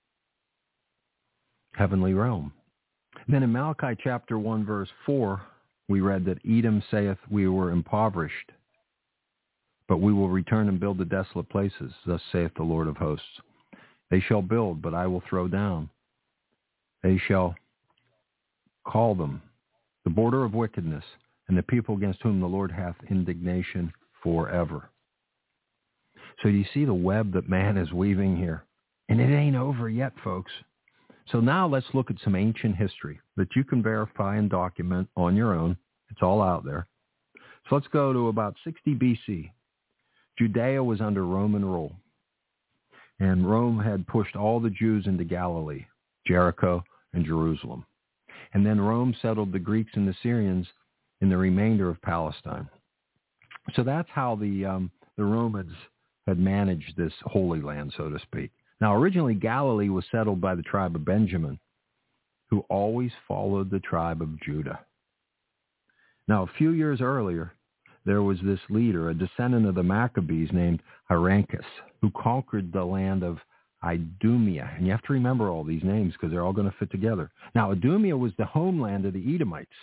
heavenly realm. And then in Malachi chapter one, verse four, we read that Edom saith, "We were impoverished, but we will return and build the desolate places. Thus saith the Lord of hosts. They shall build, but I will throw down. They shall call them the border of wickedness, and the people against whom the Lord hath indignation forever." So you see the web that man is weaving here. And it ain't over yet, folks. So now let's look at some ancient history that you can verify and document on your own. It's all out there. So let's go to about sixty B C. Judea was under Roman rule. And Rome had pushed all the Jews into Galilee, Jericho, and Jerusalem. And then Rome settled the Greeks and the Syrians in the remainder of Palestine. So that's how the um, the Romans had managed this Holy Land, so to speak. Now, originally, Galilee was settled by the tribe of Benjamin, who always followed the tribe of Judah. Now, a few years earlier, there was this leader, a descendant of the Maccabees named Hyrcanus, who conquered the land of Idumea. And you have to remember all these names because they're all going to fit together. Now, Idumea was the homeland of the Edomites.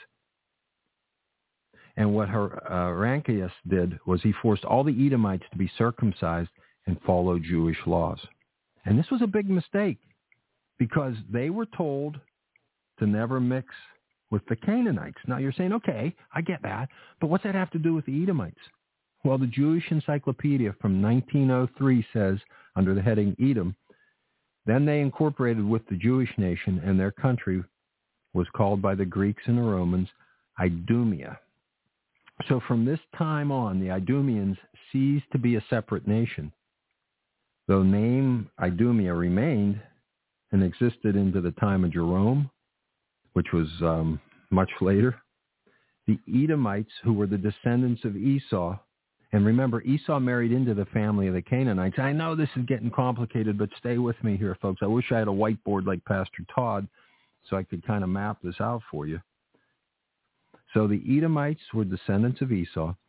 And what Hyrcanus did was he forced all the Edomites to be circumcised and follow Jewish laws. And this was a big mistake because they were told to never mix with the Canaanites. Now you're saying, okay, I get that, but what's that have to do with the Edomites? Well, the Jewish Encyclopedia from nineteen oh three says, under the heading Edom, then they incorporated with the Jewish nation, and their country was called by the Greeks and the Romans Idumea. So from this time on, the Idumeans ceased to be a separate nation. Though name Idumea remained and existed into the time of Jerome, which was um, much later, the Edomites, who were the descendants of Esau, and remember, Esau married into the family of the Canaanites. I know this is getting complicated, but stay with me here, folks. I wish I had a whiteboard like Pastor Todd so I could kind of map this out for you. So the Edomites were descendants of Esau,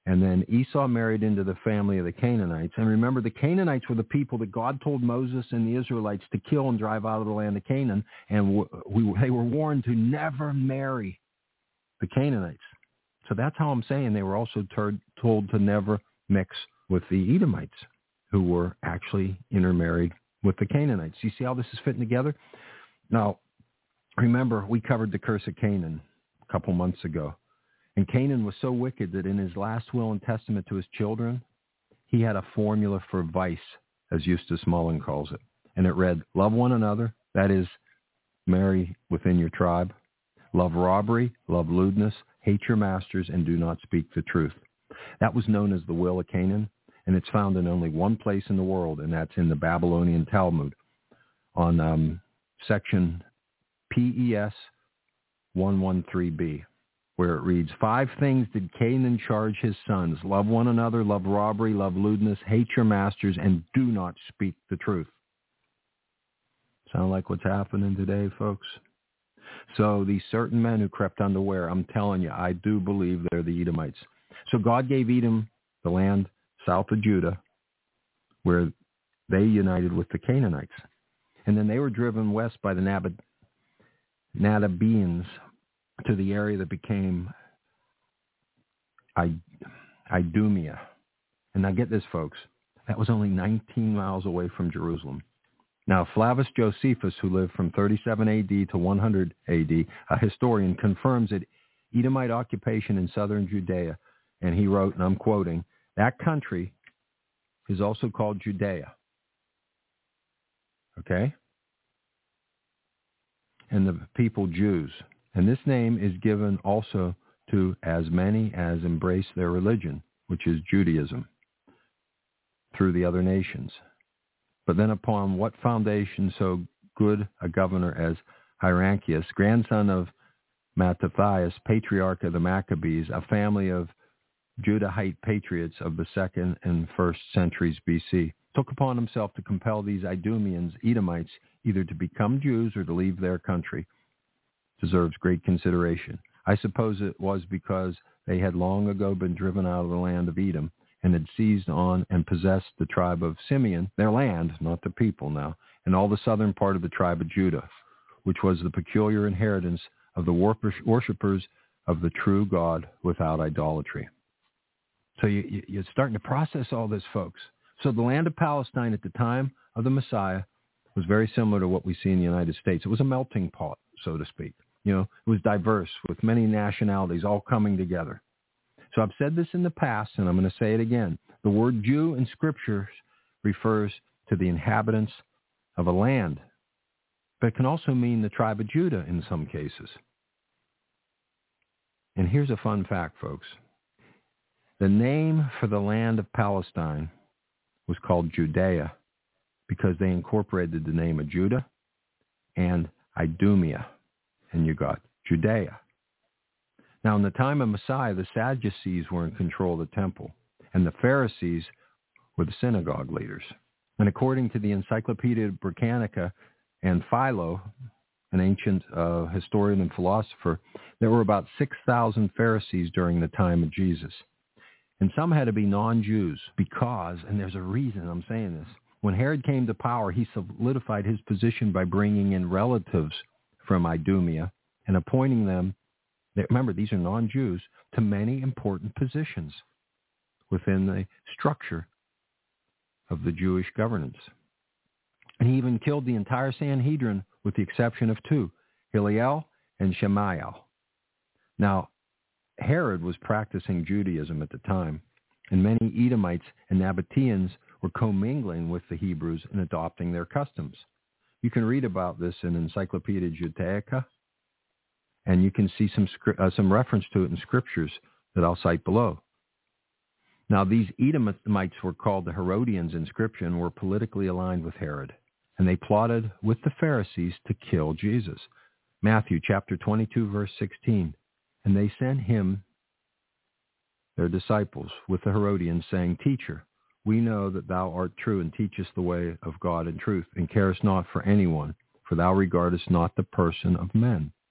And then Esau married into the family of the Canaanites. And remember, the Canaanites were the people that God told Moses and the Israelites to kill and drive out of the land of Canaan. And we, they were warned to never marry the Canaanites. So that's how I'm saying they were also ter- told to never mix with the Edomites, who were actually intermarried with the Canaanites. You see how this is fitting together? Now, remember, we covered the curse of Canaan a couple months ago. And Canaan was so wicked that in his last will and testament to his children, he had a formula for vice, as Eustace Mullen calls it. And it read, love one another, that is, marry within your tribe. Love robbery, love lewdness, hate your masters, and do not speak the truth. That was known as the will of Canaan, and it's found in only one place in the world, and that's in the Babylonian Talmud on um, section P E S one thirteen b, where it reads, five things did Canaan charge his sons, love one another, love robbery, love lewdness, hate your masters, and do not speak the truth. Sound like what's happening today, folks? So these certain men who crept unaware, I'm telling you, I do believe they're the Edomites. So God gave Edom the land south of Judah, where they united with the Canaanites. And then they were driven west by the Nab- Nadabeans to the area that became I- Idumea. And now get this, folks. That was only nineteen miles away from Jerusalem. Now, Flavius Josephus, who lived from thirty-seven A D to one hundred A D, a historian, confirms that Edomite occupation in southern Judea. And he wrote, and I'm quoting, that country is also called Judea. Okay? And the people Jews. And this name is given also to as many as embrace their religion, which is Judaism, through the other nations. But then upon what foundation so good a governor as Hyrcanus, grandson of Mattathias, patriarch of the Maccabees, a family of Judahite patriots of the second and first centuries B C, took upon himself to compel these Idumeans, Edomites, either to become Jews or to leave their country, deserves great consideration. I suppose it was because they had long ago been driven out of the land of Edom and had seized on and possessed the tribe of Simeon, their land, not the people now, and all the southern part of the tribe of Judah, which was the peculiar inheritance of the worshippers of the true God without idolatry. So you, you, you're starting to process all this, folks. So the land of Palestine at the time of the Messiah was very similar to what we see in the United States. It was a melting pot, so to speak. You know, it was diverse with many nationalities all coming together. So I've said this in the past, and I'm going to say it again. The word Jew in Scripture refers to the inhabitants of a land, but it can also mean the tribe of Judah in some cases. And here's a fun fact, folks. The name for the land of Palestine was called Judea because they incorporated the name of Judah and Idumea, and you got Judea. Now, in the time of Messiah, the Sadducees were in control of the temple, and the Pharisees were the synagogue leaders. And according to the Encyclopedia Britannica and Philo, an ancient uh, historian and philosopher, there were about six thousand Pharisees during the time of Jesus. And some had to be non-Jews because, and there's a reason I'm saying this, when Herod came to power, he solidified his position by bringing in relatives from Idumea and appointing them, remember, these are non-Jews, to many important positions within the structure of the Jewish governance. And he even killed the entire Sanhedrin with the exception of two, Hillel and Shemaiah. Now, Herod was practicing Judaism at the time, and many Edomites and Nabateans were commingling with the Hebrews and adopting their customs. You can read about this in Encyclopedia Judaica, and you can see some uh, some reference to it in scriptures that I'll cite below. Now, these Edomites were called the Herodians in Scripture and were politically aligned with Herod, and they plotted with the Pharisees to kill Jesus. Matthew chapter twenty-two, verse sixteen. And they sent him, their disciples, with the Herodians, saying, Teacher, we know that thou art true and teachest the way of God in truth, and carest not for anyone, for thou regardest not the person of men.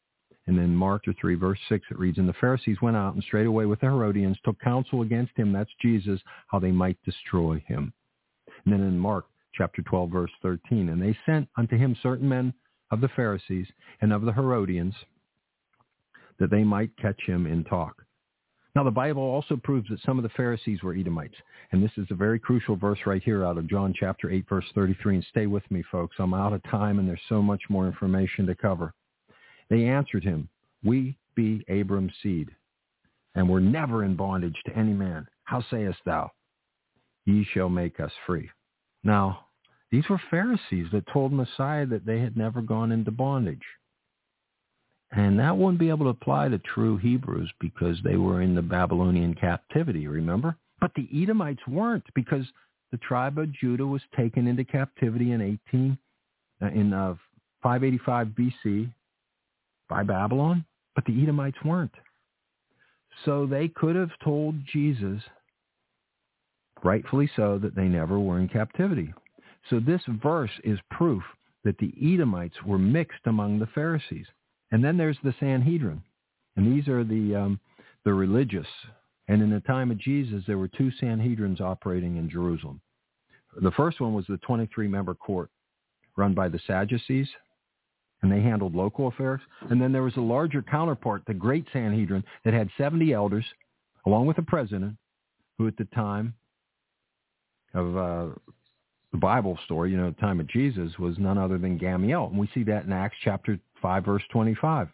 And then Mark three, verse six, it reads, and the Pharisees went out and straightway with the Herodians took counsel against him, that's Jesus, how they might destroy him. And then in Mark chapter twelve, verse thirteen, and they sent unto him certain men of the Pharisees and of the Herodians, that they might catch him in talk. Now, the Bible also proves that some of the Pharisees were Edomites. And this is a very crucial verse right here out of John chapter eight, verse thirty-three. And stay with me, folks. I'm out of time, and there's so much more information to cover. They answered him, we be Abram's seed, and were never in bondage to any man. How sayest thou? Ye shall make us free. Now, these were Pharisees that told Messiah that they had never gone into bondage. And that wouldn't be able to apply to true Hebrews because they were in the Babylonian captivity, remember? But the Edomites weren't, because the tribe of Judah was taken into captivity in eighteen uh, in uh, five eighty-five B C by Babylon, but the Edomites weren't. So they could have told Jesus, rightfully so, that they never were in captivity. So this verse is proof that the Edomites were mixed among the Pharisees. And then there's the Sanhedrin, and these are the um, the religious. And in the time of Jesus, there were two Sanhedrins operating in Jerusalem. The first one was the twenty-three member court run by the Sadducees, and they handled local affairs. And then there was a larger counterpart, the Great Sanhedrin, that had seventy elders, along with the president, who at the time of uh, the Bible story, you know, the time of Jesus, was none other than Gamaliel. And we see that in Acts chapter five, verse twenty-five.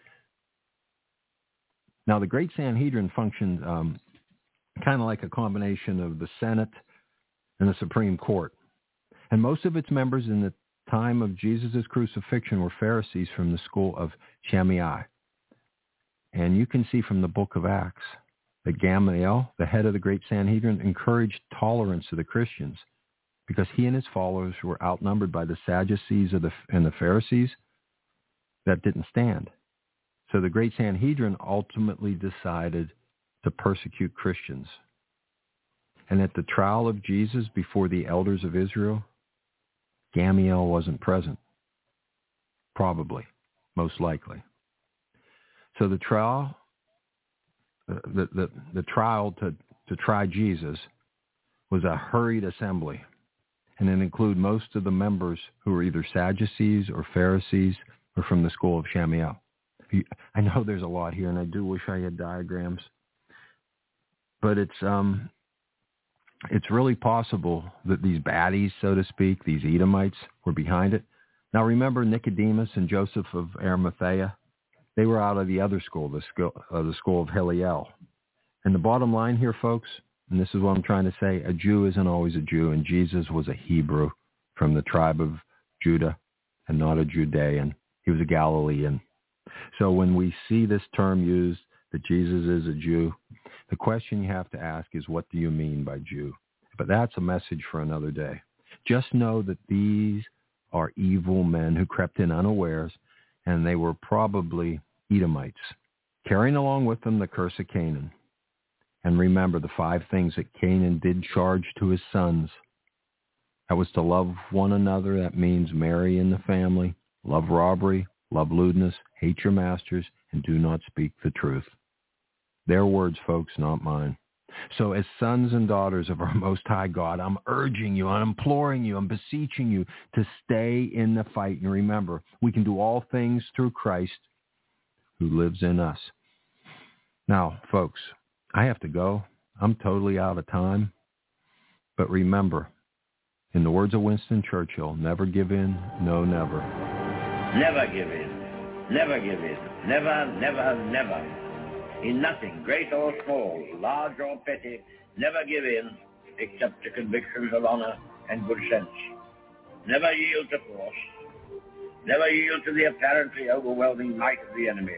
Now, the Great Sanhedrin functioned um, kind of like a combination of the Senate and the Supreme Court. And most of its members in the time of Jesus' crucifixion were Pharisees from the school of Shammai. And you can see from the book of Acts that Gamaliel, the head of the Great Sanhedrin, encouraged tolerance of the Christians because he and his followers were outnumbered by the Sadducees of the, and the Pharisees that didn't stand. So the Great Sanhedrin ultimately decided to persecute Christians. And at the trial of Jesus before the elders of Israel, Gamaliel wasn't present. Probably, most likely. So the trial, the, the, the trial to, to try Jesus was a hurried assembly. And it included most of the members who were either Sadducees or Pharisees or from the school of Shammai. I know there's a lot here, and I do wish I had diagrams. But it's um, it's really possible that these baddies, so to speak, these Edomites, were behind it. Now remember Nicodemus and Joseph of Arimathea? They were out of the other school, the school, uh, the school of Hillel. And the bottom line here, folks, and this is what I'm trying to say, a Jew isn't always a Jew, and Jesus was a Hebrew from the tribe of Judah and not a Judean. He was a Galilean. So when we see this term used, that Jesus is a Jew, the question you have to ask is, what do you mean by Jew? But that's a message for another day. Just know that these are evil men who crept in unawares, and they were probably Edomites, carrying along with them the curse of Canaan. And remember the five things that Canaan did charge to his sons. That was to love one another. That means marry in the family, love robbery, love lewdness, hate your masters, and do not speak the truth. Their words, folks, not mine. So as sons and daughters of our Most High God, I'm urging you, I'm imploring you, I'm beseeching you to stay in the fight. And remember, we can do all things through Christ who lives in us. Now, folks, I have to go. I'm totally out of time. But remember, in the words of Winston Churchill, never give in, no, never. Never give in. Never give in. Never, never, never. In nothing, great or small, large or petty, never give in, except to convictions of honor and good sense. Never yield to force. Never yield to the apparently overwhelming might of the enemy.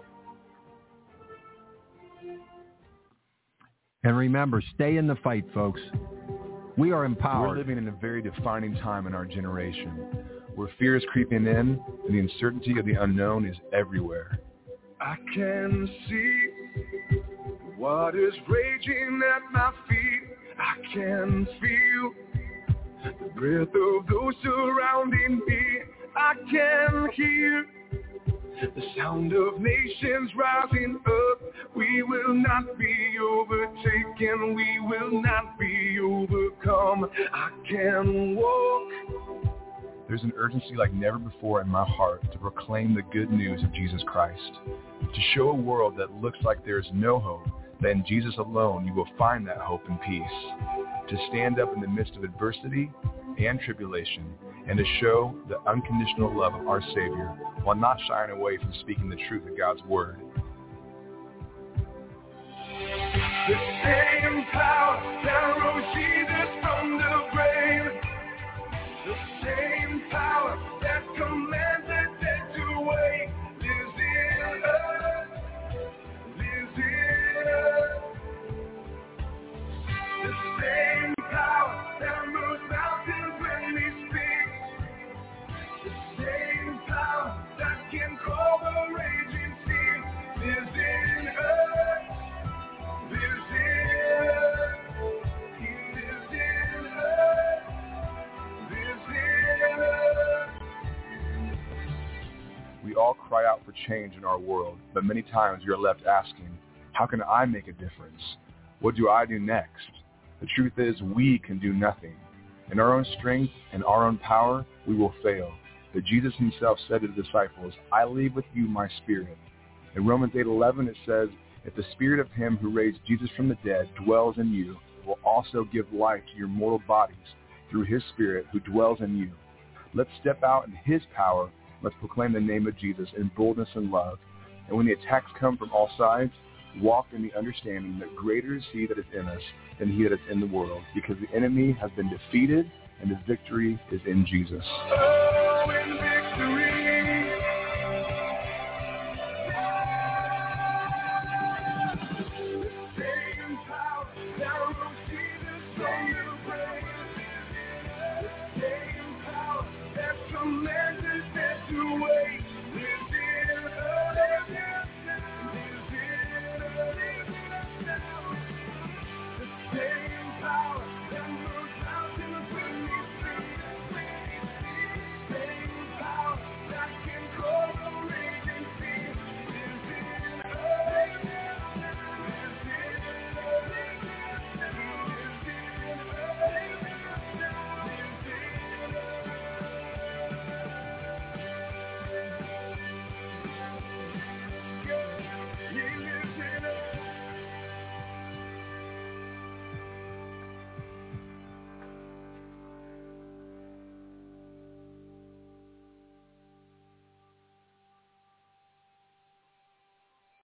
And remember, stay in the fight, folks. We are empowered. We're living in a very defining time in our generation, where fear is creeping in and the uncertainty of the unknown is everywhere. I can see what is raging at my feet. I can feel the breath of those surrounding me. I can hear the sound of nations rising up. We will not be overtaken, we will not be overcome. I can walk. There's an urgency like never before in my heart to proclaim the good news of Jesus Christ, to show a world that looks like there is no hope, that in Jesus alone you will find that hope and peace, to stand up in the midst of adversity and tribulation, and to show the unconditional love of our Savior while not shying away from speaking the truth of God's Word. The same power that rose Jesus from the grave, the same power that commands the dead to wake, lives in us, lives in us. The same power that moves mountains when we speak, the same power that can call the raging sea, lives in us, lives in us. He lives in us, lives in us. We all cry out for change in our world, but many times we are left asking, how can I make a difference? What do I do next? The truth is, we can do nothing. In our own strength and our own power, we will fail. But Jesus himself said to the disciples, I leave with you my spirit. In Romans eight eleven it says, if the spirit of him who raised Jesus from the dead dwells in you, it will also give life to your mortal bodies through his spirit who dwells in you. Let's step out in his power. Let's proclaim the name of Jesus in boldness and love. And when the attacks come from all sides, walk in the understanding that greater is he that is in us than he that is in the world, because the enemy has been defeated and the victory is in Jesus. Oh,